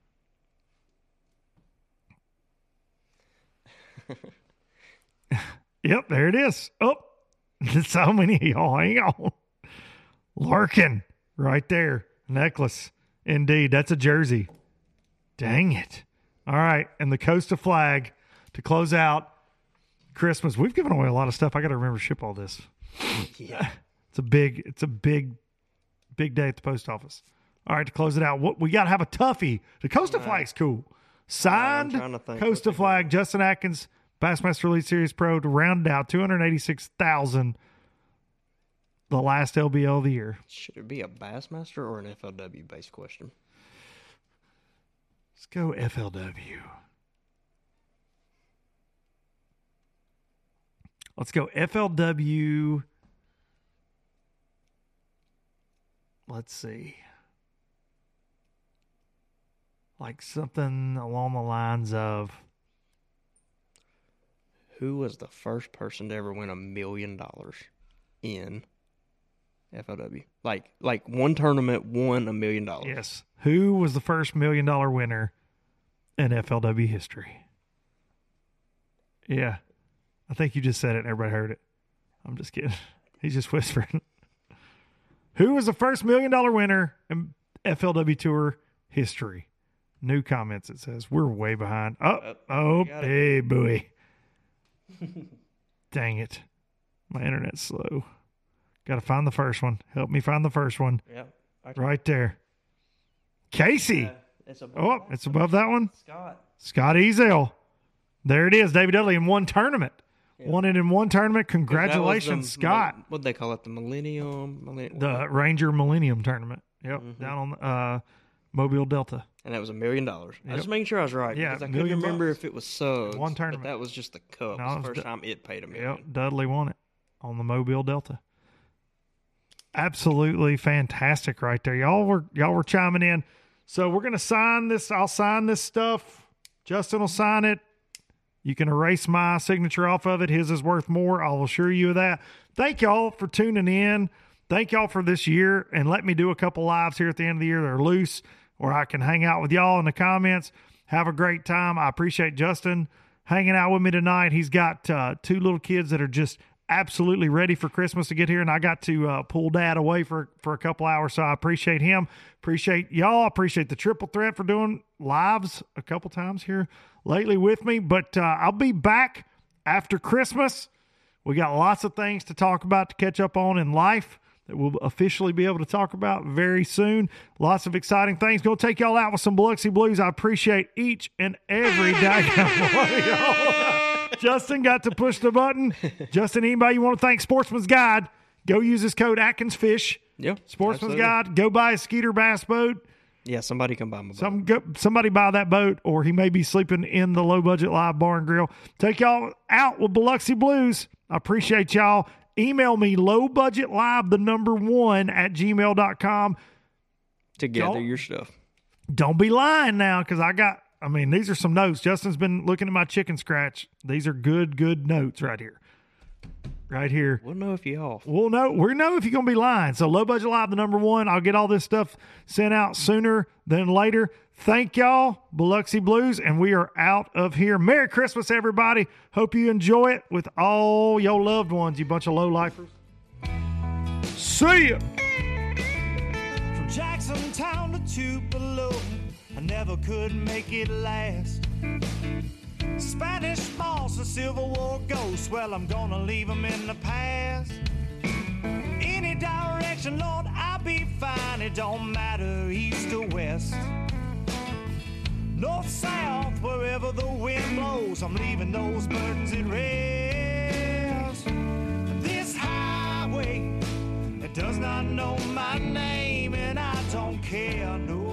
Speaker 2: Yep, there it is. Oh, so many of y'all. Hang on. Larkin, right there. Necklace. Indeed, that's a jersey. Dang it. All right, and the Costa flag to close out Christmas. We've given away a lot of stuff. I got to remember to ship all this.
Speaker 3: Yeah.
Speaker 2: It's a big, it's a big, big day at the post office. All right, to close it out, what we got to have a toughie. The Costa flag's cool. Signed
Speaker 3: trying to think
Speaker 2: Costa
Speaker 3: what we
Speaker 2: flag, Justin Atkins, Bassmaster Elite Series Pro to round it out two hundred eighty-six thousand. The last L B L of the year.
Speaker 3: Should it be a Bassmaster or an F L W based question?
Speaker 2: Let's go F L W. Let's go F L W. Let's see. Like something along the lines of,
Speaker 3: Who was the first person to ever win a million dollars in F L W? Like, like one tournament won a million dollars.
Speaker 2: yes, who was the first million dollar winner in F L W history? Yeah. I think you just said it and everybody heard it. I'm just kidding. He's just whispering. Who was the first million dollar winner in F L W Tour history? New comments, it says. We're way behind. Oh,
Speaker 3: Uh,
Speaker 2: oh,
Speaker 3: got it.
Speaker 2: hey, buoy. Dang it. My internet's slow. Got to find the first one. Help me find the first one.
Speaker 3: Yeah. I can-
Speaker 2: Right there. Casey.
Speaker 3: Uh, it's above
Speaker 2: Oh, it's above that one.
Speaker 3: Scott.
Speaker 2: Scott Ezel. There it is. David Dudley in one tournament. Won it in one tournament. Congratulations,
Speaker 3: That was the
Speaker 2: Scott.
Speaker 3: mil- What'd they call it? The Millennium? Millennium
Speaker 2: The Ranger Millennium Tournament. Yep,
Speaker 3: Mm-hmm.
Speaker 2: down on uh, Mobile Delta.
Speaker 3: and that was a million dollars. I
Speaker 2: Yep.
Speaker 3: was making sure I was right.
Speaker 2: Yeah,
Speaker 3: because I couldn't
Speaker 2: million
Speaker 3: remember
Speaker 2: bucks.
Speaker 3: if it was subs.
Speaker 2: One
Speaker 3: but
Speaker 2: tournament.
Speaker 3: that was just the cup.
Speaker 2: No,
Speaker 3: It was
Speaker 2: it
Speaker 3: the
Speaker 2: was
Speaker 3: first
Speaker 2: the-
Speaker 3: time it paid a million.
Speaker 2: Yep, Dudley won it on the Mobile Delta. Absolutely fantastic right there. Y'all were y'all were chiming in. So we're gonna sign this. I'll sign this stuff. Justin will sign it. You can erase my signature off of it. His is worth more. I'll assure you of that. Thank y'all for tuning in. Thank y'all for this year. And let me do a couple lives here at the end of the year that are loose where I can hang out with y'all in the comments. Have a great time. I appreciate Justin hanging out with me tonight. He's got uh, two little kids that are just absolutely ready for Christmas to get here. And I got to uh, pull dad away for, for a couple hours. So I appreciate him. Appreciate y'all. Appreciate the triple threat for doing lives a couple times here lately with me. But uh, I'll be back after Christmas. We got lots of things to talk about, to catch up on in life that we'll officially be able to talk about very soon. Lots of exciting things. Going to take y'all out with some Biloxi Blues. I appreciate each and every daggone one of y'all. Justin got to push the button. Justin, anybody you want to thank? Sportsman's Guide. Go use this code AtkinsFish.
Speaker 3: Yeah.
Speaker 2: Sportsman's
Speaker 3: absolutely.
Speaker 2: Guide. Go buy a Skeeter bass boat.
Speaker 3: Yeah, somebody come buy my boat.
Speaker 2: Some go, somebody buy that boat, or he may be sleeping in the low budget live bar and grill. Take y'all out with Biloxi Blues. I appreciate y'all. Email me low budget live the number one at gmail dot com.
Speaker 3: to gather
Speaker 2: Don't-
Speaker 3: your stuff.
Speaker 2: Don't be lying now, because I got, I mean, these are some notes. Justin's been looking at my chicken scratch. These are good, good notes right here. right here.
Speaker 3: We'll know if you're off.
Speaker 2: We'll know. We know if you're going to be lying. So Low Budget Live, the number one. I'll get all this stuff sent out sooner than later. Thank y'all, Biloxi Blues, and we are out of here. Merry Christmas, everybody. Hope you enjoy it with all your loved ones, you bunch of low-lifers. See ya.
Speaker 1: From Jackson Town to Tupelo, I never could make it last. Spanish boss, a Civil War ghost, well, I'm gonna leave him in the past. Any direction, Lord, I'll be fine. It don't matter, east or west. North, south, wherever the wind blows, I'm leaving those burdens at rest. This highway, it does not know my name, and I don't care, no.